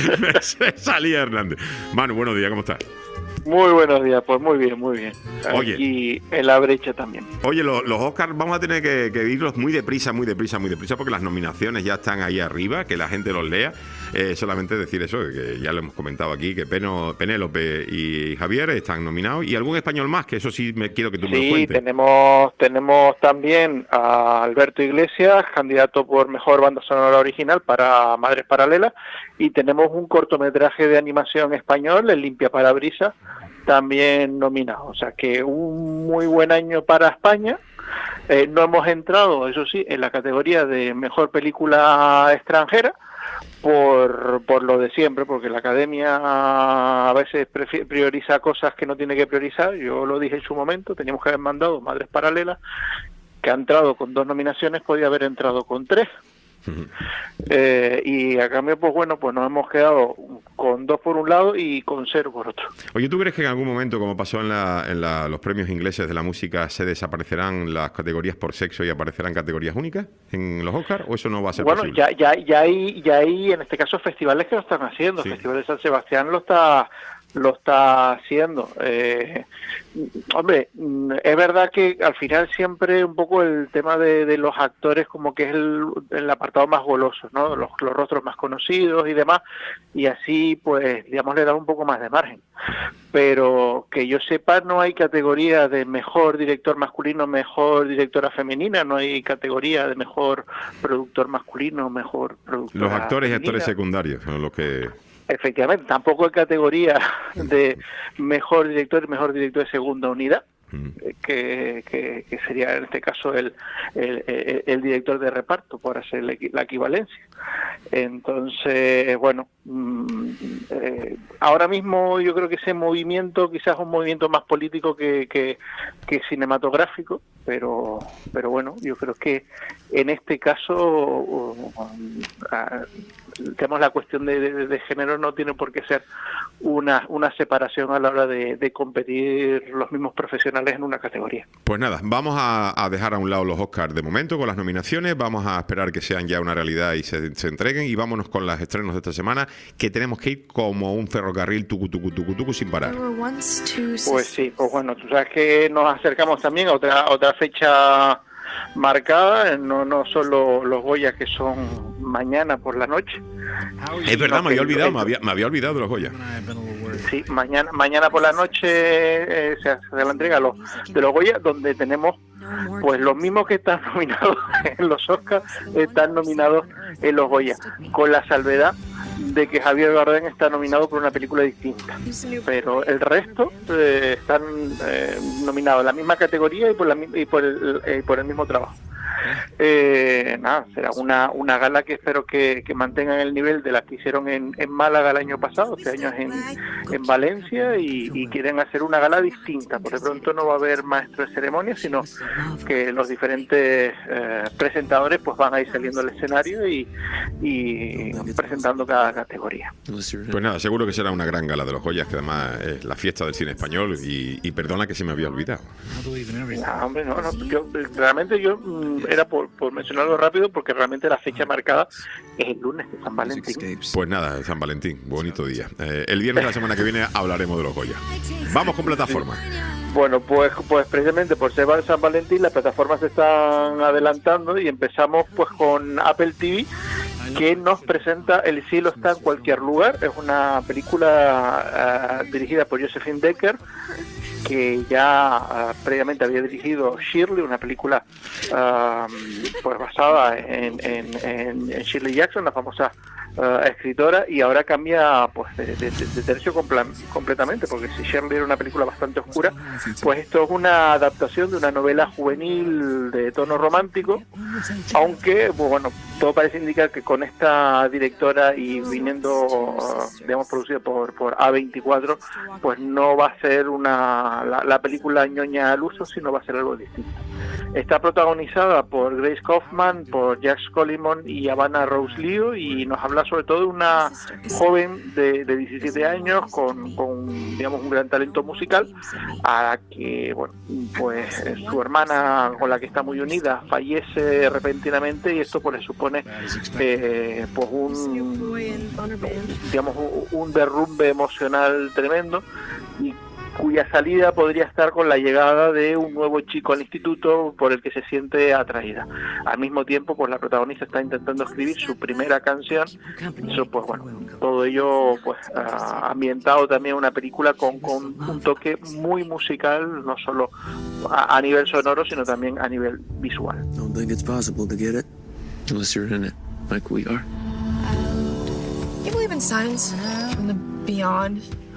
me salía Hernández. Manu, buenos días, ¿cómo estás? Muy buenos días, pues muy bien, muy bien. Oye, y en la brecha también. Oye, lo, los Oscars vamos a tener que, que irlos muy deprisa, muy deprisa, muy deprisa, porque las nominaciones ya están ahí arriba, que la gente los lea. Eh, solamente decir eso, que ya lo hemos comentado aquí, que Peno, Penélope y Javier están nominados, y algún español más, que eso sí me quiero que tú sí, me lo cuentes. Sí, tenemos, tenemos también a Alberto Iglesias, candidato por Mejor Banda Sonora Original para Madres Paralelas, y tenemos un cortometraje de animación español, El Limpia Parabrisas, también nominado. O sea que un muy buen año para España. Eh, no hemos entrado, eso sí, en la categoría de Mejor Película Extranjera, por, por lo de siempre, porque la academia a veces prioriza cosas que no tiene que priorizar. Yo lo dije en su momento, teníamos que haber mandado Madres Paralelas, que ha entrado con dos nominaciones, podía haber entrado con tres. Uh-huh. Eh, y a cambio, pues bueno, pues nos hemos quedado con dos por un lado y con cero por otro. Oye, ¿tú crees que en algún momento, como pasó en, la, en la, los premios ingleses de la música, se desaparecerán las categorías por sexo y aparecerán categorías únicas en los Oscars, o eso no va a ser bueno, posible? Bueno, ya, ya, ya hay, ya hay, en este caso, festivales que lo están haciendo. Sí. El Festival de San Sebastián lo está lo está haciendo. Eh, hombre, es verdad que al final siempre un poco el tema de, de los actores como que es el, el apartado más goloso, ¿no? Los, los rostros más conocidos y demás, y así pues digamos le da un poco más de margen. Pero que yo sepa, no hay categoría de mejor director masculino, mejor directora femenina, no hay categoría de mejor productor masculino, mejor productora Los actores femenina. Y actores secundarios son los que... Efectivamente, tampoco hay categoría de mejor director y mejor director de segunda unidad, mm. que, que, que sería en este caso el, el, el, el director de reparto, por hacer la equivalencia. Entonces, bueno, eh, ahora mismo yo creo que ese movimiento quizás es un movimiento más político que, que, que cinematográfico, pero pero bueno, yo creo que en este caso uh, uh, tenemos la cuestión de, de, de género, no tiene por qué ser una, una separación a la hora de, de competir los mismos profesionales en una categoría. Pues nada, vamos a, a dejar a un lado los Oscars de momento con las nominaciones, vamos a esperar que sean ya una realidad y se, se entreguen, y vámonos con los estrenos de esta semana, que tenemos que ir como un ferrocarril tucu tucu tucu tucu sin parar. Pues sí, pues bueno, tú sabes que nos acercamos también a otra, a otra fecha marcada, no no solo los Goya, que son mañana por la noche. Es verdad, me había olvidado, me había, me había olvidado de los Goya. Sí, mañana mañana por la noche eh, se hace la entrega de los, de los Goya, donde tenemos pues los mismos que están nominados en los Oscars, están nominados en los Goya, con la salvedad de que Javier Bardem está nominado por una película distinta, pero el resto eh, están eh, nominados en la misma categoría y por, la, y por, el, eh, por el mismo trabajo. Eh, nada, será una, una gala que espero que, que mantengan el nivel de la que hicieron en, en Málaga el año pasado, este año en, en Valencia, y, y quieren hacer una gala distinta. Por de pronto no va a haber maestro de ceremonia, sino que los diferentes eh, presentadores pues van a ir saliendo al escenario y, y presentando cada categoría. Pues nada, seguro que será una gran gala de los Goyas, que además es la fiesta del cine español, y, y perdona que se me había olvidado. No, hombre, no, no, yo, realmente yo era por, por mencionarlo rápido, porque realmente la fecha marcada es el lunes de San Valentín. Pues nada, San Valentín, bonito día. Eh, el viernes de la semana que viene hablaremos de los Goya. Vamos con plataformas. Bueno, pues pues precisamente por ser San Valentín, las plataformas se están adelantando y empezamos pues con Apple T V, que nos presenta El cielo está en cualquier lugar. Es una película uh, dirigida por Josephine Decker, que ya uh, previamente había dirigido Shirley, una película uh, pues basada en, en, en, en Shirley Jackson, la famosa uh, escritora, y ahora cambia pues de, de, de tercio compla- completamente, porque si Shirley era una película bastante oscura, pues esto es una adaptación de una novela juvenil de tono romántico, aunque pues, bueno, todo parece indicar que con esta directora y viniendo, uh, digamos, producido por, por A veinticuatro, pues no va a ser una la, la película ñoña al uso, sino va a ser algo distinto. Está protagonizada por Grace Kaufman, por Jack Skellington y Havana Rose Leo, y nos habla sobre todo de una joven de, de diecisiete años con, con, digamos, un gran talento musical, a la que, bueno, pues su hermana, con la que está muy unida, fallece repentinamente, y esto pues le supone eh, pues un, digamos, un derrumbe emocional tremendo, y cuya salida podría estar con la llegada de un nuevo chico al instituto por el que se siente atraída. Al mismo tiempo, pues la protagonista está intentando escribir su primera canción. Eso, pues bueno, todo ello pues uh, ambientado también en una película con, con un toque muy musical, no solo a, a nivel sonoro, sino también a nivel visual. Don't think it's possible to get it unless you're in it, like we are. You believe in science and the beyond?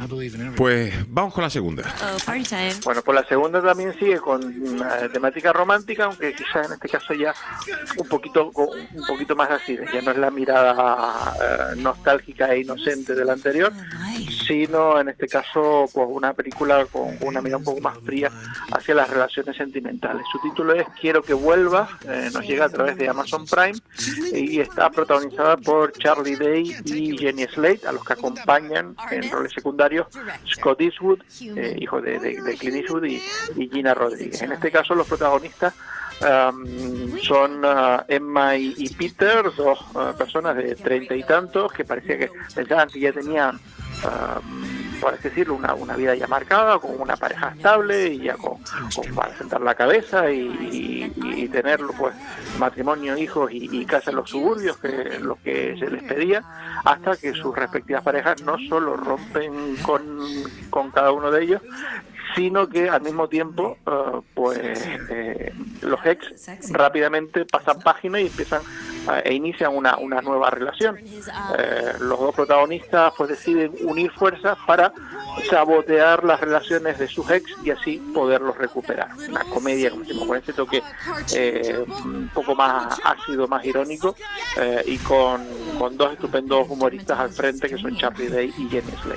Pues vamos con la segunda. Bueno, pues la segunda también sigue con una temática romántica, aunque quizás en este caso ya un poquito un poquito más así, ya no es la mirada eh, nostálgica e inocente de la anterior, sino en este caso pues una película con una mirada un poco más fría hacia las relaciones sentimentales. Su título es Quiero que vuelvas, eh, nos llega a través de Amazon Prime y está protagonizada por Charlie Day y Jenny Slate, a los que acompañan en roles secundarios Scott Eastwood, eh, hijo de, de, de Clint Eastwood, y, y Gina Rodríguez. En este caso los protagonistas Um, son uh, Emma y, y Peter, dos uh, personas de treinta y tantos que parecía que pensaban que ya tenían, uh, por así decirlo, una, una vida ya marcada, con una pareja estable y ya con, con para sentar la cabeza y, y, y tener pues matrimonio, hijos y, y casa en los suburbios, que lo que se les pedía, hasta que sus respectivas parejas no solo rompen con, con cada uno de ellos, sino que al mismo tiempo uh, pues eh, los ex rápidamente pasan página y empiezan uh, e inician una, una nueva relación. Eh, los dos protagonistas pues deciden unir fuerzas para sabotear las relaciones de sus ex y así poderlos recuperar. Una comedia, como decimos, con este toque eh, un poco más ácido, más irónico, eh, y con, con dos estupendos humoristas al frente que son Charlie Day y Jenny Slate.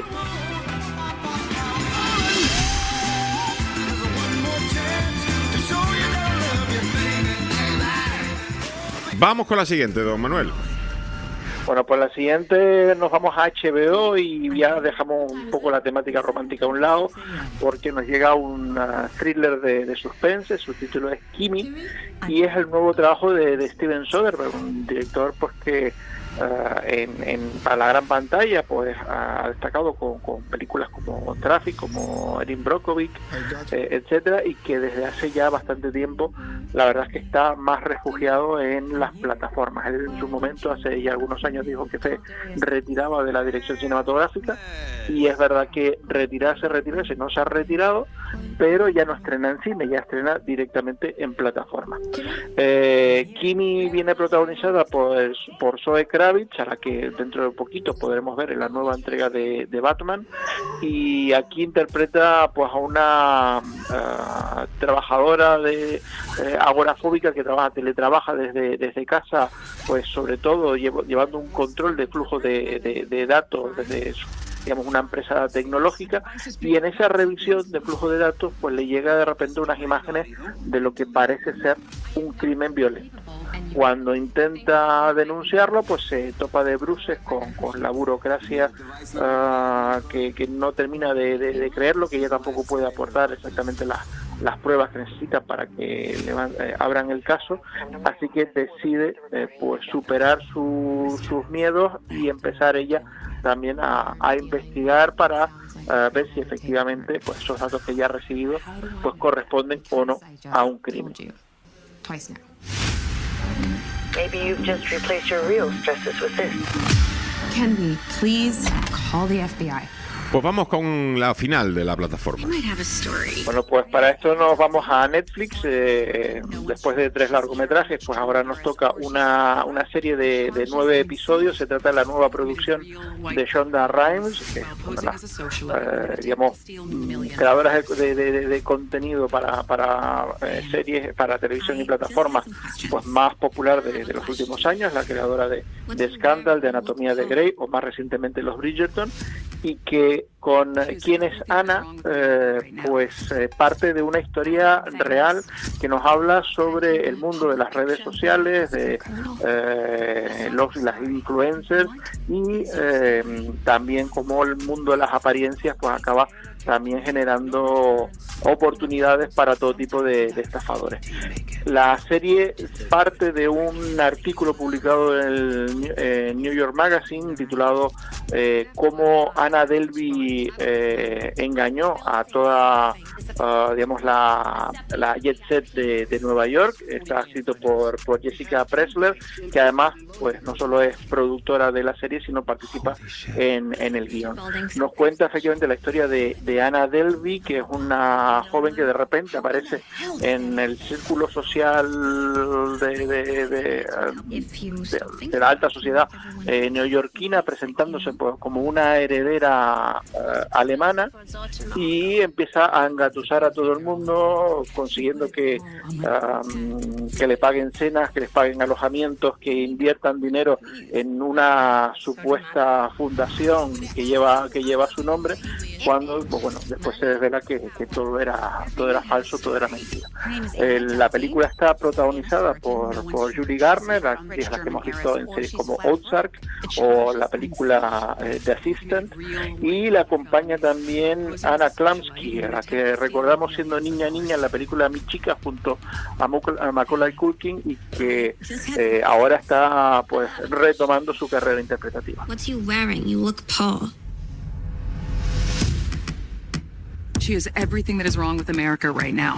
Vamos con la siguiente, don Manuel. Bueno, pues la siguiente nos vamos a H B O y ya dejamos un poco la temática romántica a un lado, porque nos llega un uh, thriller de, de suspense. Su título es Kimi y es el nuevo trabajo de, de Steven Soderbergh, un director pues que Uh, en, en, para la gran pantalla pues ha destacado con, con películas como Traffic, como Erin Brockovich, eh, etcétera, y que desde hace ya bastante tiempo la verdad es que está más refugiado en las plataformas. Él en su momento, hace ya algunos años, dijo que se retiraba de la dirección cinematográfica y es verdad que retirarse, retirarse no se ha retirado, pero ya no estrena en cine, ya estrena directamente en plataforma. eh, Kimi viene protagonizada por, por Zoe Kravitz, a la que dentro de poquito podremos ver en la nueva entrega de, de Batman, y aquí interpreta pues a una uh, trabajadora de eh, agorafóbica que trabaja, teletrabaja desde, desde casa, pues sobre todo llevo, llevando un control de flujo de, de, de datos desde su, digamos, una empresa tecnológica, y en esa revisión de flujo de datos pues le llega de repente unas imágenes de lo que parece ser un crimen violento. Cuando intenta denunciarlo pues se topa de bruces con, con la burocracia uh, que, que no termina de, de, de creerlo, que ella tampoco puede aportar exactamente las las pruebas que necesita para que le van, eh, abran el caso, así que decide eh, pues superar su, sus miedos y empezar ella también a, a investigar para uh, ver si efectivamente pues esos datos que ella ha recibido pues corresponden o no a un crimen. Maybe you've just replaced your real stresses with this. Can we please call the F B I? Pues vamos con la final de la plataforma. Bueno, pues para esto nos vamos a Netflix. Eh, después de tres largometrajes, pues ahora nos toca una, una serie de, de nueve episodios. Se trata de la nueva producción de Shonda Rhimes, que es una de las, eh, digamos, creadoras de, de, de, de contenido para, para eh, series, para televisión y plataformas, pues más popular de, de los últimos años, la creadora de, de Scandal, de Anatomía de Grey o más recientemente Los Bridgerton, y que con eh, quién es Ana, eh, pues eh, parte de una historia real que nos habla sobre el mundo de las redes sociales, de eh, los y las influencers, y eh, también cómo el mundo de las apariencias pues acaba también generando oportunidades para todo tipo de, de estafadores. La serie parte de un artículo publicado en el eh, New York Magazine titulado eh, Cómo Anna Delvey eh, engañó a toda uh, digamos la, la jet set de, de Nueva York. Está escrito por, por Jessica Pressler, que además pues no solo es productora de la serie, sino participa en, en el guión. Nos cuenta efectivamente la historia de, de Anna Delvey, que es una joven que de repente aparece en el círculo social social de, de, de, de, de la alta sociedad eh, neoyorquina, presentándose pues, como una heredera eh, alemana, y empieza a engatusar a todo el mundo, consiguiendo que, um, que le paguen cenas, que les paguen alojamientos, que inviertan dinero en una supuesta fundación que lleva que lleva su nombre, cuando pues, bueno, después se desvela que, que todo era todo era falso, todo era mentira. Eh, la película está protagonizada por, por Julie Garner, la, que es la que hemos visto en series como Ozark o la película eh, The Assistant, y la acompaña también Anna Chlumsky, a la que recordamos siendo niña niña en la película Mi Chica junto a, Muc- a Macaulay Culkin, y que eh, ahora está pues retomando su carrera interpretativa. What's you wearing? You look Paul. She is everything that is wrong with America right now.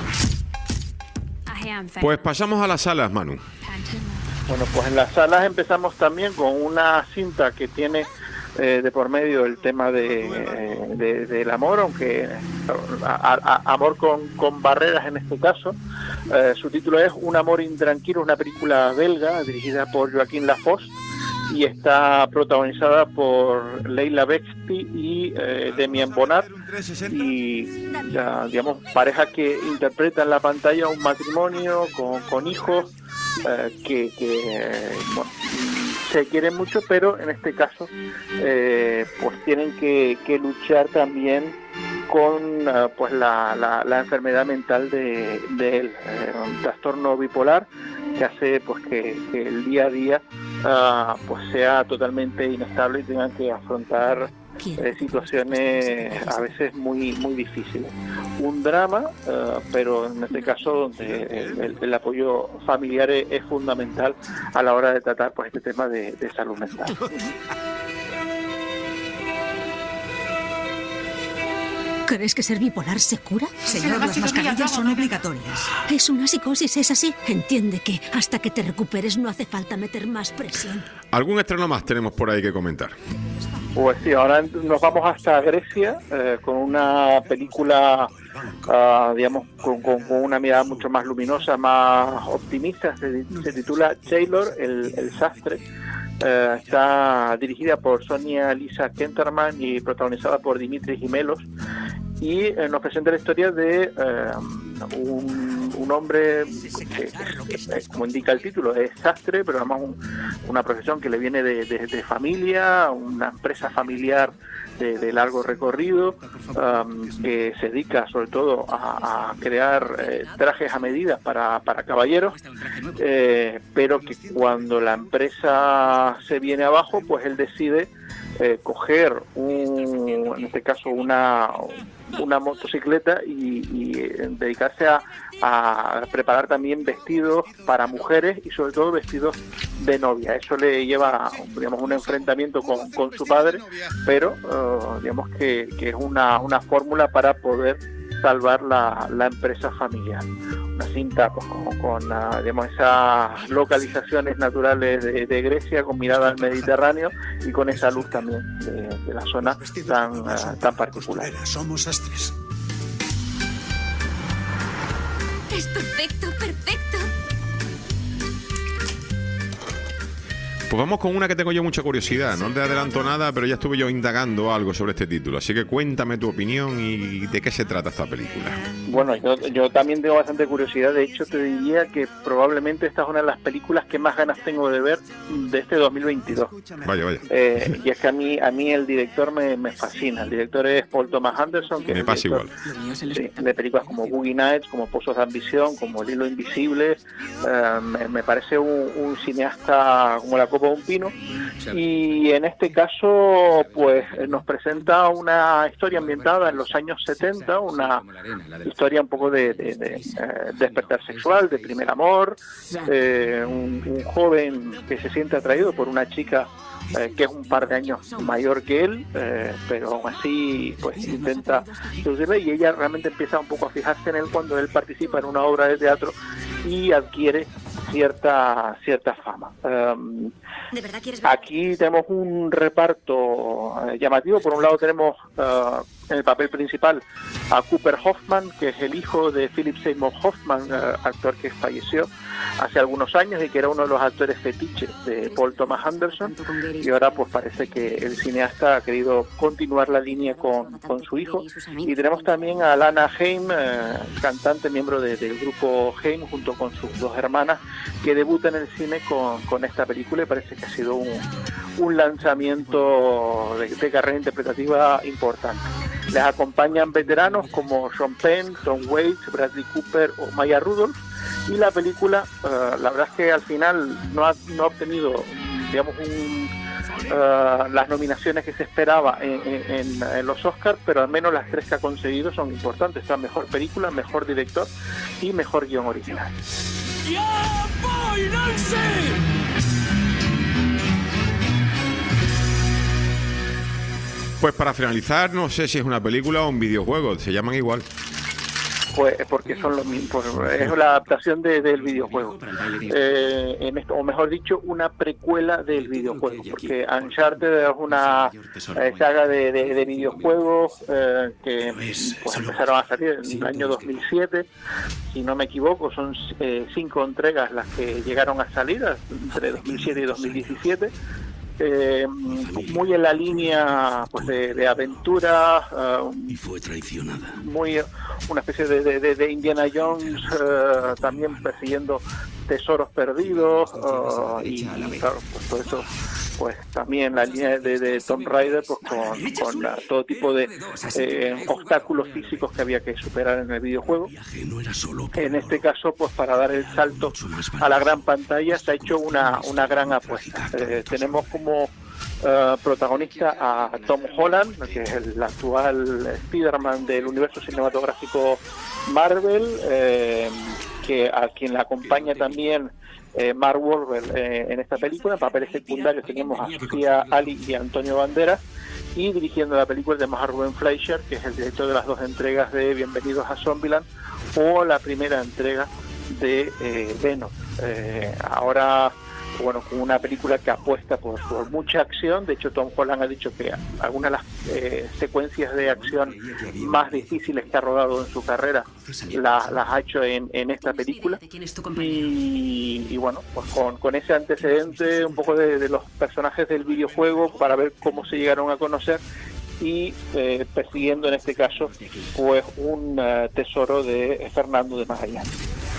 Pues pasamos a las salas, Manu. Bueno, pues en las salas empezamos también con una cinta que tiene eh, de por medio el tema de, de del amor, aunque a, a, amor con, con barreras en este caso. Eh, su título es Un amor intranquilo, una película belga dirigida por Joaquín Lafosse y está protagonizada por Leila Bexty y eh, Damien Bonnard, y ya, digamos, pareja que interpreta en la pantalla un matrimonio con, con hijos eh, que, que bueno, se quieren mucho, pero en este caso eh, pues tienen que, que luchar también con uh, pues la, la, la enfermedad mental de, de él, eh, un trastorno bipolar que hace pues que, que el día a día uh, pues sea totalmente inestable y tengan que afrontar eh, situaciones a veces muy muy difíciles. Un drama, uh, pero en este caso donde el, el, el apoyo familiar es, es fundamental a la hora de tratar pues este tema de, de salud mental. ¿Crees que ser bipolar se cura? Señor, las mascarillas son obligatorias. Es una psicosis, es así. Entiende que hasta que te recuperes no hace falta meter más presión. ¿Algún estreno más tenemos por ahí que comentar? Pues sí, ahora nos vamos hasta Grecia eh, con una película, uh, digamos, con, con, con una mirada mucho más luminosa, más optimista. Se, se titula Taylor, el, el sastre. Uh, está dirigida por Sonia Lisa Kenterman y protagonizada por Dimitri Gimelos, y eh, nos presenta la historia de uh, un, un hombre que, que, como indica el título, es sastre, pero además un, una profesión que le viene de, de, de familia, una empresa familiar de, de largo recorrido, um, que se dedica sobre todo a, a crear eh, trajes a medida para, para caballeros, eh, pero que cuando la empresa se viene abajo, pues él decide eh, coger un, en este caso una una motocicleta y, y dedicarse a, a preparar también vestidos para mujeres y sobre todo vestidos de novia. Eso le lleva, digamos, un enfrentamiento con, con su padre, pero uh, digamos que, que es una, una fórmula para poder salvar la, la empresa familiar. Una cinta pues, con, con uh, digamos, esas localizaciones naturales de, de Grecia, con mirada al Mediterráneo y con esa luz también de, de la zona tan, uh, tan particular. Somos sastres. Es perfecto, perfecto. Pues vamos con una que tengo yo mucha curiosidad. No te adelanto nada, pero ya estuve yo indagando algo sobre este título. Así que cuéntame tu opinión y de qué se trata esta película. Bueno, yo, yo también tengo bastante curiosidad. De hecho, te diría que probablemente esta es una de las películas que más ganas tengo de ver de este dos mil veintidós. Vaya, vaya. Eh, y es que a mí a mí el director me, me fascina. El director es Paul Thomas Anderson, que me es pasa director, igual. Sí, de películas como Boogie Nights, como Pozos de Ambición, como El Hilo Invisible. Eh, me, me parece un, un cineasta como la copa de un pino. Y en este caso pues nos presenta una historia ambientada en los años setenta, una historia un poco de, de, de, de eh, despertar sexual, de primer amor, eh, un, un joven que se siente atraído por una chica eh, que es un par de años mayor que él, eh, pero aún así pues intenta seducirla, y ella realmente empieza un poco a fijarse en él cuando él participa en una obra de teatro y adquiere cierta cierta fama. Um, ¿De verdad quieres ver? Aquí tenemos un reparto eh, llamativo. Por un lado tenemos uh, en el papel principal a Cooper Hoffman, que es el hijo de Philip Seymour Hoffman, uh, actor que falleció hace algunos años y que era uno de los actores fetiches de Paul Thomas Anderson, y ahora pues parece que el cineasta ha querido continuar la línea con, con su hijo. Y tenemos también a Lana Haim, eh, cantante, miembro de, del grupo Haim, junto con sus dos hermanas, que debuta en el cine con, con esta película, y parece que ha sido un, un lanzamiento de, de carrera interpretativa importante. Les acompañan veteranos como Sean Penn, Tom Waits, Bradley Cooper o Maya Rudolph, y la película, uh, la verdad es que al final no ha, no ha obtenido, digamos, un, uh, las nominaciones que se esperaba en, en, en los Oscars, pero al menos las tres que ha conseguido son importantes. Está mejor película, mejor director y mejor guión original. Pues para finalizar, no sé si es una película o un videojuego, se llaman igual. Pues porque son los mismos, es la adaptación de, del videojuego, eh, en esto, o mejor dicho, una precuela del videojuego, porque Uncharted es una eh, saga de, de, de videojuegos eh, que pues, empezaron a salir en el año dos mil siete, si no me equivoco, son eh, cinco entregas las que llegaron a salir entre dos mil siete y dos mil diecisiete. Eh, muy en la línea pues de, de aventura, uh, y fue traicionada, muy una especie de, de, de Indiana Jones, uh, también persiguiendo tesoros perdidos, uh, y claro, pues todo eso, pues también la línea de, de Tomb Raider, pues con, con uh, todo tipo de eh, obstáculos físicos que había que superar en el videojuego. En este caso, pues para dar el salto a la gran pantalla se ha hecho una, una gran apuesta. Eh, tenemos como uh, protagonista a Tom Holland, que es el actual Spider-Man del universo cinematográfico Marvel, eh, que a quien le acompaña también Eh, Mark Wahlberg eh, en esta película. En papeles secundarios tenemos a Sofía Ali y a Antonio Banderas, y dirigiendo la película tenemos a Ruben Fleischer, que es el director de las dos entregas de Bienvenidos a Zombieland o la primera entrega de eh, Venom. Eh, ahora, bueno, con una película que apuesta por, por mucha acción. De hecho, Tom Holland ha dicho que algunas de las eh, secuencias de acción más difíciles que ha rodado en su carrera las, las ha hecho en, en esta película. Y, y bueno, pues con, con ese antecedente un poco de, de los personajes del videojuego, para ver cómo se llegaron a conocer, y eh, persiguiendo en este caso pues un uh, tesoro de Fernando de Magallanes.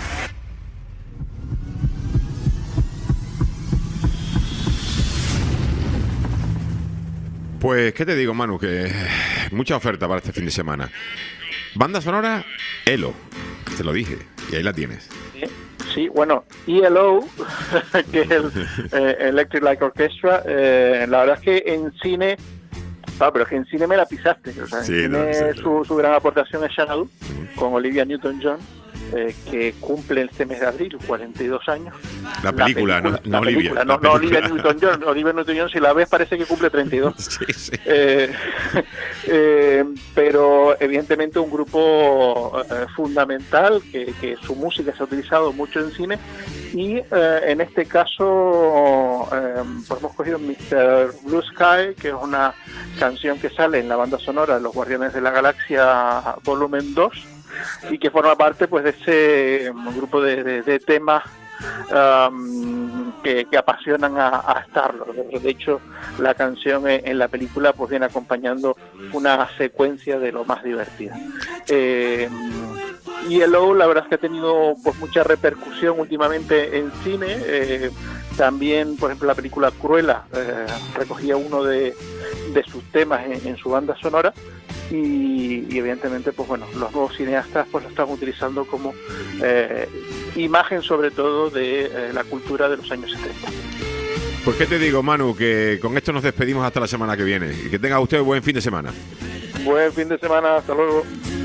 Pues, ¿qué te digo, Manu? Que mucha oferta para este fin de semana. Banda sonora, Elo, te lo dije, y ahí la tienes. Sí, sí, bueno, E L O, que es el eh, Electric Light Orchestra, eh, la verdad es que en cine, ah, pero es que en cine me la pisaste, o sea, en sí, cine no, sí, su, su gran aportación es Xanadu, uh-huh, con Olivia Newton-John, eh, que cumple este mes de abril cuarenta y dos años. La película, la película no, no Olivia. Película, no, no Olivia Newton-John. Olivia Newton-John, si la ves, parece que cumple treinta y dos. Sí, sí. Eh, eh, pero evidentemente un grupo eh, fundamental, que, que su música se ha utilizado mucho en cine, y eh, en este caso eh, pues hemos cogido mister Blue Sky, que es una canción que sale en la banda sonora de Los Guardianes de la Galaxia volumen dos, y que forma parte pues de ese um, grupo de, de, de temas um, que, que apasionan a, a Star-Lord. De hecho, la canción en, en la película pues viene acompañando una secuencia de lo más divertida. Eh, y E L O, la verdad es que ha tenido pues mucha repercusión últimamente en cine. Eh, también, por ejemplo, la película Cruella eh, recogía uno de, de sus temas en, en su banda sonora. Y, y evidentemente, pues bueno, los nuevos cineastas pues lo están utilizando como eh, imagen, sobre todo, de eh, la cultura de los años setenta. Pues qué te digo, Manu, que con esto nos despedimos hasta la semana que viene, y que tenga usted un buen fin de semana. Buen fin de semana, hasta luego.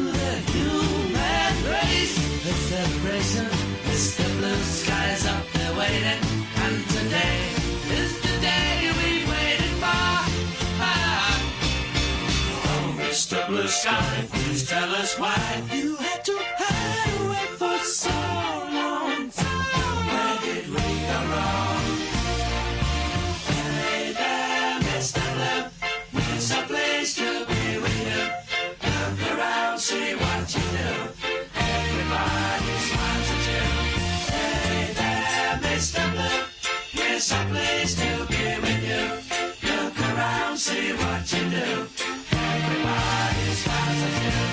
Mister Blue Sky, please tell us why you had to hide away for so long. Where did see what you do. Everybody's positive.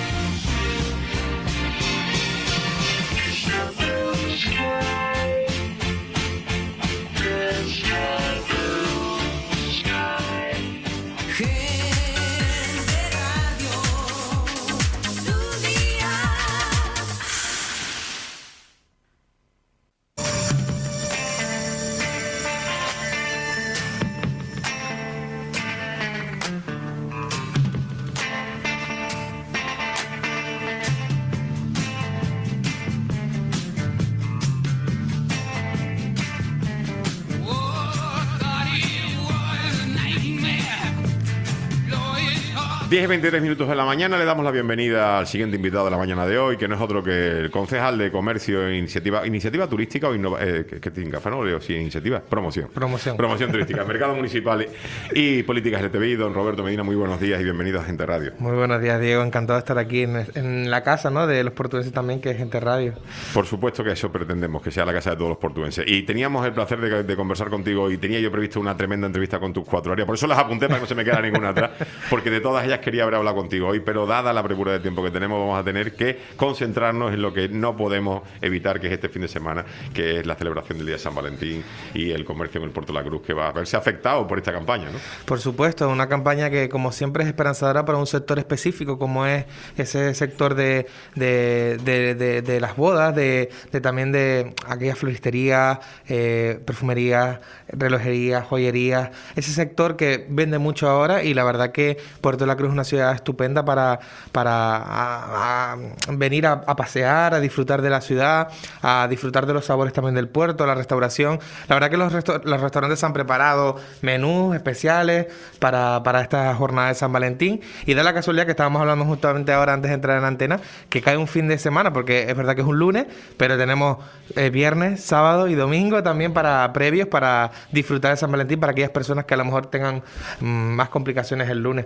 diez y veintitrés minutos de la mañana, le damos la bienvenida al siguiente invitado de la mañana de hoy, que no es otro que el concejal de Comercio e Iniciativa, iniciativa Turística o innova, eh, que, que tenga, ¿no? Leo, sí, iniciativa, promoción. Promoción. Promoción turística, Mercado Municipal y Políticas L G T B I. Don Roberto Medina, muy buenos días y bienvenido a Gente Radio. Muy buenos días, Diego, encantado de estar aquí en, en la casa, ¿no?, de los portugueses también, que es Gente Radio. Por supuesto que eso pretendemos, que sea la casa de todos los portugueses. Y teníamos el placer de, de conversar contigo y tenía yo previsto una tremenda entrevista con tus cuatro áreas, por eso las apunté para que no se me quedara ninguna atrás, porque de todas ellas quería haber hablado contigo hoy, pero dada la premura de tiempo que tenemos, vamos a tener que concentrarnos en lo que no podemos evitar, que es este fin de semana, que es la celebración del Día de San Valentín y el comercio en el Puerto de la Cruz, que va a verse afectado por esta campaña, ¿no? Por supuesto, una campaña que, como siempre, es esperanzadora para un sector específico, como es ese sector de, de, de, de, de las bodas, de, de también de aquellas floristerías, eh, perfumerías, relojerías, joyerías, ese sector que vende mucho ahora, y la verdad que Puerto de la Cruz es una ciudad estupenda para, para a, a venir a, a pasear, a disfrutar de la ciudad, a disfrutar de los sabores también del puerto, la restauración. La verdad que los, resto los restaurantes han preparado menús especiales para, para esta jornada de San Valentín, y da la casualidad que estábamos hablando justamente ahora antes de entrar en antena, que cae un fin de semana, porque es verdad que es un lunes, pero tenemos eh, viernes, sábado y domingo también para previos, para disfrutar de San Valentín, para aquellas personas que a lo mejor tengan mmm, más complicaciones el lunes.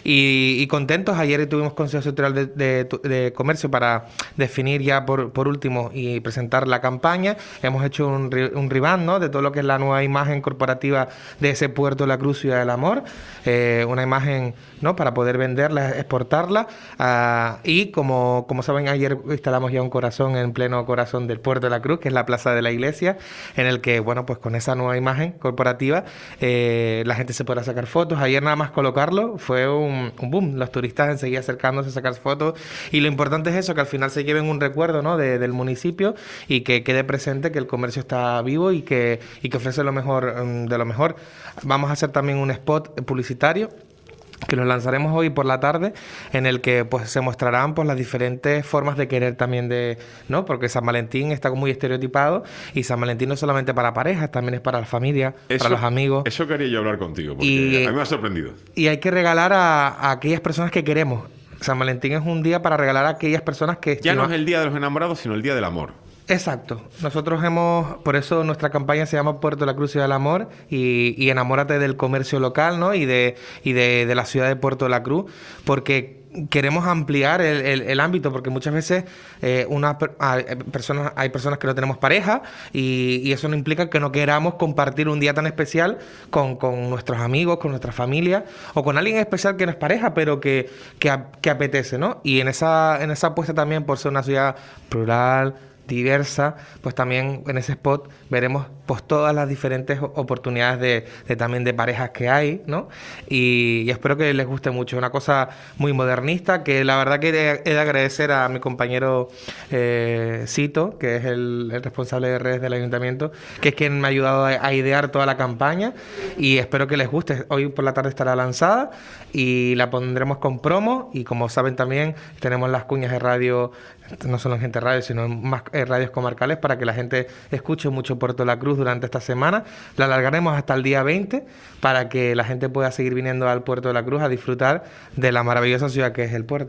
Y, y contentos. Ayer tuvimos Consejo Sectorial de, de, de Comercio para definir ya por, por último y presentar la campaña. Hemos hecho un, un revamp, ¿no?, de todo lo que es la nueva imagen corporativa de ese Puerto de la Cruz, Ciudad del Amor. Eh, una imagen, ¿no?, para poder venderla, exportarla. Uh, y como, como saben, ayer instalamos ya un corazón en pleno corazón del Puerto de la Cruz, que es la Plaza de la Iglesia, en el que, bueno, pues con esa nueva imagen corporativa eh, la gente se podrá sacar fotos. Ayer nada más colocarlo fue un, un boom. Los turistas enseguida acercándose a sacar fotos, y lo importante es eso, que al final se lleven un recuerdo, ¿no?, de, del municipio, y que quede presente que el comercio está vivo y que, y que ofrece lo mejor um, de lo mejor. Vamos a hacer también un spot publicitario que lo lanzaremos hoy por la tarde, en el que pues se mostrarán pues las diferentes formas de querer también de, ¿no? Porque San Valentín está muy estereotipado, y San Valentín no es solamente para parejas, también es para la familia, eso, para los amigos. Eso quería yo hablar contigo, porque y, a mí me ha sorprendido. Y hay que regalar a, a aquellas personas que queremos. San Valentín es un día para regalar a aquellas personas que... Ya no es el Día de los Enamorados, sino el Día del Amor. Exacto. Nosotros hemos, por eso nuestra campaña se llama Puerto de la Cruz, Ciudad del Amor, y, y enamórate del comercio local, ¿no?, y de y de, de la ciudad de Puerto de la Cruz, porque queremos ampliar el, el, el ámbito, porque muchas veces eh, una hay personas hay personas que no tenemos pareja, y, y eso no implica que no queramos compartir un día tan especial con, con nuestros amigos, con nuestra familia, o con alguien especial que no es pareja, pero que, que, que apetece, ¿no? Y en esa, en esa apuesta también, por ser una ciudad plural, diversa, pues también en ese spot veremos pues todas las diferentes oportunidades de, de también de parejas que hay, ¿no? Y, y espero que les guste mucho. Una cosa muy modernista, que la verdad que he de agradecer a mi compañero eh, Cito, que es el, el responsable de redes del ayuntamiento, que es quien me ha ayudado a, a idear toda la campaña, y espero que les guste. Hoy por la tarde estará lanzada y la pondremos con promo, y como saben también tenemos las cuñas de radio, no solo en Gente Radio, sino en más eh, radios comarcales, para que la gente escuche mucho Puerto de la Cruz durante esta semana. La alargaremos hasta el día veinte para que la gente pueda seguir viniendo al Puerto de la Cruz a disfrutar de la maravillosa ciudad que es el puerto.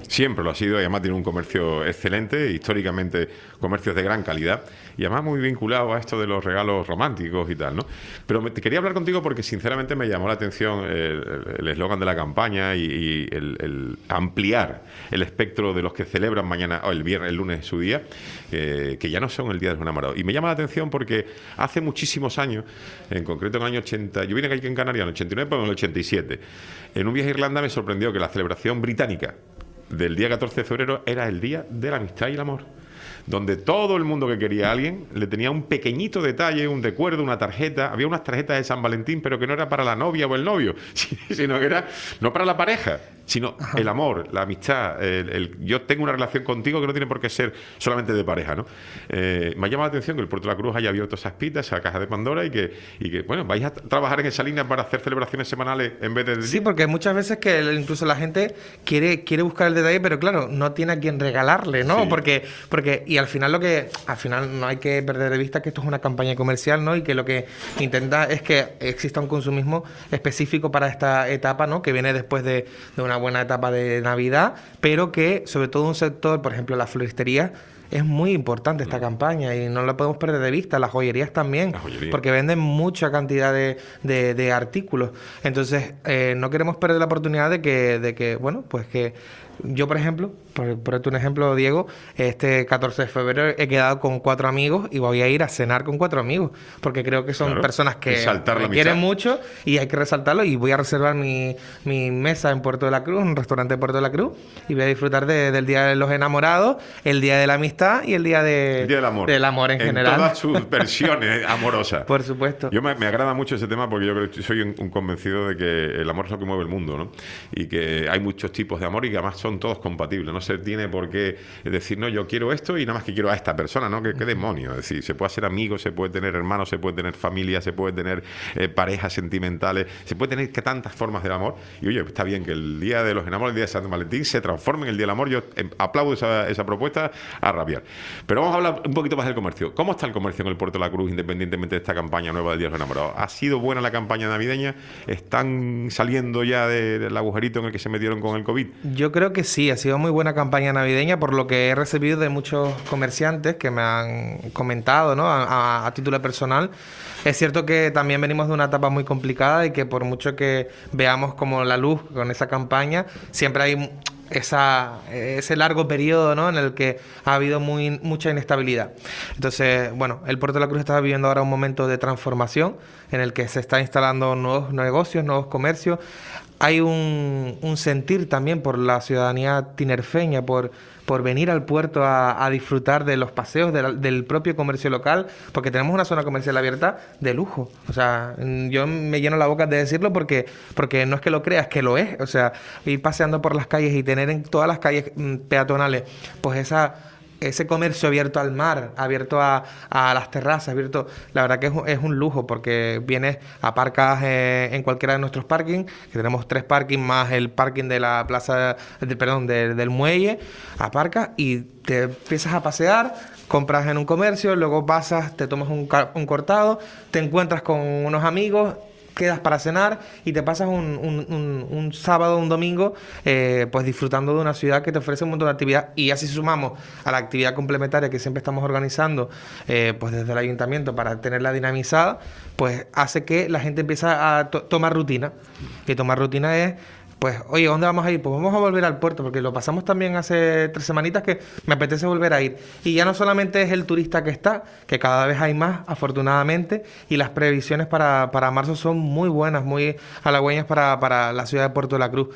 Siempre lo ha sido y además tiene un comercio excelente, históricamente comercios de gran calidad y además muy vinculado a esto de los regalos románticos y tal, ¿no? Pero me, te quería hablar contigo porque sinceramente me llamó la atención el eslogan de la campaña y, y el, el ampliar el espectro de los que celebran mañana o el viernes, el lunes su día, eh, que ya no son el Día de los Enamorados. Y me llama la atención porque hace muchísimos años, en concreto en el año ochenta, yo vine aquí en Canarias en el ochenta y nueve, pero en el ochenta y siete, en un viaje a Irlanda me sorprendió que la celebración británica del día catorce de febrero era el Día de la Amistad y el Amor, donde todo el mundo que quería a alguien le tenía un pequeñito detalle, un recuerdo, una tarjeta. Había unas tarjetas de San Valentín, pero que no era para la novia o el novio, sino que era no para la pareja, sino Ajá. el amor, la amistad, el, el, yo tengo una relación contigo que no tiene por qué ser solamente de pareja, ¿no? Eh, me ha llamado la atención que el Puerto de la Cruz haya abierto esas pitas, esa caja de Pandora y que, y que bueno, vais a trabajar en esa línea para hacer celebraciones semanales en vez de... Sí, porque muchas veces que incluso la gente quiere, quiere buscar el detalle, pero claro, no tiene a quien regalarle, ¿no? Sí. Porque, porque, y al final lo que, al final no hay que perder de vista que esto es una campaña comercial, ¿no? Y que lo que intenta es que exista un consumismo específico para esta etapa, ¿no? Que viene después de, de una buena etapa de Navidad, pero que sobre todo un sector, por ejemplo, la floristería, es muy importante esta campaña y no la podemos perder de vista. Las joyerías también, la joyería. Porque venden mucha cantidad de, de, de artículos. Entonces, eh, no queremos perder la oportunidad de que, de que bueno, pues que yo, por ejemplo, por ponerte un ejemplo, Diego, este catorce de febrero he quedado con cuatro amigos y voy a ir a cenar con cuatro amigos, porque creo que son claro, personas que me quieren mucho y hay que resaltarlo, y voy a reservar mi, mi mesa en Puerto de la Cruz, en un restaurante de Puerto de la Cruz, y voy a disfrutar de, del Día de los Enamorados, el Día de la Amistad y el Día, de, el día del amor. Del amor en, en general. En todas sus versiones amorosas. Por supuesto. Yo me, me agrada mucho ese tema porque yo creo que soy un, un convencido de que el amor es lo que mueve el mundo, ¿no? Y que hay muchos tipos de amor y que además son todos compatibles. No se tiene por qué decir, no, yo quiero esto y nada más que quiero a esta persona, ¿no? ¿Qué, qué demonios? Es decir, se puede hacer amigos, se puede tener hermanos, se puede tener familia, se puede tener eh, parejas sentimentales, se puede tener que tantas formas del amor. Y oye, está bien que el Día de los Enamorados, el Día de San Valentín, se transforme en el Día del Amor. Yo eh, aplaudo esa, esa propuesta a rabiar. Pero vamos a hablar un poquito más del comercio. ¿Cómo está el comercio en el Puerto de la Cruz, independientemente de esta campaña nueva del Día de los Enamorados? ¿Ha sido buena la campaña navideña? ¿Están saliendo ya de, del agujerito en el que se metieron con el COVID? Yo creo que sí, ha sido muy buena campaña navideña, por lo que he recibido de muchos comerciantes que me han comentado, ¿no? a, a, a título personal. Es cierto que también venimos de una etapa muy complicada y que por mucho que veamos como la luz con esa campaña, siempre hay esa ese largo periodo, ¿no? En el que ha habido muy mucha inestabilidad. Entonces, bueno, el Puerto de la Cruz está viviendo ahora un momento de transformación en el que se está instalando nuevos negocios, nuevos comercios. Hay un, un sentir también por la ciudadanía tinerfeña, por, por venir al puerto a, a disfrutar de los paseos de la, del propio comercio local, porque tenemos una zona comercial abierta de lujo. O sea, yo me lleno la boca de decirlo porque, porque no es que lo creas, que lo es. O sea, ir paseando por las calles y tener en todas las calles peatonales, pues esa... ese comercio abierto al mar, abierto a, a las terrazas, abierto, la verdad que es, es un lujo, porque vienes, aparcas eh, en cualquiera de nuestros parkings, que tenemos tres parkings más el parking de la plaza, de, perdón, de, del muelle, aparcas y te empiezas a pasear, compras en un comercio, luego pasas, te tomas un, un cortado, te encuentras con unos amigos, quedas para cenar y te pasas un, un, un, un sábado, un domingo, eh, pues disfrutando de una ciudad que te ofrece un montón de actividad. Y así sumamos a la actividad complementaria que siempre estamos organizando, eh, pues desde el ayuntamiento para tenerla dinamizada, pues hace que la gente empiece a to- tomar rutina. Y tomar rutina es, pues, oye, ¿dónde vamos a ir? Pues vamos a volver al puerto, porque lo pasamos también hace tres semanitas que me apetece volver a ir. Y ya no solamente es el turista que está, que cada vez hay más, afortunadamente, y las previsiones para, para marzo son muy buenas, muy halagüeñas para, para la ciudad de Puerto de la Cruz.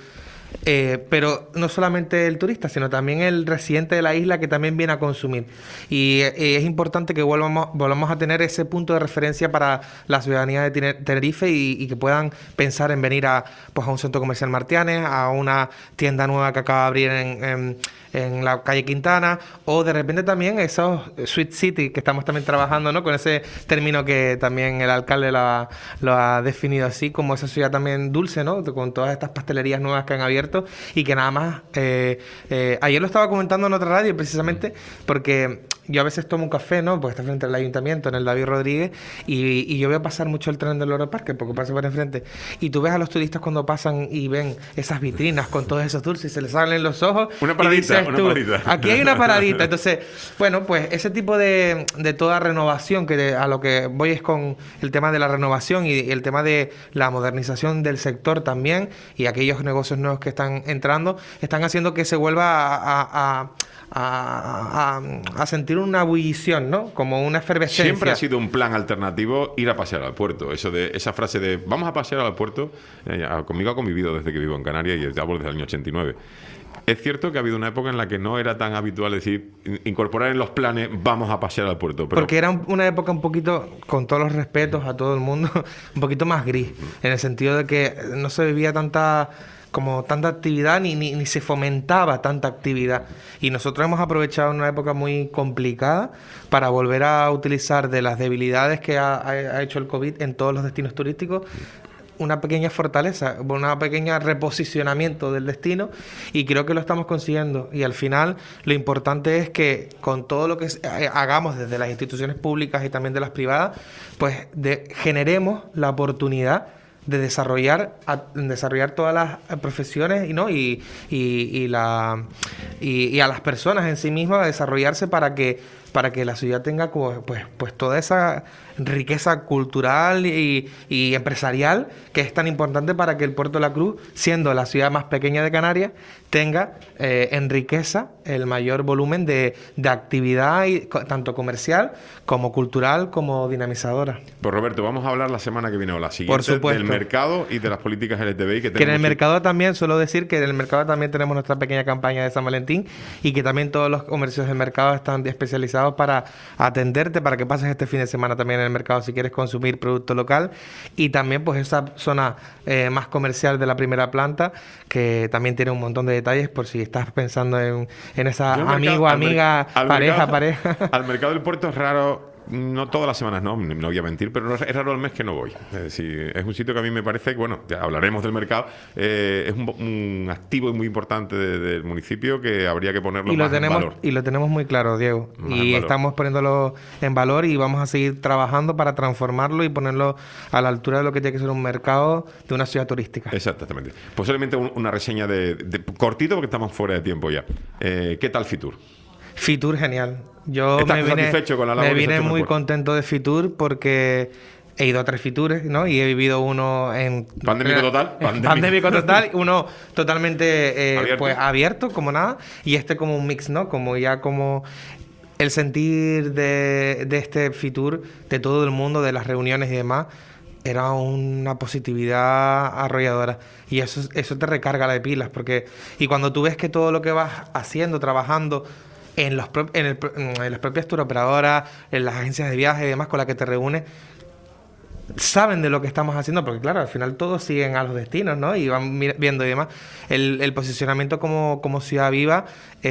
Eh, pero no solamente el turista, sino también el residente de la isla que también viene a consumir. Y eh, es importante que volvamos, volvamos a tener ese punto de referencia para la ciudadanía de Tenerife y, y que puedan pensar en venir a, pues, a un centro comercial Martianes, a una tienda nueva que acaba de abrir en, en, en la calle Quintana, o de repente también esos Sweet City que estamos también trabajando, ¿no? Con ese término que también el alcalde lo ha, lo ha definido así, como esa ciudad también dulce, ¿no? Con todas estas pastelerías nuevas que han abierto abierto y que nada más... Eh, eh, ayer lo estaba comentando en otra radio precisamente porque yo a veces tomo un café, ¿no? Porque está frente al ayuntamiento, en el David Rodríguez, y, y yo veo pasar mucho el tren del Loro Parque porque pasa por enfrente. Y tú ves a los turistas cuando pasan y ven esas vitrinas con todos esos dulces y se les salen los ojos. Una paradita, y dices una tú, paradita. Aquí hay una paradita. Entonces, bueno, pues ese tipo de, de toda renovación, que de, a lo que voy es con el tema de la renovación y el tema de la modernización del sector también, y aquellos negocios nuevos que están entrando, están haciendo que se vuelva a, a, a A, a, a sentir una ebullición, ¿no? Como una efervescencia. Siempre ha sido un plan alternativo ir a pasear al puerto. Eso de esa frase de vamos a pasear al puerto, eh, conmigo ha convivido desde que vivo en Canarias y hablo desde el año ochenta y nueve. Es cierto que ha habido una época en la que no era tan habitual decir, incorporar en los planes, vamos a pasear al puerto. Pero... Porque era un, una época un poquito, con todos los respetos a todo el mundo, un poquito más gris, en el sentido de que no se vivía tanta... como tanta actividad ni, ni, ni se fomentaba tanta actividad, y nosotros hemos aprovechado una época muy complicada para volver a utilizar de las debilidades que ha, ha hecho el COVID en todos los destinos turísticos una pequeña fortaleza, una pequeña reposicionamiento del destino, y creo que lo estamos consiguiendo. Y al final lo importante es que con todo lo que hagamos desde las instituciones públicas y también de las privadas, pues de, generemos la oportunidad de desarrollar a, desarrollar todas las profesiones y no y, y, y la y, y a las personas en sí mismas a desarrollarse para que para que la ciudad tenga pues pues toda esa riqueza cultural y, y empresarial que es tan importante para que el Puerto de la Cruz, siendo la ciudad más pequeña de Canarias, tenga eh, en riqueza el mayor volumen de, de actividad, y, tanto comercial como cultural como dinamizadora. Pues Roberto, vamos a hablar la semana que viene o la siguiente del mercado y de las políticas L G T B I que tenemos. Que en el mercado también, suelo decir que en el mercado también tenemos nuestra pequeña campaña de San Valentín, y que también todos los comercios del mercado están especializados para atenderte, para que pases este fin de semana también en el mercado si quieres consumir producto local, y también pues esa zona eh, más comercial de la primera planta, que también tiene un montón de detalles por si estás pensando en, en esa amigo, mercado, amiga, al pareja, mercado, pareja. Al mercado del puerto es raro. No todas las semanas, no, no voy a mentir, pero es raro el mes que no voy. Es decir, es un sitio que a mí me parece, bueno, ya hablaremos del mercado, eh, es un, un activo muy importante de, del municipio que habría que ponerlo y lo más tenemos, en valor. Y lo tenemos muy claro, Diego. Más y estamos poniéndolo en valor y vamos a seguir trabajando para transformarlo y ponerlo a la altura de lo que tiene que ser un mercado de una ciudad turística. Exactamente. Posiblemente un, una reseña de, de cortito porque estamos fuera de tiempo ya. Eh, ¿Qué tal Fitur? Fitur, genial. Yo ¿Estás me vine, satisfecho con la labor me vine muy por... contento de Fitur porque he ido a tres Fitures, ¿no? Y he vivido uno en... Pandémico total. Pandémico, pandémico total. Uno totalmente eh, ¿Abierto? Pues abierto, como nada. Y este como un mix, ¿no? Como ya como... El sentir de, de este Fitur, de todo el mundo, de las reuniones y demás, era una positividad arrolladora, y eso, eso te recarga la de pilas, porque y cuando tú ves que todo lo que vas haciendo, trabajando en, los pro, en, el, en las propias turoperadoras, en las agencias de viaje y demás con las que te reúnes, saben de lo que estamos haciendo, porque claro, al final todos siguen a los destinos, ¿no? Y van viendo y demás. El, el posicionamiento como, como ciudad viva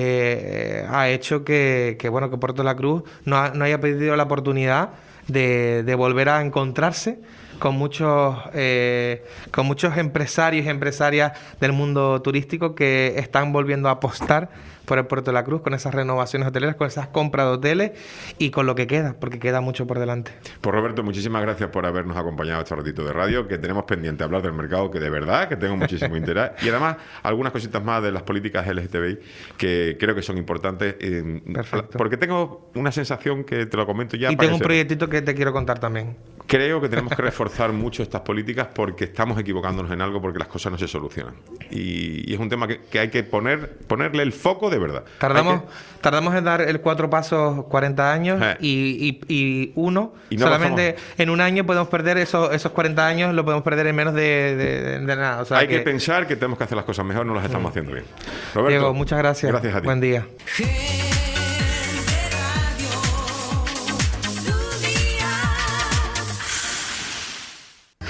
eh, ha hecho que, que, bueno, que Puerto de la Cruz no, ha, no haya perdido la oportunidad de, de volver a encontrarse con muchos eh, con muchos empresarios y empresarias del mundo turístico que están volviendo a apostar por el Puerto de la Cruz, con esas renovaciones hoteleras, con esas compras de hoteles y con lo que queda, porque queda mucho por delante. Pues Roberto, muchísimas gracias por habernos acompañado este ratito de radio, que tenemos pendiente hablar del mercado, que de verdad que tengo muchísimo interés, y además algunas cositas más de las políticas L G T B I que creo que son importantes. Eh, Perfecto. Porque tengo una sensación que te lo comento ya. Y tengo un proyectito que te quiero contar también. Creo que tenemos que reforzar mucho estas políticas porque estamos equivocándonos en algo, porque las cosas no se solucionan. Y, y es un tema que, que hay que poner ponerle el foco de verdad. Tardamos que... tardamos en dar el cuatro pasos cuarenta años eh. y, y, y uno. Y no solamente pasamos... en un año podemos perder esos, esos cuarenta años, lo podemos perder en menos de, de, de nada. O sea hay que... que pensar que tenemos que hacer las cosas mejor, no las estamos mm. haciendo bien. Roberto, Diego, muchas gracias. Gracias a ti. Buen día.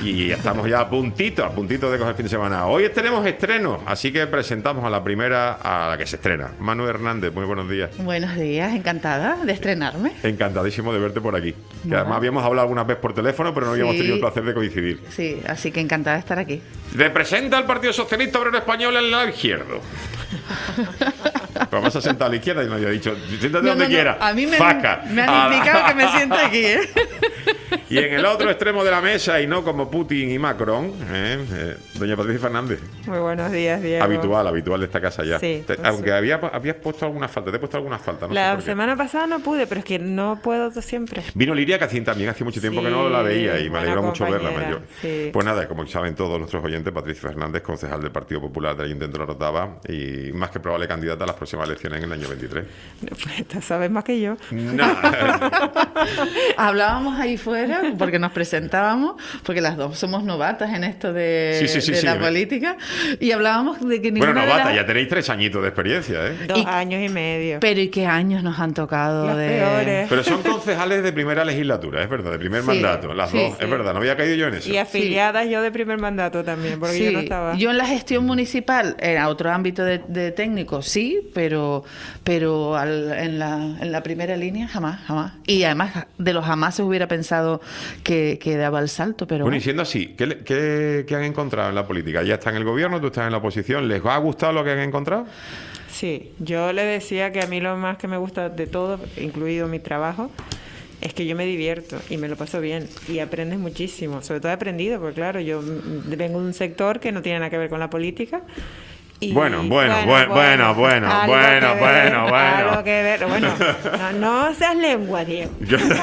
Y estamos ya a puntito, a puntito de coger el fin de semana. Hoy tenemos estreno, así que presentamos a la primera, a la que se estrena. Manu Hernández, muy buenos días. Buenos días, encantada de estrenarme. Encantadísimo de verte por aquí. Que No. además habíamos hablado alguna vez por teléfono, pero no habíamos Sí. tenido el placer de coincidir. Sí, así que encantada de estar aquí. Representa al Partido Socialista Obrero Español en el lado izquierdo. Vamos a sentar a la izquierda y me había dicho, siéntate No, donde no, no. quiera. A mí me, Faca. me han A la- indicado que me siente aquí, ¿eh? Y en el otro extremo de la mesa, y no como Putin y Macron, ¿eh? Eh, doña Patricia Fernández. Muy buenos días, Diego. Habitual, habitual de esta casa ya. Sí, Te- pues aunque sí. había, habías puesto alguna falta, te he puesto alguna falta. No sé La por qué. semana pasada no pude, pero es que no puedo siempre. Vino Liria Cacín también, hace mucho tiempo Sí, que no la veía y me buena alegró mucho verla. compañera, Yo- sí. Pues nada, como saben todos nuestros oyentes, Patricia Fernández, concejal del Partido Popular del Ayuntamiento de La Rotava y más que probable candidata a las próximas elecciones en el año veintitrés. Pues, sabes más que yo. No. Hablábamos ahí fuera porque nos presentábamos, porque las dos somos novatas en esto de, Sí, sí, sí, de sí. la política, y hablábamos de que ninguna Bueno, de novata, las- ya tenéis tres añitos de experiencia, ¿eh? Dos años y medio. Pero ¿y qué años nos han tocado? Los de... peores. Pero son concejales de primera legislatura, es verdad, de primer Sí, mandato, las sí, dos, sí. es verdad, no había caído yo en eso. Y afiliadas yo de primer mandato también, porque Sí, yo no estaba. yo en la gestión municipal, en otro ámbito de, de técnico, sí, pero pero al- en, la, en la primera línea jamás, jamás. Y además de los jamás se hubiera pensado que, que daba el salto, pero Bueno, y bueno. siendo así, ¿qué, le- qué- qué han encontrado en la política? ¿Ya está en el gobierno, tú estás en la oposición? ¿Les ha gustado lo que han encontrado? Sí, yo le decía que a mí lo más que me gusta de todo, incluido mi trabajo, es que yo me divierto y me lo paso bien y aprendes muchísimo. Sobre todo he aprendido, porque claro, yo mm, vengo de un sector que no tiene nada que ver con la política. Y, Bueno, bueno, bueno, bueno, bueno, algo bueno, que ver, bueno, bueno. algo que ver. Bueno, no, no seas lengua, Diego.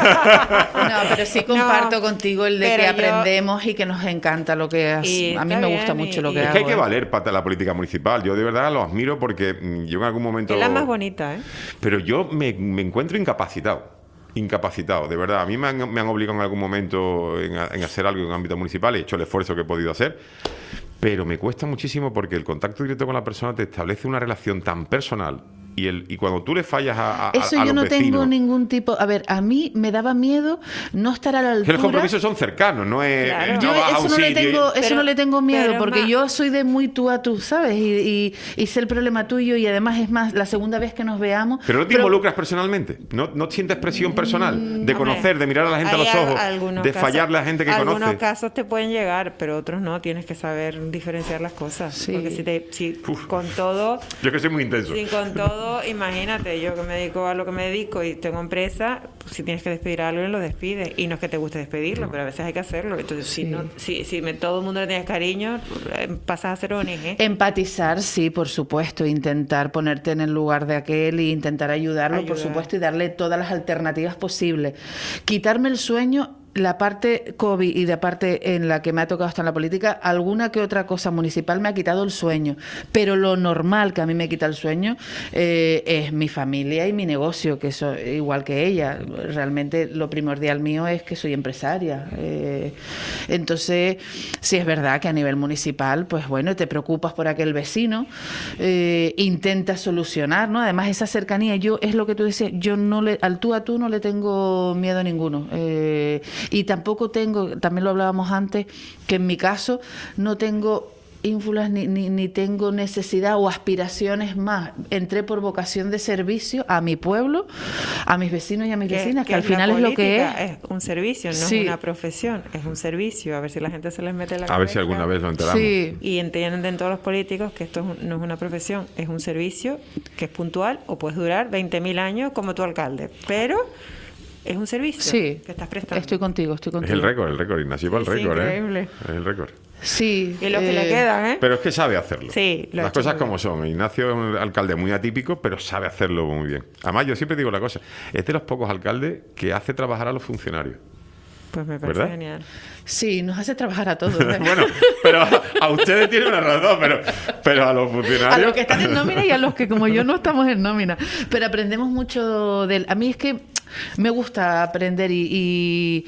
No, pero sí comparto No, contigo el de pero que yo- aprendemos y que nos encanta lo que haces. Y A mí está me gusta bien, mucho y- lo que Es hago. que hay que ¿eh? valer para la política municipal. Yo de verdad lo admiro porque mm, yo en algún momento... Es la más bonita, ¿eh? Pero yo me, me encuentro incapacitado. Incapacitado, de verdad. A mí me han, me han obligado en algún momento en, a- en hacer algo en ámbito municipal. He hecho el esfuerzo que he podido hacer. Pero me cuesta muchísimo porque el contacto directo con la persona te establece una relación tan personal. Y, el, y cuando tú le fallas a, a, Eso a yo los no vecinos... tengo ningún tipo. A ver, a mí me daba miedo no estar a la Que altura. los compromisos son cercanos, no es... Claro. no Yo vas a eso un no le sitio y- tengo, eso Pero- no le tengo miedo, pero porque más- yo soy de muy tú a tú, ¿sabes? Y, y, y sé el problema tuyo y además es más, la segunda vez que nos veamos. Pero no te involucras personalmente, no, no sientes presión personal de conocer, de mirar a la gente a Hay los al- ojos, algunos de casos- fallarle a la gente que algunos conoce. casos te pueden llegar, pero otros no. Tienes que saber diferenciar las cosas. Sí. Porque si, te, si con todo, Yo que soy muy intenso. si con todo, imagínate, yo que me dedico a lo que me dedico y tengo empresa, pues si tienes que despedir a alguien, lo despides. Y no es que te guste despedirlo, pero a veces hay que hacerlo. Entonces, si, no, si, si me, todo el mundo le tienes cariño, eh, pasas a ser O N G. Empatizar, sí, por supuesto, intentar ponerte en el lugar de aquel y intentar ayudarlo, por Ayudar. supuesto, y darle todas las alternativas posibles. Quitarme el sueño, la parte COVID y la parte en la que me ha tocado estar en la política, alguna que otra cosa municipal me ha quitado el sueño, pero lo normal que a mí me quita el sueño eh, es mi familia y mi negocio, que eso igual que ella. Realmente lo primordial mío es que soy empresaria. Eh, entonces, sí es verdad que a nivel municipal, pues bueno, te preocupas por aquel vecino, eh, intentas solucionar, ¿no? Además, esa cercanía, yo es lo que tú decías, yo no le, al tú a tú no le tengo miedo a ninguno. Eh, y tampoco tengo, también lo hablábamos antes, que en mi caso no tengo ínfulas ni, ni, ni tengo necesidad o aspiraciones más. Entré por vocación de servicio a mi pueblo, a mis vecinos y a mis Que- vecinas, que, que al la final es lo que es. política es un servicio, no Sí. es una profesión, es un servicio. A ver si la gente se les mete en la A ver si cabeza. alguna vez lo enteramos. Sí. Y entienden todos los políticos que esto es un- no es una profesión, es un servicio que es puntual o puedes durar veinte mil años como tu alcalde, pero es un servicio Sí, que estás prestando. estoy contigo, estoy Es contigo. el récord, el récord, Ignacio, el Es récord, increíble. ¿eh? Es el récord. Sí. Y los que le eh, quedan, ¿eh? Pero es que sabe hacerlo. Sí, lo ha Las hecho cosas muy como son. Ignacio es un alcalde muy atípico, pero sabe hacerlo muy bien. Además, yo siempre digo la cosa, es de los pocos alcaldes que hace trabajar a los funcionarios. Pues me parece ¿Verdad? genial. Sí, nos hace trabajar a todos. ¿eh? Bueno, pero a, a ustedes tienen una razón, pero, pero a los funcionarios... A los que están en nómina y a los que como yo no estamos en nómina. Pero aprendemos mucho de él. A mí es que me gusta aprender y, y,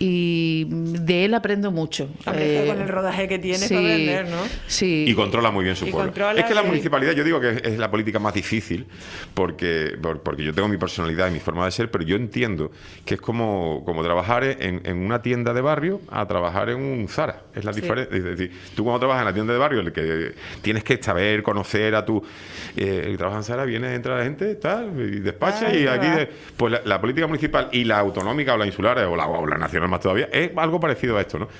y de él aprendo mucho. Hombre, Eh, con el rodaje que tienes sí, para aprender, ¿no? Sí. Y controla muy bien su Y pueblo. controla, Es que la sí. municipalidad, yo digo que es, es la política más difícil porque, por- porque yo tengo mi personalidad y mi forma de ser, pero yo entiendo que es como, como trabajar en, en una tienda de barrio a trabajar en un Zara. Es la Sí. diferencia. Es decir, tú cuando trabajas en la tienda de barrio, el que tienes que saber, conocer a tu... Eh, el que trabaja en Zara, viene, entra la gente, tal, y despacha, Ah, y es aquí... verdad. de- pues la, la política municipal y la autonómica o la insular o la, o la nacional más todavía es algo parecido a esto, ¿no?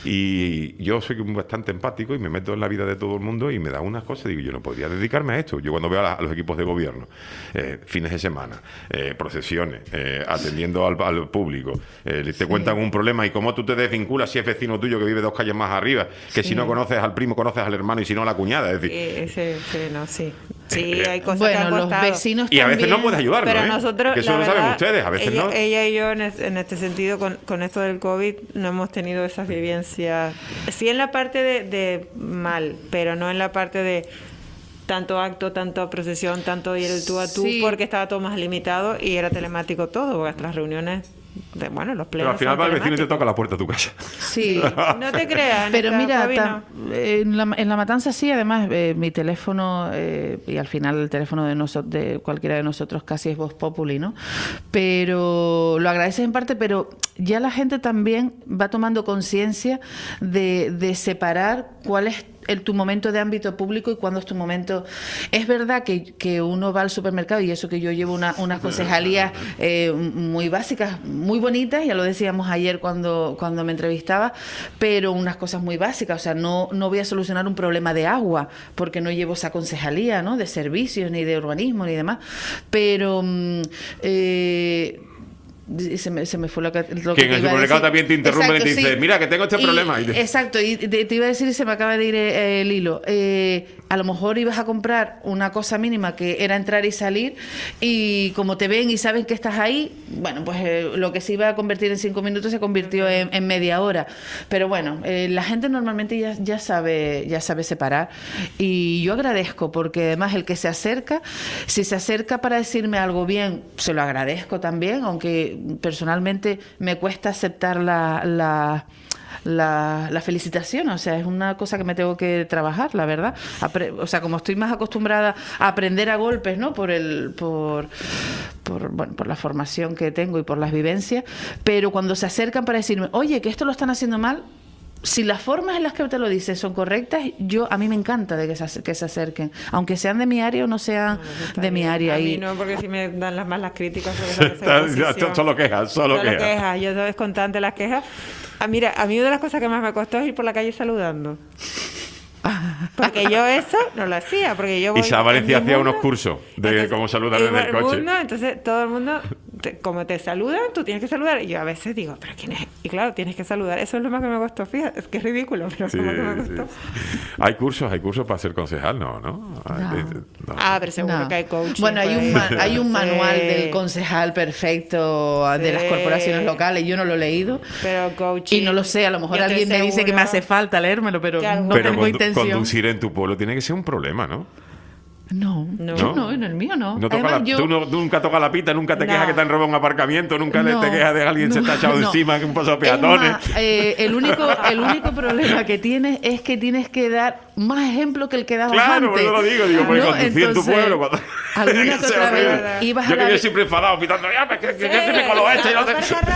Y yo soy bastante empático y me meto en la vida de todo el mundo y me da unas cosas, digo, yo no podría dedicarme a esto. Yo cuando veo a, la- a los equipos de gobierno, eh, fines de semana, eh, procesiones, eh, atendiendo al, al público, eh, te cuentan un problema y cómo tú te desvinculas si es vecino tuyo que vive dos calles más arriba, que Sí. si no conoces al primo, conoces al hermano y si no a la cuñada, es decir... Eh, ese, ese, no, sí. Sí, Eh, hay cosas bueno, que han los costado. vecinos Y a veces también, no puedes ayudarnos, Pero ¿eh? nosotros, Que eso la lo saben verdad, ustedes, a veces ella, no. ella y yo en, es- en este sentido, con, con esto del COVID, no hemos tenido esas vivencias. Sí en la parte de, de mal, pero no en la parte de tanto acto, tanto procesión, tanto ir el tú a tú, Sí. porque estaba todo más limitado y era telemático todo, porque hasta las reuniones, de, bueno, los Pero plenos al final son va el vecino y te telemáticos. toca la puerta de tu casa. Sí. No te creas. en Pero esta mira, COVID ta- no. en, la, en la matanza sí, además, eh, mi teléfono, eh, y al final el teléfono de, noso- de cualquiera de nosotros casi es Voz Populi, ¿no? Pero lo agradeces en parte, pero ya la gente también va tomando conciencia de, de separar cuál es el, tu momento de ámbito público y cuándo es tu momento. Es verdad que, que uno va al supermercado, y eso que yo llevo una, unas concejalías eh, muy básicas, muy bonitas, ya lo decíamos ayer cuando, cuando me entrevistaba, pero unas cosas muy básicas. O sea, no, no voy a solucionar un problema de agua porque no llevo esa concejalía, ¿no? De servicios, ni de urbanismo, ni demás. Pero... mm, eh, se me, se me fue lo que, lo Que que en el te iba a supermercado decir. también te interrumpen y te Exacto, dicen, sí. mira, que tengo este Y- problema. Y te- Exacto, y te, te iba a decir, y se me acaba de ir eh, el hilo. Eh, a lo mejor ibas a comprar una cosa mínima que era entrar y salir, y como te ven y saben que estás ahí, bueno, pues eh, lo que se iba a convertir en cinco minutos se convirtió en, en media hora. Pero bueno, eh, la gente normalmente ya, ya sabe, ya sabe separar, y yo agradezco, porque además el que se acerca, si se acerca para decirme algo bien, se lo agradezco también, aunque personalmente me cuesta aceptar la, la, la, la felicitación. O sea, es una cosa que me tengo que trabajar, la verdad. Apre- o sea, como estoy más acostumbrada a aprender a golpes, ¿no? Por el, por, por, bueno, por la formación que tengo y por las vivencias, pero cuando se acercan para decirme, oye, que esto lo están haciendo mal, si las formas en las que te lo dices son correctas, yo a mí me encanta de que se, acer- que se acerquen, aunque sean de mi área o no sean de mi área. A y mí no, porque si me dan las malas críticas. porque Está- sabes, esa oposición. Solo quejas, solo Solo quejas. quejas. Yo soy constante las quejas. Ah, mira, a mí una de las cosas que más me costó es ir por la calle saludando. Porque yo eso no lo hacía, porque yo voy Y Sara Valencia en mi hacía mundo, unos cursos de cómo saludar iba desde el al coche. mundo, entonces todo el mundo, te- como te saludan, tú tienes que saludar. Y yo a veces digo, ¿pero quién es? Y claro, tienes que saludar. Eso es lo más que me costó. Fíjate, es que es ridículo, pero Sí, es lo más que me sí. costó. Hay cursos, hay cursos para ser concejal, no, ¿no? Ay, de- no. Ah, pero seguro No. que hay coaching. Bueno, hay un, pues. ma- hay un Sí. manual del concejal perfecto de las Sí. corporaciones locales. Yo no lo he leído. Pero coaching. Y no lo sé, a lo mejor Yo estoy alguien me dice que me segura hace falta leérmelo, pero no Pero tengo condu- intención. conducir en tu pueblo tiene que ser un problema, ¿no? No, No. yo no, en el mío no. No toca Además, la- yo- Tú no- nunca tocas la pita, nunca te No. quejas que te han robado un aparcamiento, nunca le- No, te quejas de alguien no, se te ha echado no. encima que un paso de Es peatones. más, eh, el único el único problema que tienes es que tienes que dar más ejemplo que el que dabas Claro, antes. por eso lo digo, digo, porque ¿no? conducir en tu Entonces, pueblo cuando... alguna que Ese otra vez horrible. ibas Yo a que la- yo siempre enfadado, pitando, ya, que, que, que, que me colo este y no te...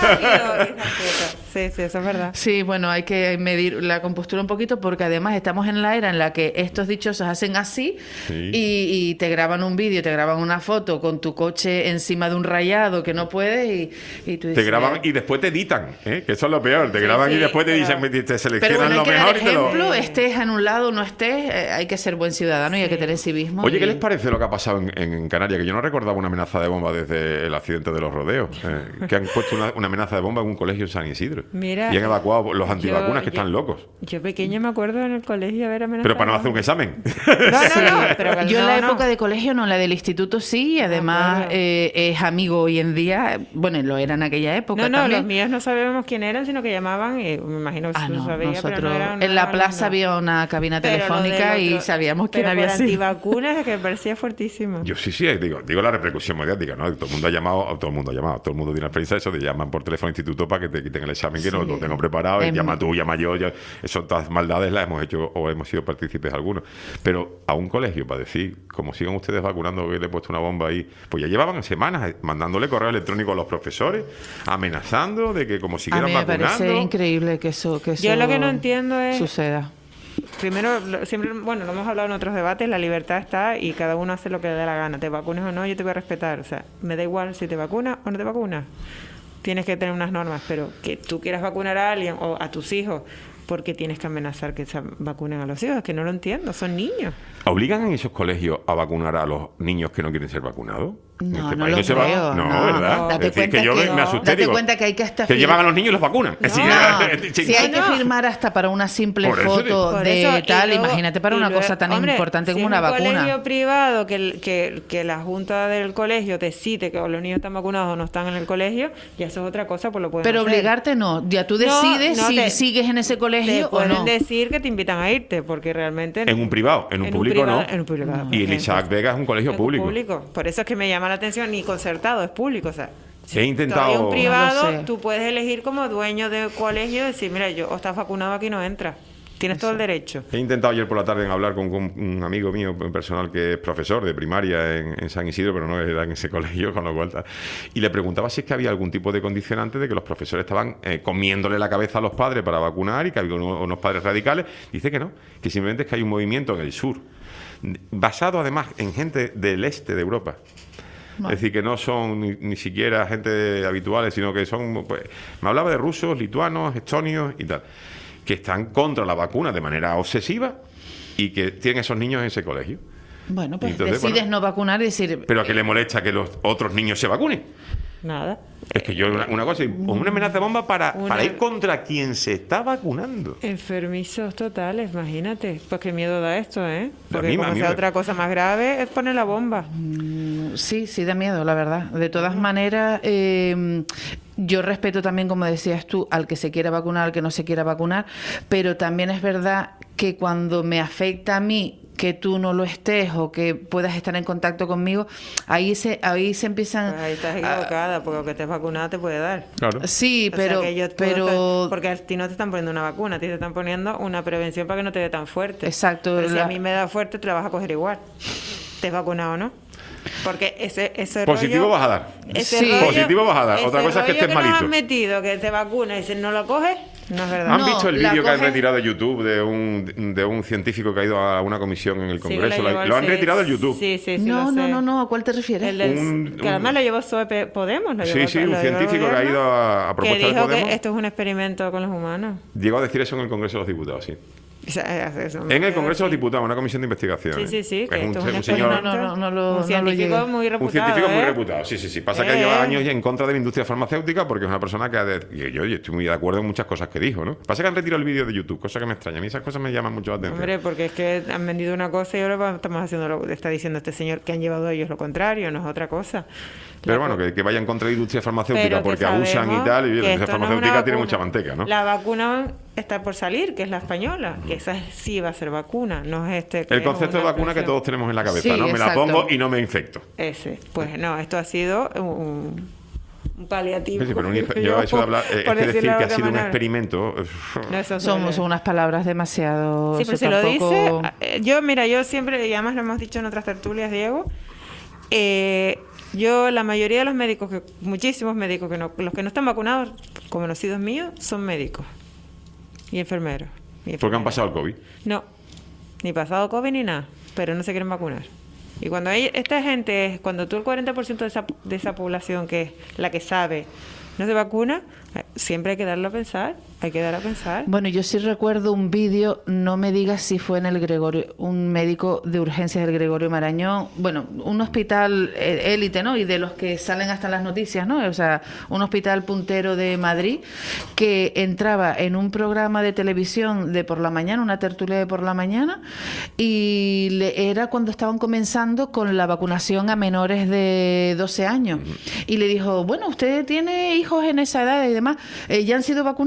Sí, sí, eso es verdad. Sí, bueno, hay que medir la compostura un poquito, porque además estamos en la era en la que estos dichosos hacen así Sí. y, y te graban un vídeo, te graban una foto con tu coche encima de un rayado que no puedes y, y tú dices... Te graban y después te editan, ¿eh? Que eso es lo peor. Te graban y sí, después te pero- dicen, te Pero seleccionan bueno, hay lo que dar mejor y te lo... ejemplo, estés en un lado o no estés, eh, hay que ser buen ciudadano y hay que tener civismo. Oye, y- ¿qué les parece lo que ha pasado en, en Canarias? Que yo no recordaba una amenaza de bomba desde el accidente de los rodeos. eh, que han puesto una, una amenaza de bomba en un colegio en San Isidro. Mira, y han evacuado los antivacunas que yo- están locos. Yo pequeña me acuerdo en el colegio haber amenazado. Pero para no hacer un examen. No, no, no, pero Yo en no, la no. época de colegio no, la del instituto sí, y además claro. eh, es amigo hoy en día, bueno, lo era en aquella época No, no, también. los míos no sabemos quién eran, sino que llamaban y me imagino que Ah, se lo no, sabía, nosotros pero no eran... en la no, plaza no. había una cabina Pero lo telefónica del y otro- sabíamos quién pero había por sido. antivacunas es que me parecía fuertísimo. Yo sí, sí, digo, digo la repercusión mediática, ¿no? Todo el mundo ha llamado, todo el mundo ha llamado, todo el mundo tiene una experiencia de eso, de llaman por teléfono al instituto para que te quiten el examen, que sí. no lo tengo preparado, y Em... llama tú, llama yo, ya, esas todas maldades las hemos hecho o hemos sido partícipes algunos. Pero a un colegio para decir, como sigan ustedes vacunando, que le he puesto una bomba ahí, pues ya llevaban semanas mandándole correo electrónico a los profesores, amenazando de que como siguieran vacunando. A mí me parece increíble que eso, que eso Yo lo que no entiendo es... suceda. Primero, siempre, bueno, lo hemos hablado en otros debates, la libertad está y cada uno hace lo que le dé la gana. Te vacunes o no, yo te voy a respetar. O sea, me da igual si te vacunas o no te vacunas. Tienes que tener unas normas, pero que tú quieras vacunar a alguien o a tus hijos porque tienes que amenazar que se vacunen a los hijos, es que no lo entiendo, son niños. ¿Obligan en esos colegios a vacunar a los niños que no quieren ser vacunados? No, este no lo se creo. Va... No, no, ¿verdad? No. Date es decir, cuenta que yo que, me asusté. Date digo, cuenta que hay que hasta... Que fir... llevan a los niños y los vacunan. No, sí, no. sí, Si hay que no. firmar hasta para una simple Por foto eso, de eso, tal, luego, imagínate para una luego, cosa tan hombre, importante si como una es un vacuna. colegio privado que, que, que la junta del colegio decide que los niños están vacunados o no están en el colegio, ya eso es otra cosa, pues lo pueden Pero hacer. obligarte no, ya tú decides no, no si te, sigues en ese te colegio o pueden no. decir que te invitan a irte, porque realmente... En un privado, en un en público un privado, no. En un público, y el Isaac Vega es un colegio es público. Un público. Por eso es que me llama la atención, ni concertado, es público, o sea... He intentado... Si un privado, no tú puedes elegir como dueño del colegio y decir, mira, yo o estás vacunado aquí no entras. Tienes todo el derecho. He intentado ayer por la tarde en hablar con, con un amigo mío personal que es profesor de primaria en, en San Isidro, pero no era en ese colegio, con lo cual... Y le preguntaba si es que había algún tipo de condicionante de que los profesores estaban eh, comiéndole la cabeza a los padres para vacunar y que había unos, unos padres radicales. Dice que no, que simplemente es que hay un movimiento en el sur, basado además en gente del este de Europa. Vale. Es decir, que no son ni, ni siquiera gente habituales, sino que son... Pues, me hablaba de rusos, lituanos, estonios y tal, que están contra la vacuna de manera obsesiva y que tienen esos niños en ese colegio. Bueno, pues entonces, decides bueno, no vacunar y decir... ¿Pero a qué le molesta que los otros niños se vacunen? Nada. Es que yo, una, una cosa, una amenaza de bomba para, una... para ir contra quien se está vacunando. Enfermizos totales, imagínate. Pues qué miedo da esto, ¿eh? Porque misma, como sea misma. otra cosa más grave, es poner la bomba. Sí, sí da miedo, la verdad. De todas uh-huh. maneras, eh, yo respeto también, como decías tú, al que se quiera vacunar, al que no se quiera vacunar, pero también es verdad que cuando me afecta a mí, que tú no lo estés o que puedas estar en contacto conmigo, ahí se ahí se empiezan... Pues ahí estás equivocada, a... porque aunque estés vacunada te puede dar. Claro. Sí, o pero... Sea que yo pero... Estoy, porque a ti no te están poniendo una vacuna, a ti te están poniendo una prevención para que no te dé tan fuerte. Exacto. Pero la... si a mí me da fuerte, te la vas a coger igual. ¿Te has vacunado o no? Porque ese, ese positivo rollo, vas a dar. Ese sí. rollo, positivo vas a dar. Otra cosa es que estés que malito. Nos han metido, que te vacunas y si no lo coges, no es verdad. ¿Han no, visto el vídeo que coge... han retirado de YouTube de un, de un científico que ha ido a una comisión en el Congreso? Sí, lo, lo han sí, retirado de YouTube. Sí, sí, sí. No, no, no, no. ¿A cuál te refieres? El del, un, que además un... lo llevó S O E Podemos. Lo sí, llevó, sí, lo un científico que ha ido a, a propuesta que dijo de Podemos. Que esto es un experimento con los humanos. Llegó a decir eso en el Congreso de los Diputados, sí. O sea, eso, en el Congreso de los Diputados, una comisión de investigación. Sí, sí, sí. Es un, un, un señor. No, no, no, lo, un científico no muy reputado. Un científico ¿eh? muy reputado, sí, sí, sí. Pasa eh. que lleva años en contra de la industria farmacéutica porque es una persona que. Ha de, y yo, yo estoy muy de acuerdo en muchas cosas que dijo, ¿no? Pasa que han retirado el vídeo de YouTube, cosa que me extraña. A mí esas cosas me llaman mucho la atención. Hombre, porque es que han vendido una cosa y ahora estamos haciendo lo que está diciendo este señor que han llevado ellos lo contrario, no es otra cosa. Pero bueno, que, que vayan contra la industria farmacéutica Pero porque abusan y tal, y la industria farmacéutica no tiene mucha manteca, ¿no? La vacuna está por salir, que es la española, que esa sí va a ser vacuna, no es este... Que el concepto de vacuna que todos tenemos en la cabeza, sí, ¿no? Me exacto. la pongo y no me infecto. Ese, pues no, esto ha sido un, un paliativo. Sí, pero un, yo, yo eso de hablar, eh, es que decir que ha sido un experimento... No, Somos unas palabras demasiado... Sí, pero si tampoco... lo dice... Yo, mira, yo siempre, y además lo hemos dicho en otras tertulias, Diego, eh... Yo, la mayoría de los médicos, que muchísimos médicos, que no, los que no están vacunados, conocidos míos, son médicos y enfermeros. Y enfermeros. ¿Porque han pasado el COVID? No, ni pasado COVID ni nada, pero no se quieren vacunar. Y cuando hay esta gente, cuando tú el cuarenta por ciento de esa, de esa población, que es la que sabe, no se vacuna, siempre hay que darlo a pensar, hay que dar a pensar. Bueno, yo sí recuerdo un vídeo, no me digas si fue en el Gregorio, un médico de urgencias del Gregorio Marañón, bueno, un hospital élite, ¿no? Y de los que salen hasta las noticias, ¿no? O sea, un hospital puntero de Madrid que entraba en un programa de televisión de por la mañana, una tertulia de por la mañana, y le, era cuando estaban comenzando con la vacunación a menores de doce años. Y le dijo, bueno, usted tiene hijos en esa edad y demás, eh, ¿ya han sido vacunados?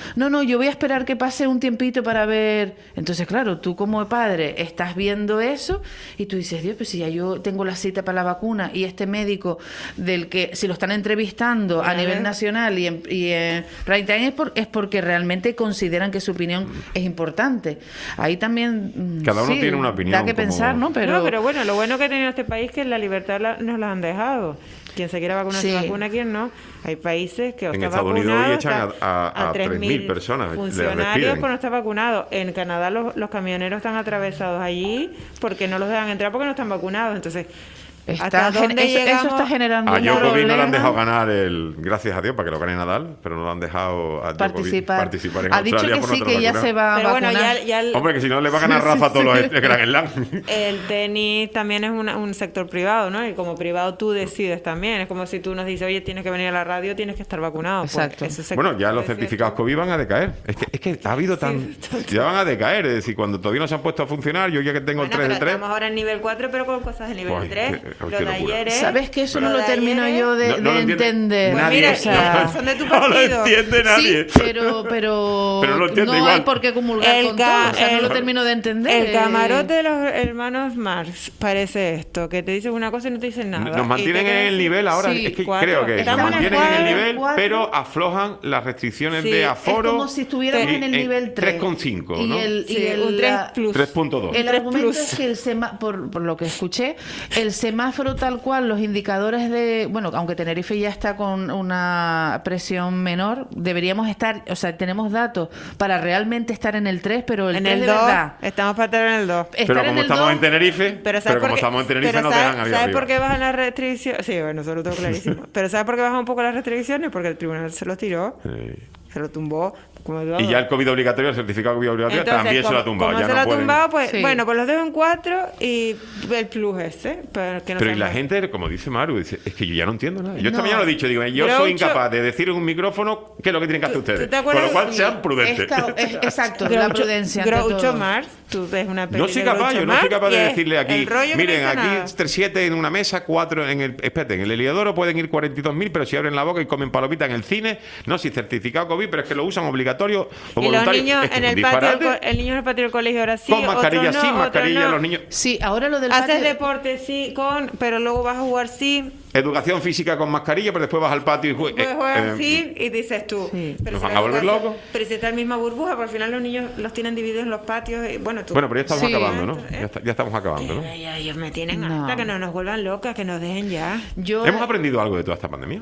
no, no, yo voy a esperar que pase un tiempito para ver. Entonces, claro, tú como padre estás viendo eso y tú dices, Dios, pues si ya yo tengo la cita para la vacuna y este médico del que si lo están entrevistando a nivel nacional y en, y en Prime Time es, por, es porque realmente consideran que su opinión es importante. Ahí también cada uno sí, tiene una opinión. Da que como... pensar, ¿no? Pero, no, pero bueno, lo bueno que ha tenido este país es que la libertad la, nos la han dejado. Quien se quiera vacunar Sí. se vacuna, quien no. Hay países que o En está Estados Unidos vacunado, hoy echan está a, a, a tres mil personas. les funcionarios despiden. por no estar vacunados. En Canadá los, los camioneros están atravesados allí porque no los dejan entrar porque no están vacunados. Entonces, Está ¿hasta gen- dónde eso, llegamos? eso está generando A un Djokovic no le han problema. dejado ganar el, gracias a Dios, para que lo gane Nadal, pero no lo han dejado a Djokovic Participar. participar en Ha dicho Australia que por sí, no que estar ya vacunado. se va a Pero bueno, vacunar. ya, ya el, Hombre, que si no le va a ganar Sí, Rafa sí, todos sí. los Grand Slam. el tenis también es una- un sector privado, ¿no? Y como privado tú decides también. Es como si tú nos dices, oye, tienes que venir a la radio, tienes que estar vacunado. Pues Exacto. eso se- Bueno, ya los decide certificados tú. COVID van a decaer. Es que, es que ha habido tan... Ya van a decaer. Es decir, cuando todavía no se han puesto a funcionar, yo ya que tengo Bueno, el tres pero de tres... estamos ahora en nivel cuatro, pero con cosas de nivel Uy, tres. qué- Lo qué de locura. ayer es... ¿Sabes que eso no Lo lo de termino ayer yo de, No- no de lo entiende entender? Pues nadie. mira, O sea, son de tu No lo partido. entiende nadie. sí, pero, pero, Pero lo entiende no igual. hay por qué comulgar El con ca- todo. O sea, no el- lo termino de entender. El camarote de los hermanos Marx parece esto, que te dicen una cosa y no te dicen nada. Nos mantienen Y te en quedas el sin- nivel ahora, Sí, es que cuatro. creo que nos Estamos en mantienen en el cuatro, nivel, cuatro. pero aflojan las restricciones Sí, de es aforo. Es como si estuviéramos y- en el nivel tres. tres coma cinco, Y ¿no? el, y Sí, el- un tres la- plus. tres punto dos. El tres argumento plus. es que el semáforo, por, por lo que escuché, el semáforo tal cual, los indicadores de, bueno, aunque Tenerife ya está con una presión menor, deberíamos estar, o sea, tenemos datos para realmente estar en el tres, pero el En tres el de dos, verdad. estamos para estar en el dos. Pero Estar en como el estamos dos, en Tenerife, pero, ¿sabes como por qué- estamos en Tenerife pero nos ¿sabes- dejan ahí ¿Sabes arriba. por qué bajan las restricciones? Sí, bueno, eso lo tengo clarísimo. Pero ¿sabes por qué bajan un poco las restricciones? Porque el tribunal se los tiró, Sí. se lo tumbó. Como todo. Y ya el COVID obligatorio, el certificado COVID obligatorio, Entonces, también se como- lo ha tumbado. Como Ya se no lo ha pueden. tumbado, pues Sí. bueno, pues los dejo en cuatro y el plus ese. Pero, que no Pero y se la me- gente, como dice Maru, dice, es que yo ya no entiendo nada. Yo esta No. mañana lo he dicho, digo, yo Groucho- soy incapaz de decir en un micrófono qué es lo que tienen que hacer ustedes. te Con acuerdas? lo cual, Sí. sean prudentes. Es ca- es- exacto, la Groucho- prudencia ante Groucho todo. Marx, tú ves una peli No soy de capaz, Groucho yo no soy Marx capaz de y es decirle aquí, el rollo que no miren, dice aquí nada. tres, siete en una mesa, cuatro en el, espérate, en el Heliodoro pueden ir cuarenta y dos mil, pero si abren la boca y comen palomitas en el cine, no, si certificado COVID, pero es que lo usan obligatorio o Y los voluntario. niños Es que en es el un patio, del disparate. co- el niño en el patio del colegio ahora sí, Con otro mascarilla, no, sin otro mascarilla, no. los niños. Sí, ahora lo del Haces patio- deporte sí, con, pero luego vas a jugar sí, Educación física con mascarilla, pero después vas al patio y jue- pues eh, juegas eh, sí y dices tú. Pero ¿Nos si van la a volver educación- locos? Pero si está la misma burbuja, porque al final los niños los tienen divididos en los patios. Y, bueno, tú. Bueno, pero ya estamos Sí. acabando, ¿no? Ya, está- ya estamos acabando, ¿no? Ay, ay, ellos me tienen No. hasta que no nos vuelvan locas, que nos dejen ya. Yo, ¿Hemos aprendido algo de toda esta pandemia?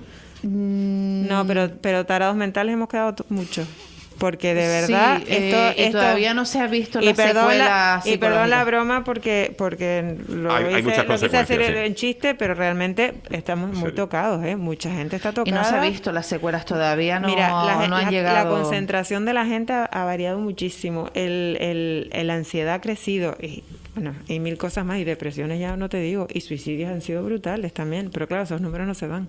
No, pero, pero tarados mentales hemos quedado t- mucho. Porque de verdad Sí, esto, eh, y esto- todavía no se ha visto y la perdón secuela la, y perdón la psicológica. broma porque porque lo Hay- hay hice, muchas lo quise hacer consecuencias, sí. en chiste, pero realmente estamos muy tocados, ¿eh? Mucha gente está y tocada. no se ha visto las secuelas todavía, no, Mira, la, no han la- llegado. la concentración de la gente ha, ha variado muchísimo. El, el, el ansiedad ha crecido y bueno, y mil cosas más y depresiones ya no te digo y suicidios han sido brutales también, pero claro, esos números no se van.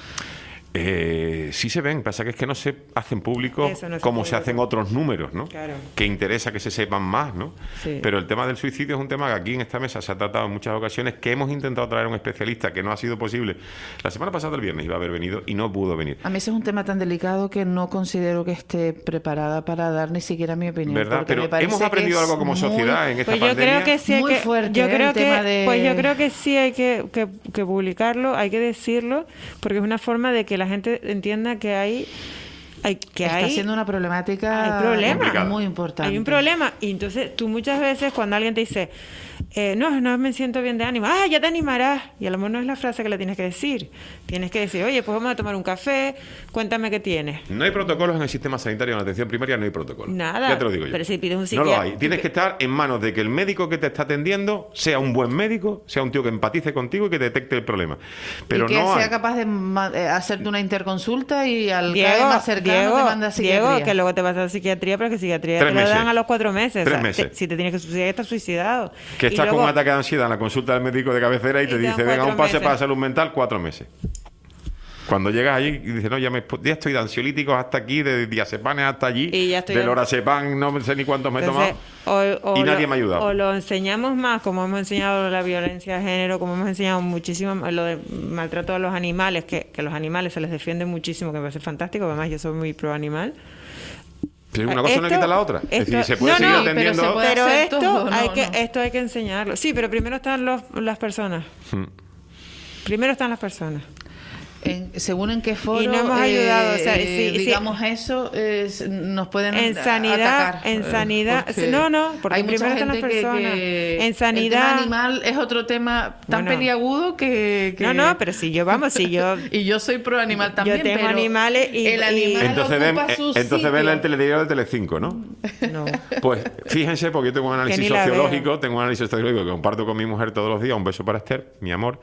Eh, sí se ven, pasa que es que no se hacen públicos Eso no se como puede se hacen ver. otros números, ¿no? Claro. Que interesa que se sepan más, ¿no? Sí. Pero el tema del suicidio es un tema que aquí en esta mesa se ha tratado en muchas ocasiones, que hemos intentado traer a un especialista, que no ha sido posible. La semana pasada, el viernes, iba a haber venido y no pudo venir. A mí ese es un tema tan delicado que no considero que esté preparada para dar ni siquiera mi opinión. ¿Verdad? porque Pero me parece hemos que aprendido es algo como muy- sociedad en esta Pues yo pandemia. creo que sí hay Muy que fuerte, yo ¿eh? creo el que tema de- pues yo creo que sí hay que, que, que publicarlo, hay que decirlo, porque es una forma de que la gente entienda que hay hay que Está hay siendo una problemática hay problema. Complicada. muy importante. Hay un problema. Y entonces tú muchas veces cuando alguien te dice, eh, no, no me siento bien de ánimo, ah, ya te animarás. Y a lo mejor no es la frase que le tienes que decir. Tienes que decir, oye, pues vamos a tomar un café, cuéntame qué tienes. No hay protocolos en el sistema sanitario, en la atención primaria no hay protocolos. Nada. Ya te lo digo yo. Pero si pides un No psiquiatra. lo hay. Tienes que estar en manos de que el médico que te está atendiendo sea un buen médico, sea un tío que empatice contigo y que detecte el problema. Pero y que no sea hay. capaz de ma- eh, hacerte una interconsulta y al Diego, caer más cercano Diego, te manda a psiquiatría. Diego, que luego te vas a psiquiatría, pero que psiquiatría Tres te lo meses. dan a los cuatro meses. Tres O sea, meses. te- si te tienes que suicidar, estás suicidado. Que Y estás luego- con un ataque de ansiedad en la consulta del médico de cabecera y, Y te te dan dice, venga, cuatro un pase meses. para salud mental, cuatro meses. Cuando llegas allí y dices, no, ya, me, ya estoy de ansiolíticos hasta aquí, de diazepanes hasta allí, Y ya estoy de de- lorazepam, no sé ni cuántos me he Entonces, tomado. o- o y lo- nadie me ha ayudado. O lo enseñamos más, como hemos enseñado la violencia de género, como hemos enseñado muchísimo lo de maltrato a los animales, que, que los animales se les defiende muchísimo, que me parece fantástico, además yo soy muy pro animal. Pero una cosa esto, no quita la otra. Esto, es decir, se puede no, seguir no, atendiendo. Pero, pero esto, todo, hay no, que, no. esto hay que enseñarlo. Sí, pero primero están los, las personas. Hmm. Primero están las personas. En, según en qué foro, y no hemos ayudado, o sea, eh, sí, digamos sí. eso, eh, nos pueden en sanidad, atacar, en sanidad, porque no, no, porque hay mucha primero están las gente que, personas. que en sanidad, el tema animal es otro tema tan bueno, peliagudo que, que no, no, pero si yo vamos, si yo y yo soy pro animal también, yo tengo pero animales y el animal y, entonces ven, ocupa su entonces sitio. ven el telediario de Telecinco, ¿no? No. Pues fíjense, porque yo tengo un análisis la sociológico, veo. tengo un análisis sociológico que comparto con mi mujer todos los días. Un beso para Esther, mi amor.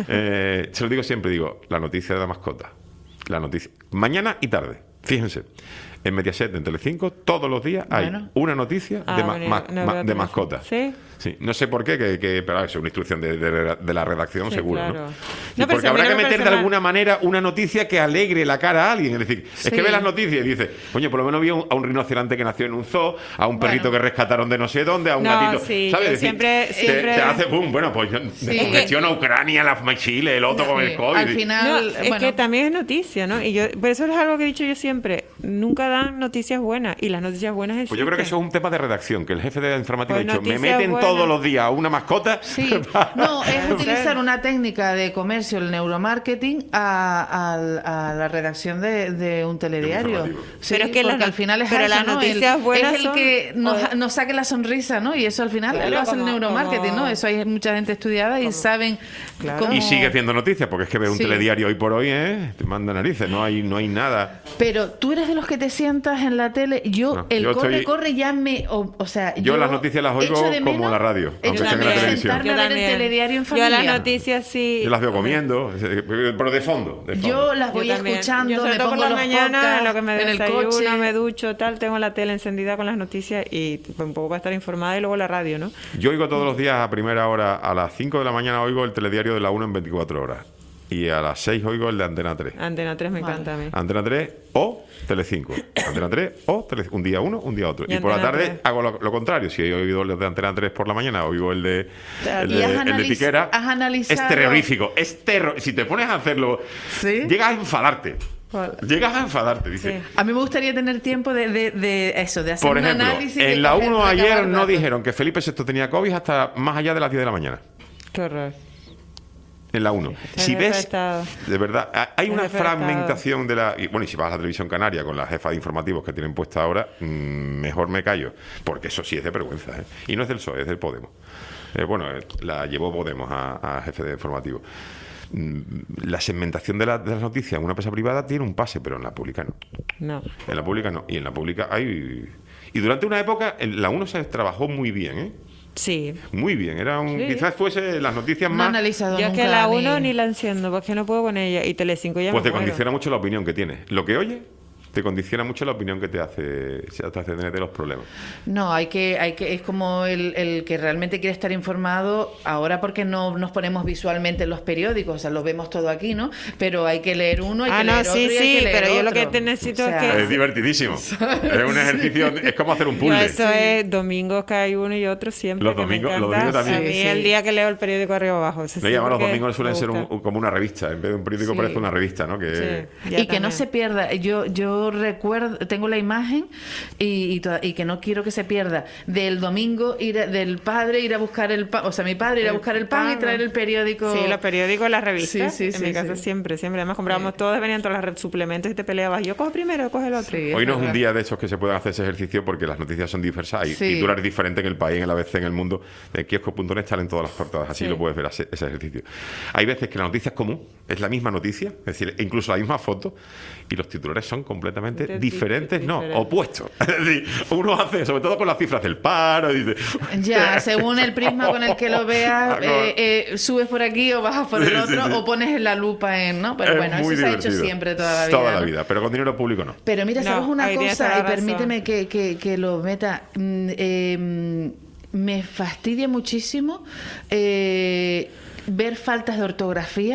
Eh, se lo digo siempre, digo, la noticia de la mascota. La noticia. Mañana y tarde. Fíjense. En Mediaset, en Telecinco, todos los días hay Bueno. una noticia Ah, de, ma- bueno, ma- no ma- veo de Telecinco. mascotas. ¿Sí? Sí. No sé por qué, que, que, pero es una instrucción de, de- de la redacción, Sí, seguro. claro. ¿no? No, Sí, pero porque si a mí habrá no que me meter de parece mal. alguna manera una noticia que alegre la cara a alguien. Es decir, es Sí. que ve las noticias y dice, coño, por lo menos vi a un, a un rinoceronte que nació en un zoo, a un perrito Bueno. que rescataron de no sé dónde, a un No, gatito. sí, ¿Sabes? yo Es decir, siempre- te, siempre- te hace pum, bueno, pues yo- Sí. congestiona Ucrania, la Chile, el otro con Sí. el COVID. Al final, No, eh, es bueno, que también es noticia, ¿no? Y yo, por eso es algo que he dicho yo siempre, nunca dan noticias buenas y las noticias buenas existen. Pues yo creo que eso es un tema de redacción, que el jefe de informática Pues ha dicho, me noticias meten buenas. todos los días a una mascota. Sí, no, es utilizar una técnica de comercio, el neuromarketing, a, a- a la redacción de, de un telediario. informativo. Sí, Pero es que porque las- al final es pero eso, las ¿no? noticias El- buenas es el son- que nos, o- nos saque la sonrisa, ¿no? Y eso al final Claro, lo hace el como- neuromarketing, como- ¿no? Eso hay mucha gente estudiada y saben Claro. cómo... Y sigue haciendo noticias, porque es que ver un Sí. telediario hoy por hoy, ¿eh? Te manda narices, no hay, no hay nada. Pero tú eres de los que te sientas en la tele. Yo, No, el yo corre, estoy- corre ya me. O, o sea, Yo las noticias las oigo echo de como menos- la radio, echo aunque de sea en la menos televisión. sentarme a ver el telediario en Yo familia. las noticias sí. Yo las veo comiendo, pero de fondo. De fondo. Yo las voy Yo también. escuchando, Yo sobre me todo por pongo la los mañana, podcasts en lo que me en el desayuno, coche. me ducho, tal, tengo la tele encendida con las noticias y un poco para estar informada y luego la radio, ¿no? Yo oigo todos los días a primera hora, a las cinco de la mañana oigo el telediario de la una en veinticuatro horas. Y a las seis oigo el de Antena tres. Antena tres me encanta a mí. Antena tres o Telecinco. Antena tres o Telecinco. Un día uno, un día otro. Y Y, por la Antena tarde tres. hago lo, lo contrario. Si he oído el de Antena tres por la mañana, oigo el de, el ¿Y de, has el de analiz- Piquera. has analizado- Es terrorífico. Es terror. Si te pones a hacerlo, ¿Sí? llegas a enfadarte. ¿Cuál? Llegas a enfadarte, dice. Sí. A mí me gustaría tener tiempo de, de, de eso, de hacer Por un ejemplo, análisis. de en la coger- uno ayer recabar no datos. dijeron que Felipe sexto tenía COVID hasta más allá de las diez de la mañana. Qué horror. En la uno. El Si jefe ves, de Estado. de verdad, ha- hay El una jefe de Estado. fragmentación de la... Y, bueno, y si vas a la televisión canaria con la jefa de informativos que tienen puesta ahora, mmm, mejor me callo. Porque eso sí es de vergüenza, ¿eh? Y no es del P S O E, es del Podemos. Eh, bueno, eh, la llevó Podemos a, a jefe de informativo. Mm, La segmentación de, la- de las noticias en una empresa privada tiene un pase, pero en la pública no. No. En la pública no. Y en la pública hay... Y durante una época, en la uno se trabajó muy bien, ¿eh? Sí. Muy bien. Era un, Sí. quizás fuese las noticias No he más... analizado Yo es nunca que la ni- uno ni la enciendo porque no puedo con ella y Telecinco ya Pues me te muero. condiciona mucho la opinión que tienes. Lo que oyes te condiciona mucho la opinión que te hace, te hace tener de los problemas. No, hay que, hay que, es como el, el que realmente quiere estar informado ahora porque no nos ponemos visualmente en los periódicos, o sea, lo vemos todo aquí, ¿no? Pero hay que leer uno, hay Ah, que no, leer sí, otro y hay sí, que leer pero yo lo otro. que te necesito O sea, es que- Es divertidísimo. Es un ejercicio, es como hacer un Yo puzzle. eso es domingos que hay uno y otro siempre. Los que me domingos- los encanta. domingos también. A mí Sí, sí. el día que leo el periódico arriba abajo. ese Me sí, llaman los porque domingos suelen me ser un- gusta. un- como una revista. En vez de un periódico Sí. parece una revista, ¿no? Que, Sí, ya Y que no también. se pierda. Yo yo recuerdo, tengo la imagen y, y, toda- y que no quiero que se pierda del domingo ir a- del padre ir a buscar el pan, o sea, mi padre ir a El buscar el pan y pan. traer el periódico. Sí, los periódicos, las revistas. Sí, sí, en sí, mi casa sí. siempre, siempre. Además comprábamos todos, venían todas las red suplementos y te peleabas. Yo cojo primero, yo cojo el otro. Sí, Hoy no es verdad. un día de esos que se puedan hacer ese ejercicio porque las noticias son diversas. Hay Sí. titulares diferentes en el país, en la A B C, en el mundo. En kiosco punto net salen todas las portadas. Así Sí. lo puedes ver, ese, ese ejercicio. Hay veces que la noticia es común, es la misma noticia, es decir, incluso la misma foto, y los titulares son completamente Di- diferentes, no, diferentes. opuestos. Es decir, uno hace, sobre todo con las cifras del paro, y dice... Ya, según el prisma con el que lo veas, eh, eh, subes por aquí o bajas por el Sí, sí, otro sí. o pones la lupa en, ¿no? Pero Es bueno, eso muy se ha hecho divertido. siempre toda la vida. Toda la ¿no? vida, pero con dinero público no. Pero mira, No, ¿sabes una ahí tienes toda cosa? la Y permíteme razón. que, que, que lo meta. Mm, eh, me fastidia muchísimo eh, ver faltas de ortografía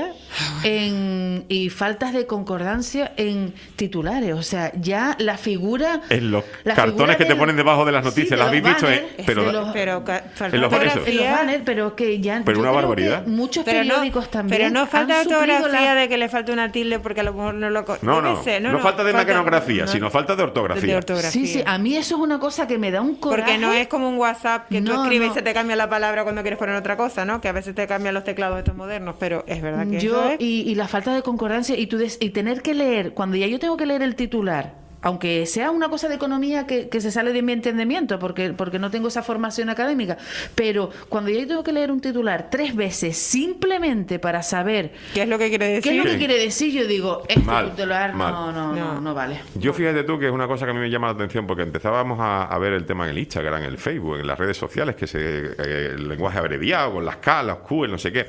en, y faltas de concordancia en titulares. O sea, ya la figura... En los cartones que te ponen debajo de las noticias, sí, de ¿las habéis visto? Banners, eh? Pero, de los, pero falta en los, ortografía. en los banners, pero que ya... Pero una barbaridad. Muchos pero periódicos no, también Pero no falta han suplido ortografía la... de que le falta una tilde porque a lo mejor no lo... No, no, sé, no, no, no falta de falta, mecanografía, no, sino falta de ortografía. de ortografía. Sí, sí, a mí eso es una cosa que me da un coraje. Porque no es como un WhatsApp que no, tú escribes no. y se te cambia la palabra cuando quieres poner otra cosa, ¿no? Que a veces te cambian los teclados estos modernos, pero es verdad que yo eso es... y, y la falta de concordancia y, tú des, y tener que leer, cuando ya yo tengo que leer el titular, aunque sea una cosa de economía que, que se sale de mi entendimiento, porque, porque no tengo esa formación académica, pero cuando ya yo tengo que leer un titular tres veces simplemente para saber qué es lo que quiere decir, qué es lo que Sí. quiere decir, yo digo, este Mal, titular mal. no, no, no, no vale. Yo fíjate tú que es una cosa que a mí me llama la atención porque empezábamos a, a ver el tema en el Instagram, en el Facebook, en las redes sociales, que se eh, el lenguaje abreviado, con las K, las Q, el no sé qué.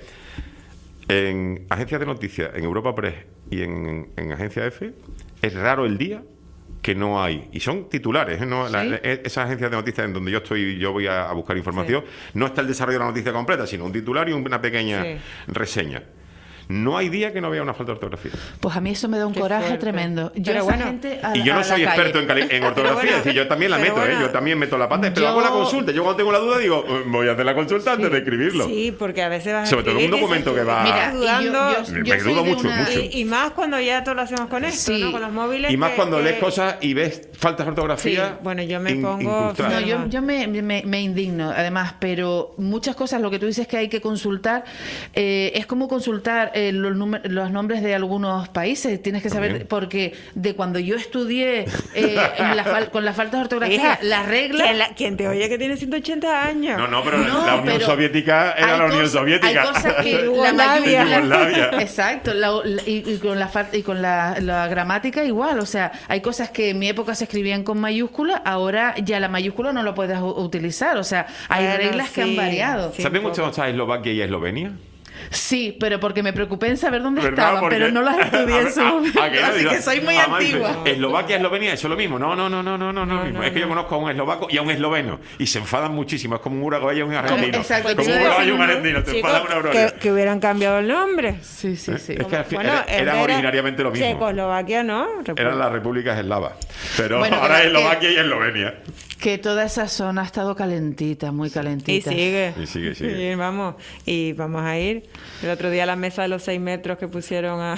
En agencias de noticias, en Europa Press y en, en Agencia F, es raro el día que no hay, y son titulares, ¿eh? No, la, ¿Sí? la, esas agencias de noticias en donde yo estoy, yo voy a, a buscar información, sí. No está el desarrollo de la noticia completa, sino un titular y una pequeña sí. reseña. No hay día que no vea una falta de ortografía. Pues a mí eso me da un Qué coraje fuerte. tremendo. Yo Pero esa bueno, gente a, y yo no a soy la experto en, calle. cali- en ortografía, bueno, es decir, yo también la meto, bueno, ¿eh? Yo también meto la pata, pero yo- hago la consulta. Yo cuando tengo la duda digo, voy a hacer la consulta antes de escribirlo. Sí, porque a veces vas a Sobre todo en un escribir y documento dices, que va- Mira, Mira, y dudando, yo- yo- Me yo dudo soy de mucho, una- mucho. Y, y más cuando ya todo lo hacemos con esto, Sí. ¿no? Con los móviles. Y más que- cuando que- lees cosas y ves faltas de ortografía. Sí, bueno, yo me in- pongo- incrustadas. No, yo, yo me, me, me indigno, además, pero muchas cosas, lo que tú dices que hay que consultar, eh, es como consultar eh, los, númer- los nombres de algunos países, tienes que saber, También. porque de cuando yo estudié eh, la fal- con las faltas de ortografía, Hija, las reglas... ¿quién, la- quién te oye que tiene ciento ochenta años? No, no, pero la- No, la Unión pero Soviética era hay la Unión cosas- Soviética. Hay cosas que la Yugoslavia. mayúscula- Yugoslavia. Exacto, la- la- y, y con la fal- y con la, la gramática igual, o sea, hay cosas que en mi época se escribían con mayúscula, ahora ya la mayúscula no lo puedes u- utilizar, o sea, hay Bueno, reglas que han sí, variado. sí. ¿Sabes mucho dónde está Eslovaquia y Eslovenia? Sí, pero porque me preocupé en saber dónde ¿Verdad? estaban, Porque- pero no las estudié en su Ah, momento, ah, que no, así digo, que soy muy ah, Marce, antigua. Eslovaquia, Eslovenia, eso es lo mismo. No, no, no, no, no, no, no, No, mismo. no, Es que yo no. conozco a un eslovaco y a un esloveno y se enfadan muchísimo. Es como un uruguayo y un argentino. Exacto, como te un iba a uruguayo y decir un uno, argentino. Te Chicos, enfadan una broma. que, que hubieran cambiado el nombre. Sí, sí, sí. Es que al fin- Bueno, era- en eran vez era originariamente lo mismo. Checoslovaquia, ¿no? Eran las repúblicas eslavas. Pero Bueno, ahora que- es Eslovaquia y Eslovenia. Que toda esa zona ha estado calentita, muy Y calentita. sigue. Y sigue, sigue. Y vamos, y vamos a ir. El otro día la mesa de los seis metros que pusieron a...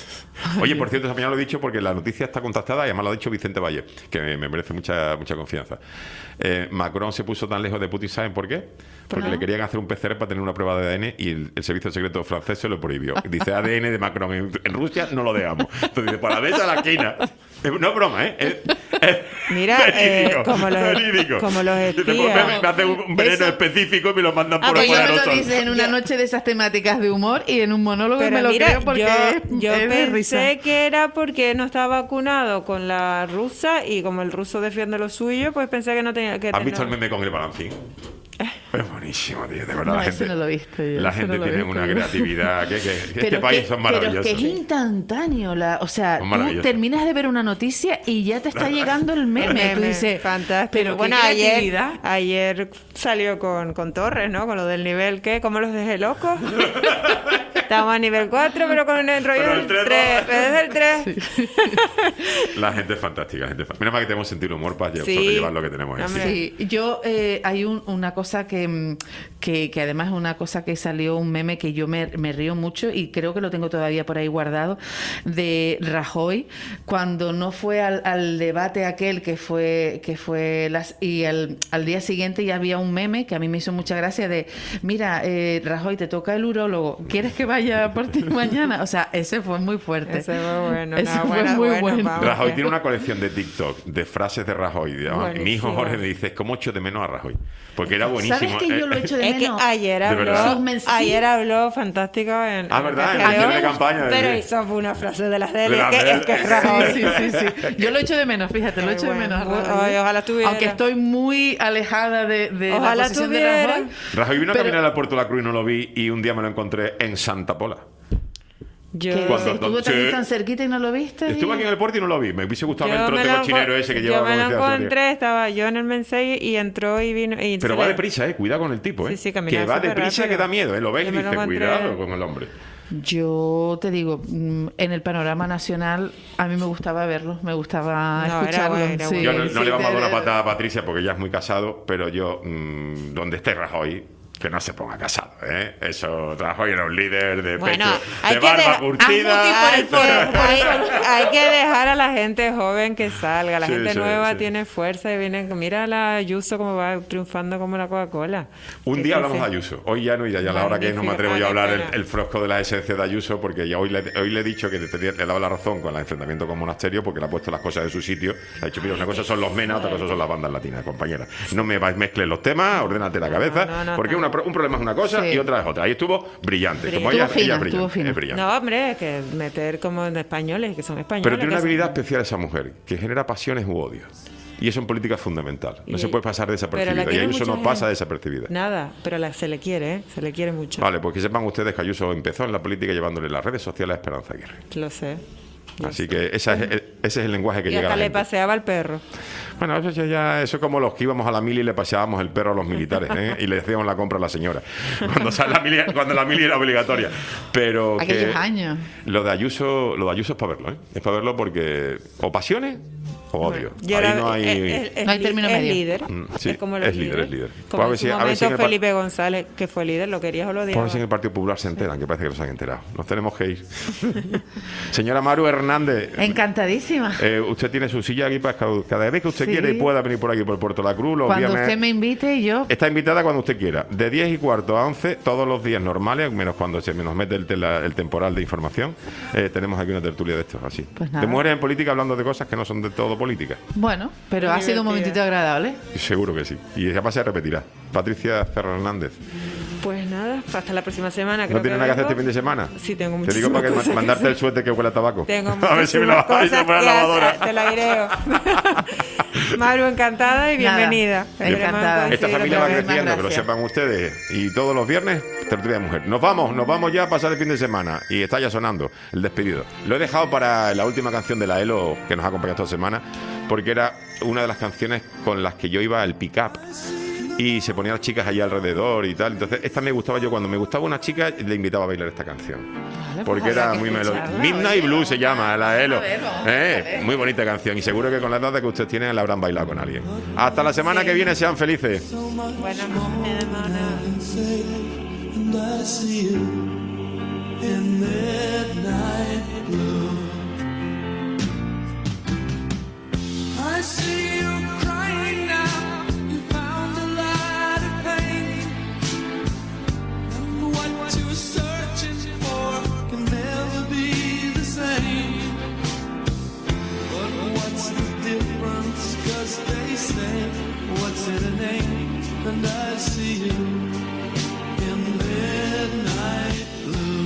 Oye, por cierto, también lo he dicho porque la noticia está contactada y además lo ha dicho Vicente Valle, que me, me merece mucha mucha confianza. Eh, Macron se puso tan lejos de Putin, ¿saben por qué? Porque No. le querían hacer un P C R para tener una prueba de A D N y el, el servicio secreto francés se lo prohibió. Dice A D N de Macron. En, en Rusia no lo dejamos. Entonces dice, para la mesa a la esquina. Es- No es broma, ¿eh? Es, es Mira, verídico, eh, como los- verídico. como los Dice, pues espías. me, me hacen un veneno Eso- específico y me lo mandan Ah, por pues yo me lo aerosol. dices en una noche de esas temáticas de humor y en un monólogo Pero me lo mira, creo porque yo, yo es de risa. pensé que era porque no estaba vacunado con la rusa y como el ruso defiende lo suyo, pues pensé que no tenía que ¿Has tener... visto el meme con el balancín? Es buenísimo, tío. De verdad, No, la ese gente, no lo he visto yo, la ese gente no lo he tiene visto una yo. creatividad. Que, que- que este Pero país que- son Pero maravillosos. que es instantáneo, la, o sea, Son tú maravillosos. terminas de ver una noticia y ya te está llegando el meme. Meme, Tú dices, fantástico. pero bueno, qué ayer, creatividad. ayer salió con, con Torres, ¿no? Con lo del nivel, ¿qué? ¿Cómo los dejé locos? Estamos a nivel cuatro, pero con el rollo Pero del el tres tres. no. Desde el tres. La gente es fantástica. La gente es fa- Menos mal que tenemos sentido humor para lle- Sí. sobrellevar lo que tenemos. ¿eh? Hombre. Sí, yo eh, hay un- una cosa que, mm, que, que además es una cosa que salió, un meme que yo me, me río mucho y creo que lo tengo todavía por ahí guardado, de Rajoy, cuando no fue al, al debate aquel que fue, que fue las, y al, al día siguiente ya había un meme que a mí me hizo mucha gracia de, mira, eh, Rajoy, te toca el urólogo, ¿quieres que vaya por ti mañana? O sea, ese fue muy fuerte. Ese fue bueno. Ese no, fue bueno, muy bueno, bueno. vamos. Rajoy tiene una colección de TikTok de frases de Rajoy. digamos. Mi hijo Buenísimo. Jorge me dice, ¿cómo echo de menos a Rajoy? Porque era buenísimo. ¿Sabes que yo lo echo de Es que menos? ayer ¿De habló, verdad? Sus mens- ayer habló fantástico en... Ah, ¿verdad? En Creo, mención de campaña, Pero sí. hizo una frase de las de él, De es las que, de él. es que es Rajoy. Sí, sí, sí. Yo lo echo de menos, fíjate, lo Qué echo de bueno. menos. a Rajoy. Ay, ojalá estuviera. Aunque estoy muy alejada de, de la Ojalá posición de tuviera. Rajoy. Rajoy vino a Pero- caminar al Puerto de la Cruz y no lo vi y un día me lo encontré en Santa Pola. Yo ¿Qué Cuando- dices? ¿Estuvo sí. tan, tan cerquita y no lo viste? Estuve aquí en el puerto y no lo vi. Me hubiese gustado Yo ver el me trote lo cochinero encon- ese que yo llevaba me lo como decía Sonia. encontré, estaba yo en el mensaje y entró y vino. Y Pero se va le- deprisa, eh. Cuidado con el tipo, eh. Sí, sí, caminaba que va súper deprisa, rápido. que da miedo, eh. Lo ves y Yo me lo dices, encontré- cuidado con el hombre. Yo te digo, mm, en el panorama nacional a mí me gustaba verlo, me gustaba No, era escucharlo. bueno, era sí, Yo no, no sí, le vamos a dar de- una patada a Patricia porque ella es muy casado, pero yo, mmm, donde esté Rajoy, que no se ponga casado, ¿eh? Eso, Rajoy era un líder de Bueno, pecho, hay de que barba dejar- curtida. Hay que, hay- hay que dejar a la gente joven que salga. La Sí, gente sí, nueva sí. tiene fuerza y viene. Mira a la Ayuso como va triunfando como la Coca-Cola. Un Que día sí, hablamos sí. de Ayuso. Hoy ya no, y ya a la hora que no me Magnífico. atrevo ya a Ah, hablar qué el, pena. el frosco de la esencia de Ayuso, porque ya hoy le, hoy le he dicho que te- le he dado la razón con el enfrentamiento con Monasterio, porque le ha puesto las cosas en su sitio. Le ha dicho, mira, una cosa son los menas, otra cosa son las bandas latinas, compañera. No me vais- mezcles los temas, ordénate la cabeza, no, no, porque no. una pro- un problema es una cosa Sí. y otra es otra. Ahí estuvo brillante. Como Brillante. ella, Estuvo ella fina, es brillante, estuvo fina. es brillante. No, hombre, es que meter como en españoles, que son españoles. Pero tiene que una son- habilidad especial esa mujer, que genera pasiones u odios. Y eso en política es fundamental. No Y- se puede pasar pero la desapercibida. Y quiere Ayuso no mucha pasa gente. desapercibida. Nada, pero la- se le quiere, ¿eh? Se le quiere mucho. Vale, pues que sepan ustedes que Ayuso empezó en la política llevándole las redes sociales a Esperanza Aguirre. Lo sé. Así que esa es- ese es el lenguaje que Y llega a hasta la le gente. paseaba al perro. Bueno, eso ya, ya- eso es como los que íbamos a la mili y le paseábamos el perro a los militares, ¿eh? Y le hacíamos la compra a la señora. Cuando, sale la mili, cuando la mili era obligatoria. Pero que Aquellos años. lo de Ayuso, lo de Ayuso es para verlo, ¿eh? Es para verlo porque o pasiones o odio. Y Ahí ahora no hay... es, es- No hay es término li- es medio. líder. Mm, sí, es como los es líder, es líder. Como Pues a en ver su si- a ver momento si en el par- Felipe González, que fue líder, lo querías o lo Pues a ver odiabas. si en el Partido Popular se enteran, que parece que no se han enterado. Nos tenemos que ir. Señora Maru Hernández, Encantadísima. eh, usted tiene su silla aquí para cada, cada vez que usted Sí. quiera y pueda venir por aquí por Puerto La Cruz. Los Cuando viernes. usted me invite, yo. Está invitada cuando usted quiera. De diez y cuarto a once, todos los días normales, menos cuando se nos mete el, tela- el temporal de información. eh, tenemos aquí una tertulia de estos, así. Pues nada. De mujeres en política hablando de cosas que no son de todo política. Bueno, pero ha sido un momentito agradable. Seguro que sí. Y además se repetirá. Patricia Ferro Hernández. Pues nada, hasta la próxima semana. Creo ¿No tienes que nada que hacer vengo. este fin de semana? Sí, tengo Te muchísimas digo para que cosas ma- que mandarte hacer. el suéter que huele a tabaco. Tengo A ver si me lo muchísimas vais a cosas poner a que la hacer, lavadora. te lo iré. Maru, encantada y Nada, bienvenida. encantada. Esta Coincidir familia va otra vez. creciendo, que lo gracias. sepan ustedes. Y todos los viernes, tertulia de mujer. Nos vamos, nos vamos ya a pasar el fin de semana. Y está ya sonando el despedido. Lo he dejado para la última canción de la ELO que nos ha acompañado esta semana, porque era una de las canciones con las que yo iba al pick-up. Y se ponían las chicas allí alrededor y tal. Entonces, esta me gustaba yo. Cuando me gustaba una chica, le invitaba a bailar esta canción. pues Porque habrá era que muy melódica. escucharla, Midnight oye. Blue se llama, la ELO. A ver, vamos a Eh, ver. Muy bonita canción. Y seguro que con la edad que ustedes tienen la habrán bailado con alguien. Hasta la semana que viene, sean felices. Buenas And I see you in midnight blue. I see you crying now. You found a lot of pain, and what you're searching for can never be the same. But what's the difference? 'Cause they say, what's in a name? And I see you in midnight blue.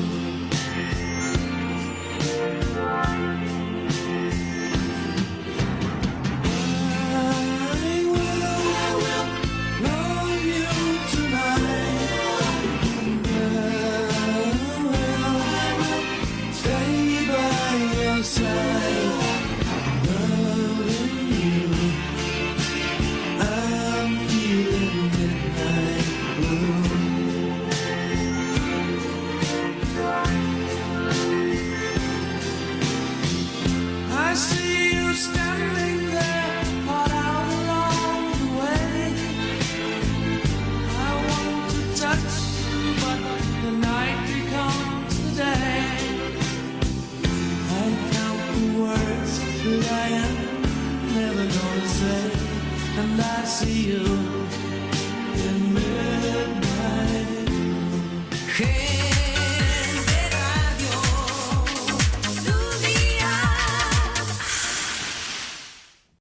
I will love you tonight. I will stay by your side, loving you. I'm feeling midnight blue. I see you standing there, far out along the way. I want to touch you, but the night becomes the day. I count the words that I am never gonna say, and I see you